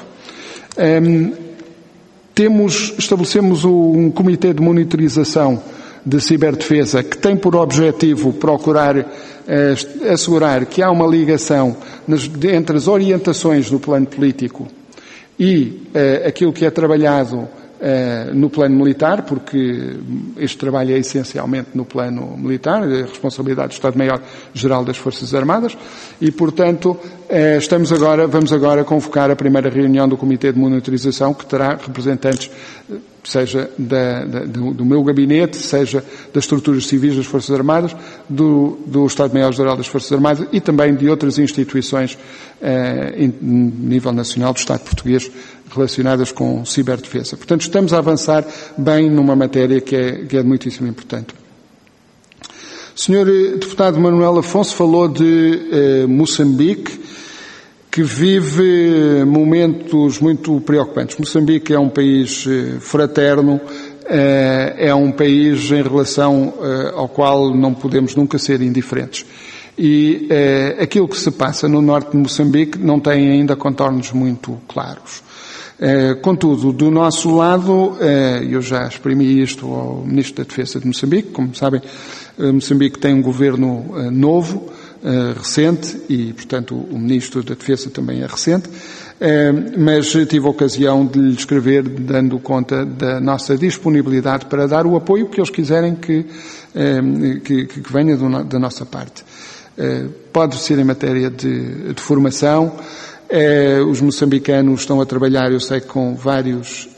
Estabelecemos um comitê de monitorização de ciberdefesa que tem por objetivo procurar assegurar que há uma ligação entre as orientações no plano político e aquilo que é trabalhado no plano militar, porque este trabalho é essencialmente no plano militar, a responsabilidade do Estado-Maior-Geral das Forças Armadas, e, portanto, vamos agora convocar a primeira reunião do Comitê de Monitorização, que terá representantes, seja do meu gabinete, seja das estruturas civis das Forças Armadas, do Estado-Maior-Geral das Forças Armadas e também de outras instituições em nível nacional do Estado português relacionadas com ciberdefesa. Portanto, estamos a avançar bem numa matéria que é muitíssimo importante. O Sr. Deputado Manuel Afonso falou de Moçambique, que vive momentos muito preocupantes. Moçambique é um país fraterno, é um país em relação ao qual não podemos nunca ser indiferentes. E aquilo que se passa no norte de Moçambique não tem ainda contornos muito claros. Contudo, do nosso lado, eu já exprimi isto ao Ministro da Defesa de Moçambique. Como sabem, Moçambique tem um governo novo, recente, e, portanto, o Ministro da Defesa também é recente, mas tive a ocasião de lhe escrever dando conta da nossa disponibilidade para dar o apoio que eles quiserem que venha da nossa parte. Pode ser em matéria de formação. Os moçambicanos estão a trabalhar, eu sei, com vários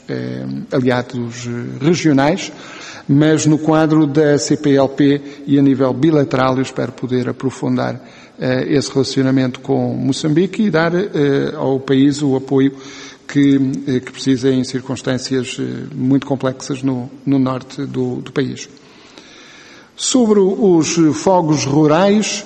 aliados regionais, mas no quadro da CPLP e a nível bilateral eu espero poder aprofundar esse relacionamento com Moçambique e dar ao país o apoio que precisa em circunstâncias muito complexas no norte do país. Sobre os fogos rurais,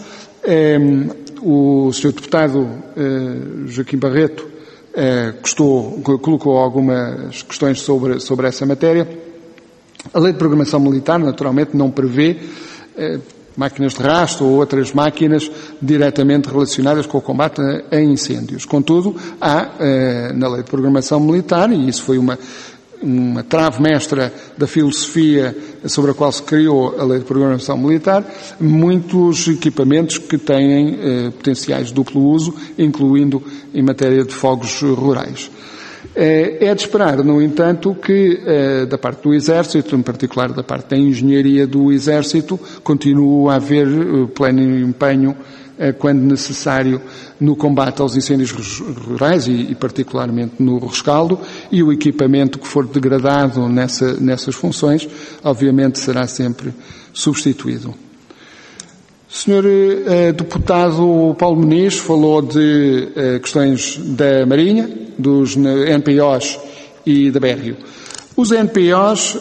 o Sr. Deputado Joaquim Barreto colocou algumas questões sobre essa matéria. A Lei de Programação Militar, naturalmente, não prevê máquinas de rastro ou outras máquinas diretamente relacionadas com o combate a incêndios. Contudo, há na Lei de Programação Militar, e isso foi uma trave mestra da filosofia sobre a qual se criou a Lei de Programação Militar, muitos equipamentos que têm potenciais de duplo uso, incluindo em matéria de fogos rurais. É de esperar, no entanto, que da parte do Exército, em particular da parte da engenharia do Exército, continue a haver pleno empenho, quando necessário, no combate aos incêndios rurais e particularmente no rescaldo, e o equipamento que for degradado nessas funções, obviamente será sempre substituído. O Sr. Deputado Paulo Muniz falou de questões da Marinha, dos NPOs e da BRU. Os NPOs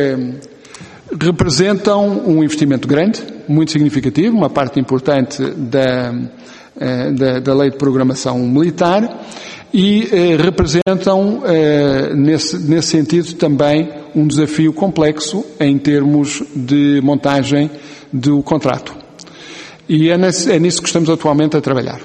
representam um investimento grande, muito significativo, uma parte importante da Lei de Programação Militar e representam, nesse sentido, também um desafio complexo em termos de montagem do contrato. E é nisso que estamos atualmente a trabalhar.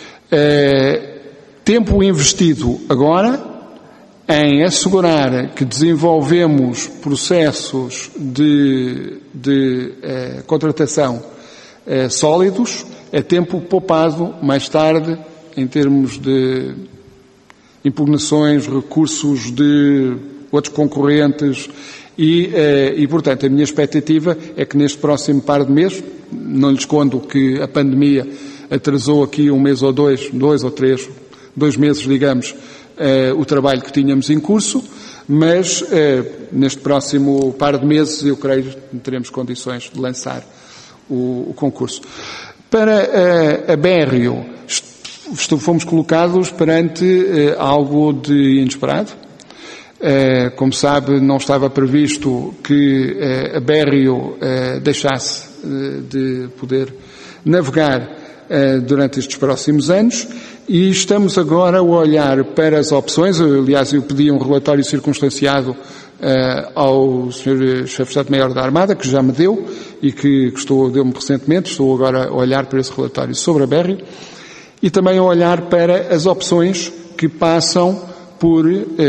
Tempo investido agora em assegurar que desenvolvemos processos de contratação sólidos, é tempo poupado mais tarde em termos de impugnações, recursos de outros concorrentes e, portanto, a minha expectativa é que neste próximo par de meses, não lhes escondo que a pandemia atrasou aqui um mês ou dois ou três, 2 meses, digamos, o trabalho que tínhamos em curso, mas neste próximo par de meses eu creio que teremos condições de lançar o concurso. Para a BRU, fomos colocados perante algo de inesperado. Como sabe, não estava previsto que a BRU deixasse de poder navegar durante estes próximos anos e estamos agora a olhar para as opções. Aliás, eu pedi um relatório circunstanciado ao Sr. Chefe de Estado-Maior da Armada, que já me deu e que deu-me recentemente. Estou agora a olhar para esse relatório sobre a BRU e também a olhar para as opções que passam por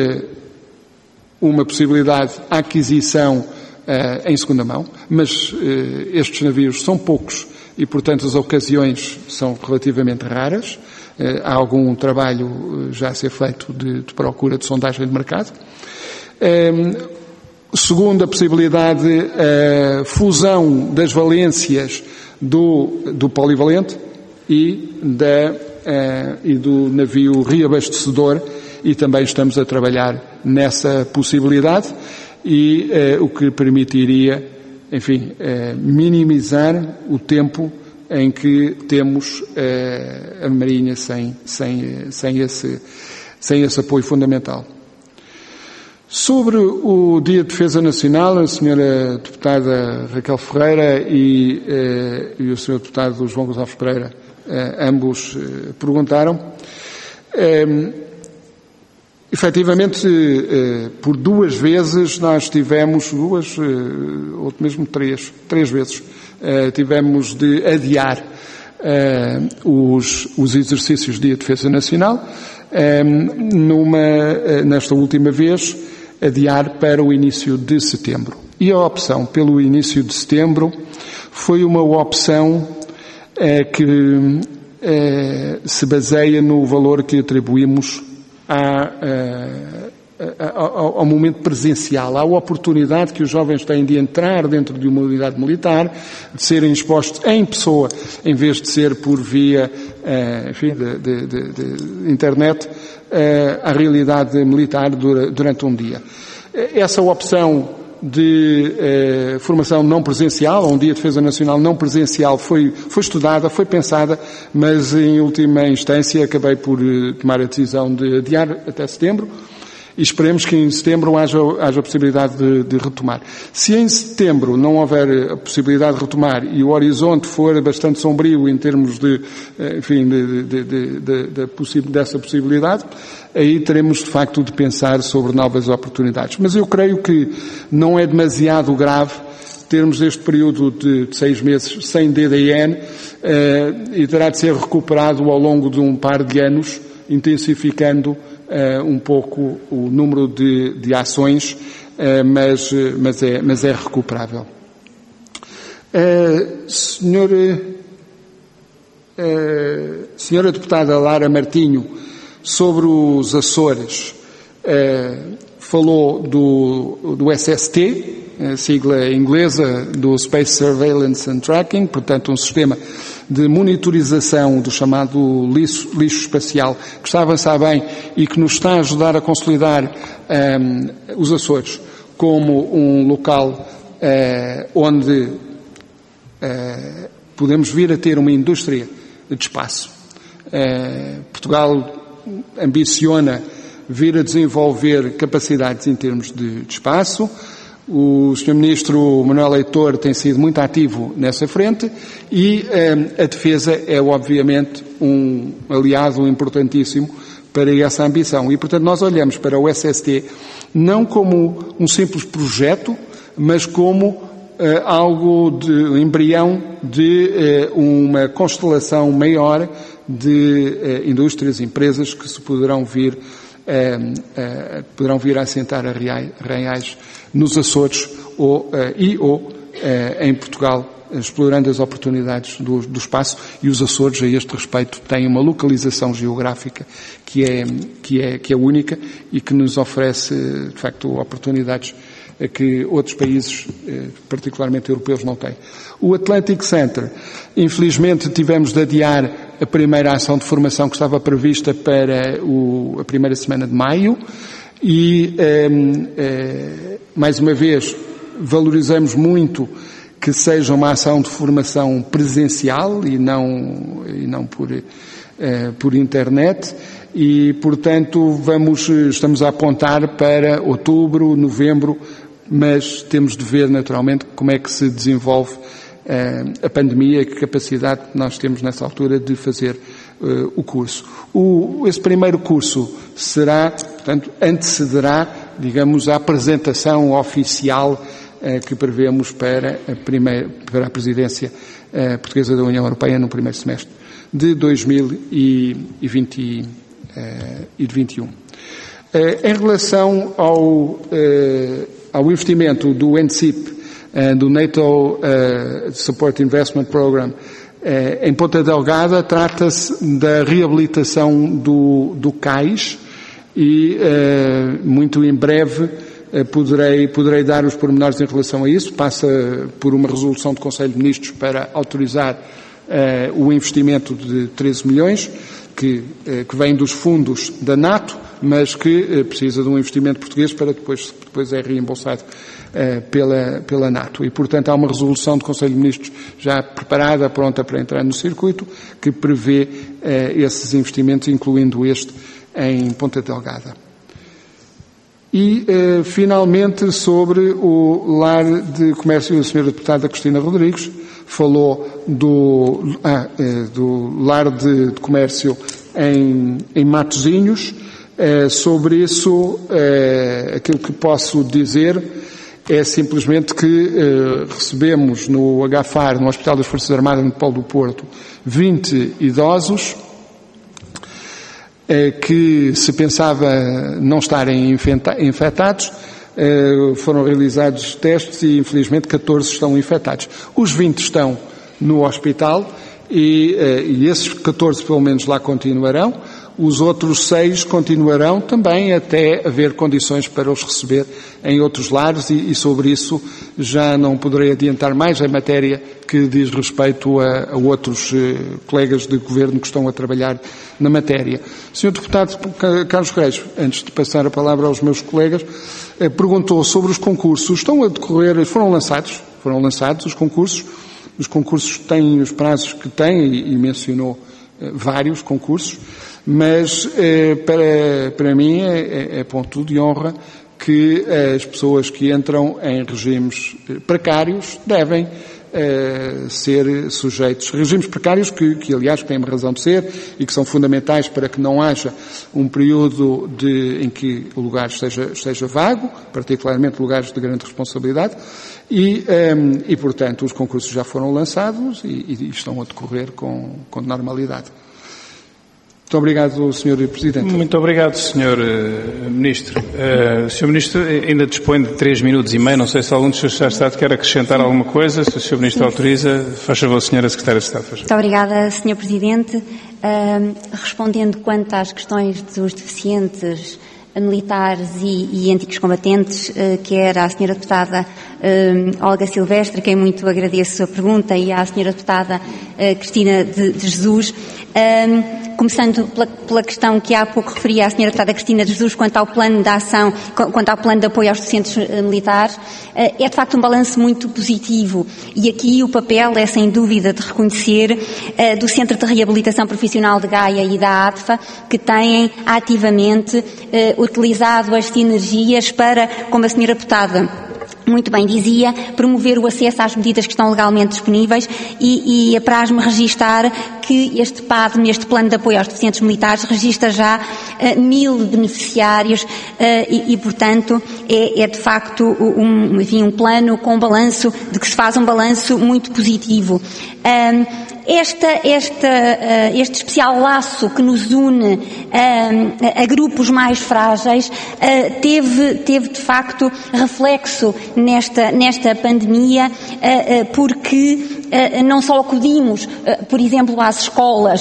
uma possibilidade de aquisição em segunda mão, mas estes navios são poucos e, portanto, as ocasiões são relativamente raras. Há algum trabalho já a ser feito de procura de sondagem de mercado. Segundo a possibilidade, a fusão das valências do polivalente e do navio reabastecedor, e também estamos a trabalhar nessa possibilidade e o que permitiria, enfim, minimizar o tempo em que temos a Marinha sem esse apoio fundamental. Sobre o Dia de Defesa Nacional, a Sra. Deputada Raquel Ferreira e o Sr. Deputado João Gonçalves Pereira, ambos perguntaram. Efetivamente, por 2 vezes nós tivemos, ou mesmo 3 vezes, tivemos de adiar os exercícios de Dia de Defesa Nacional, nesta última vez, adiar para o início de setembro. E a opção pelo início de setembro foi uma opção que se baseia no valor que atribuímos ao momento presencial, à oportunidade que os jovens têm de entrar dentro de uma unidade militar, de serem expostos em pessoa, em vez de ser por via, de internet, à realidade militar durante um dia. Essa opção de formação não presencial, ou um dia de defesa nacional não presencial, foi estudada, foi pensada, mas em última instância acabei por tomar a decisão de adiar até setembro, e esperemos que em setembro haja a possibilidade de retomar. Se em setembro não houver a possibilidade de retomar e o horizonte for bastante sombrio em termos dessa possibilidade, aí teremos de facto de pensar sobre novas oportunidades. Mas eu creio que não é demasiado grave termos este período de 6 meses sem DDN, e terá de ser recuperado ao longo de um par de anos, intensificando um pouco o número de ações, mas é recuperável. Senhora deputada Lara Martinho, sobre os Açores, falou do SST, a sigla inglesa do Space Surveillance and Tracking, portanto um sistema de monitorização do chamado lixo espacial, que está a avançar bem e que nos está a ajudar a consolidar os Açores como um local onde podemos vir a ter uma indústria de espaço. Portugal ambiciona vir a desenvolver capacidades em termos de espaço. O Sr. Ministro Manuel Leitor tem sido muito ativo nessa frente e a defesa é, obviamente, um aliado importantíssimo para essa ambição. E, portanto, nós olhamos para o SST não como um simples projeto, mas como algo de embrião de uma constelação maior de indústrias, empresas que se poderão vir a assentar a reais nos Açores ou em Portugal, explorando as oportunidades do espaço, e os Açores, a este respeito, têm uma localização geográfica que é única e que nos oferece, de facto, oportunidades que outros países, particularmente europeus, não têm. O Atlantic Center, infelizmente, tivemos de adiar a primeira ação de formação que estava prevista para a primeira semana de maio e, mais uma vez, valorizamos muito que seja uma ação de formação presencial e não por internet e, portanto, estamos a apontar para outubro, novembro, mas temos de ver, naturalmente, como é que se desenvolve a pandemia, que capacidade nós temos nessa altura de fazer o curso. Esse primeiro curso antecederá, digamos, a apresentação oficial que prevemos para a presidência portuguesa da União Europeia no primeiro semestre de 2021. Em relação ao investimento do NCIP, do NATO Support Investment Program, em Ponta Delgada, trata-se da reabilitação do cais e muito em breve poderei dar os pormenores em relação a isso. Passa por uma resolução do Conselho de Ministros para autorizar o investimento de 13 milhões, que vem dos fundos da NATO, mas que precisa de um investimento português para depois é reembolsado pela NATO. E, portanto, há uma resolução do Conselho de Ministros já preparada, pronta para entrar no circuito, que prevê esses investimentos, incluindo este em Ponta Delgada. E, finalmente, sobre o lar de comércio, a senhora deputada Cristina Rodrigues falou do lar de comércio em Matosinhos. Sobre isso, aquilo que posso dizer é simplesmente que recebemos no HFAR, no Hospital das Forças Armadas no Polo do Porto, 20 idosos que se pensava não estarem infectados. Foram realizados testes e, infelizmente, 14 estão infectados. Os 20 estão no hospital e esses 14, pelo menos, lá continuarão. Os outros 6 continuarão também até haver condições para os receber em outros lares e sobre isso já não poderei adiantar mais. É matéria que diz respeito a outros colegas de governo que estão a trabalhar na matéria. Sr. Deputado Carlos Reis, antes de passar a palavra aos meus colegas, perguntou sobre os concursos. Estão a decorrer, foram lançados os concursos. Os concursos têm os prazos que têm e mencionou vários concursos, mas para mim é ponto de honra que as pessoas que entram em regimes precários devem ser sujeitos. Regimes precários que aliás têm razão de ser e que são fundamentais para que não haja um período em que o lugar esteja vago, particularmente lugares de grande responsabilidade, e portanto os concursos já foram lançados e estão a decorrer com normalidade. Muito obrigado, Sr. Presidente. Muito obrigado, Sr. Ministro. O Sr. Ministro ainda dispõe de 3 minutos e meio. Não sei se algum dos seus secretários de Estado quer acrescentar alguma coisa. Se o Sr. Ministro autoriza, faz favor, Sra. Secretária de Estado. Muito obrigada, Sr. Presidente. Respondendo quanto às questões dos deficientes militares e antigos combatentes, quer à Sra. Deputada Olga Silvestre, a quem muito agradeço a pergunta, e à Sra. Deputada Cristina de Jesus. Começando pela questão que há pouco referia a Sra. Deputada Cristina de Jesus quanto ao plano de ação, quanto ao plano de apoio aos deficientes militares, é de facto um balanço muito positivo e aqui o papel é sem dúvida de reconhecer do Centro de Reabilitação Profissional de Gaia e da ADFA, que têm ativamente utilizado as sinergias para, como a Sra. Deputada muito bem dizia, promover o acesso às medidas que estão legalmente disponíveis e apraz-me registar que este PADM, este Plano de Apoio aos Deficientes Militares, registra já 1000 beneficiários portanto, é de facto um plano com balanço, de que se faz um balanço muito positivo. Este especial laço que nos une a grupos mais frágeis teve de facto reflexo nesta pandemia, porque não só acudimos, por exemplo, às escolas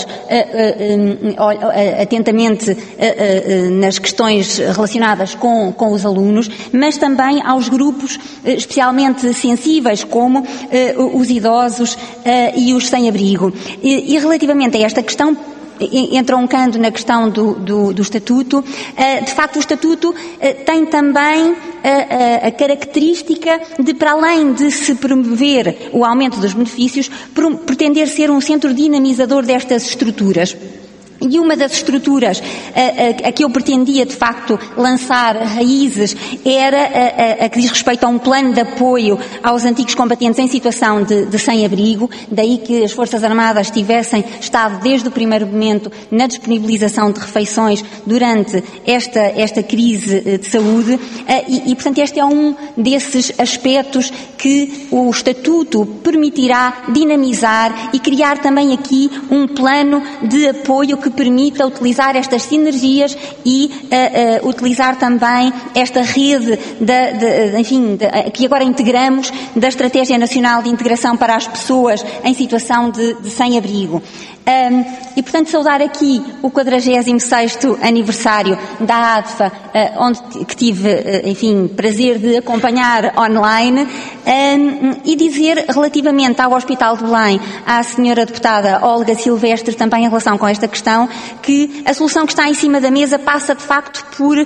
atentamente nas questões relacionadas com os alunos, mas também aos grupos especialmente sensíveis, como os idosos e os sem-abrigo. E relativamente a esta questão, entroncando na questão do Estatuto, de facto o Estatuto tem também a característica de, para além de se promover o aumento dos benefícios, pretender ser um centro dinamizador destas estruturas. E uma das estruturas a que eu pretendia, de facto, lançar raízes era a que diz respeito a um plano de apoio aos antigos combatentes em situação de sem-abrigo, daí que as Forças Armadas tivessem estado desde o primeiro momento na disponibilização de refeições durante esta crise de saúde e, portanto, este é um desses aspectos que o Estatuto permitirá dinamizar e criar também aqui um plano de apoio que permita utilizar estas sinergias e utilizar também esta rede que agora integramos da Estratégia Nacional de Integração para as Pessoas em Situação de Sem-Abrigo. E, portanto, saudar aqui o 46º aniversário da ADFA, que tive, prazer de acompanhar online, e dizer relativamente ao Hospital de Belém, à Sra. Deputada Olga Silvestre, também em relação com esta questão, que a solução que está em cima da mesa passa, de facto, por,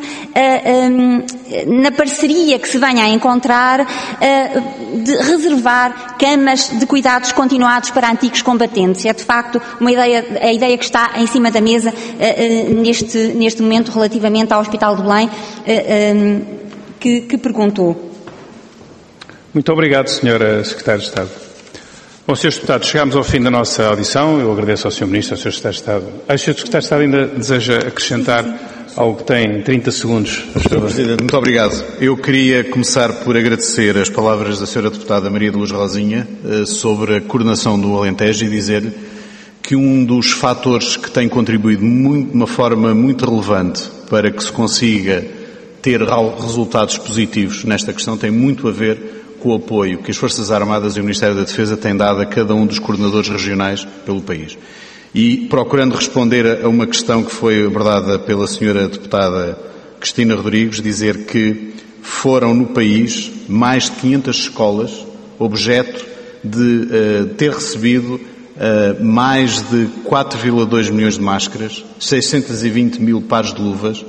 na parceria que se venha a encontrar, de reservar camas de cuidados continuados para antigos combatentes. É, de facto, a ideia que está em cima da mesa neste momento relativamente ao Hospital de Belém, que perguntou. Muito obrigado, Sra. Secretária de Estado. Bom, Srs. Deputados, chegámos ao fim da nossa audição. Eu agradeço ao Sr. Ministro, ao Sr. Secretário de Estado. O Sr. Secretário de Estado ainda deseja acrescentar algo que tem 30 segundos. Sr. Presidente, muito obrigado. Eu queria começar por agradecer as palavras da Sra. Deputada Maria de Luz Rosinha sobre a coordenação do Alentejo e dizer que um dos fatores que tem contribuído de uma forma muito relevante para que se consiga ter resultados positivos nesta questão tem muito a ver com o apoio que as Forças Armadas e o Ministério da Defesa têm dado a cada um dos coordenadores regionais pelo país. E, procurando responder a uma questão que foi abordada pela senhora deputada Cristina Rodrigues, dizer que foram no país mais de 500 escolas objeto de ter recebido mais de 4,2 milhões de máscaras, 620 mil pares de luvas,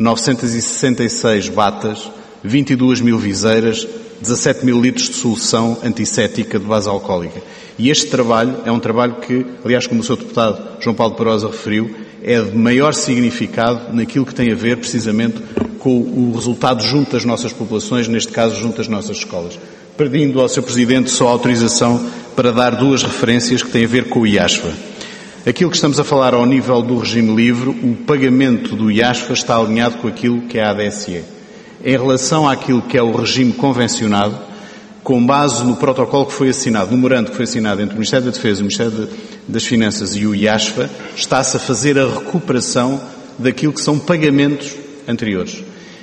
966 batas, 22 mil viseiras, 17 mil litros de solução antisséptica de base alcoólica. E este trabalho é um trabalho que, aliás, como o Sr. Deputado João Paulo Pedrosa referiu, é de maior significado naquilo que tem a ver precisamente com o resultado junto das nossas populações, neste caso junto das nossas escolas. Pedindo ao Sr. Presidente só autorização para dar duas referências que têm a ver com o IASFA. Aquilo que estamos a falar ao nível do regime livre, o pagamento do IASFA está alinhado com aquilo que é a ADSE. Em relação àquilo que é o regime convencionado, com base no protocolo que foi assinado, no memorando que foi assinado entre o Ministério da Defesa, o Ministério das Finanças e o IASFA, está-se a fazer a recuperação daquilo que são pagamentos anteriores.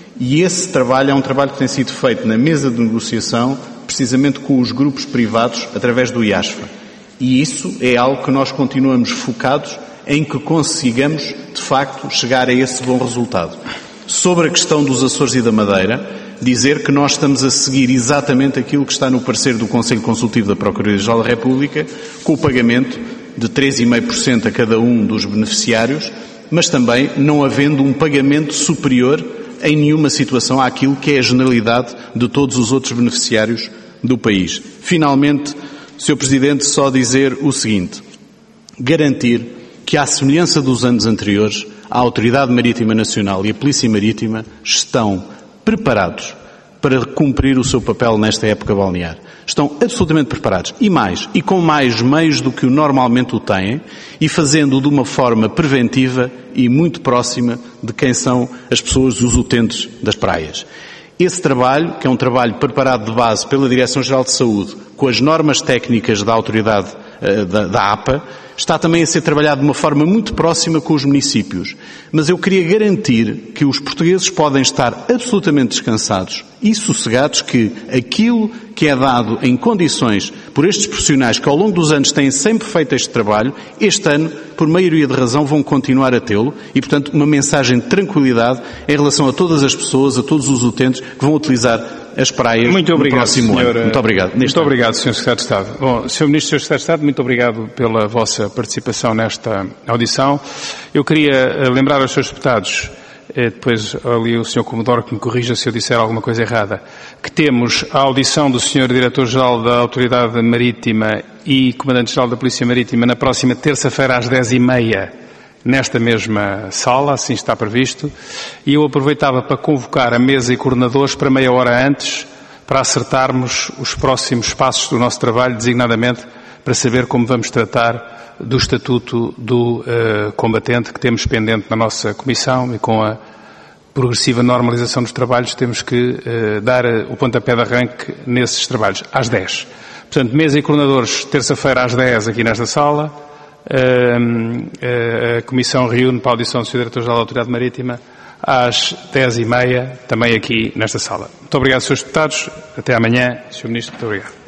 E esse trabalho é um trabalho que tem sido feito na mesa de negociação, precisamente com os grupos privados, através do IASFA. E isso é algo que nós continuamos focados em que consigamos, de facto, chegar a esse bom resultado. Sobre a questão dos Açores e da Madeira, dizer que nós estamos a seguir exatamente aquilo que está no parecer do Conselho Consultivo da Procuradoria-Geral da República, com o pagamento de 3,5% a cada um dos beneficiários, mas também não havendo um pagamento superior em nenhuma situação àquilo que é a generalidade de todos os outros beneficiários do país. Finalmente, Sr. Presidente, só dizer o seguinte: garantir que, à semelhança dos anos anteriores, a Autoridade Marítima Nacional e a Polícia Marítima estão preparados para cumprir o seu papel nesta época balnear. Estão absolutamente preparados. E mais, e com mais meios do que normalmente o têm, e fazendo de uma forma preventiva e muito próxima de quem são as pessoas, os utentes das praias. Esse trabalho, que é um trabalho preparado de base pela Direção-Geral de Saúde, com as normas técnicas da autoridade da APA, está também a ser trabalhado de uma forma muito próxima com os municípios. Mas eu queria garantir que os portugueses podem estar absolutamente descansados e sossegados que aquilo que é dado em condições por estes profissionais que ao longo dos anos têm sempre feito este trabalho, este ano, por maioria de razão, vão continuar a tê-lo e, portanto, uma mensagem de tranquilidade em relação a todas as pessoas, a todos os utentes que vão utilizar as praias no próximo ano. Muito obrigado. Muito obrigado, Sr. Secretário de Estado. Bom, Sr. Ministro e Sr. Secretário de Estado, muito obrigado pela vossa participação nesta audição. Eu queria lembrar aos Srs. deputados, depois ali o Sr. Comodoro que me corrija se eu disser alguma coisa errada, que temos a audição do Sr. Diretor-Geral da Autoridade Marítima e Comandante-Geral da Polícia Marítima na próxima terça-feira às 10h30, nesta mesma sala, assim está previsto, e eu aproveitava para convocar a mesa e coordenadores para meia hora antes, para acertarmos os próximos passos do nosso trabalho, designadamente para saber como vamos tratar do Estatuto do Combatente que temos pendente na nossa Comissão, e com a progressiva normalização dos trabalhos temos que dar o pontapé de arranque nesses trabalhos, às 10. Portanto, mesa e coordenadores, terça-feira às 10 aqui nesta sala. A Comissão reúne para a audição do Sr. Diretor-Geral da Autoridade Marítima às 10h30, também aqui nesta sala. Muito obrigado, Srs. Deputados. Até amanhã. Sr. Ministro, muito obrigado.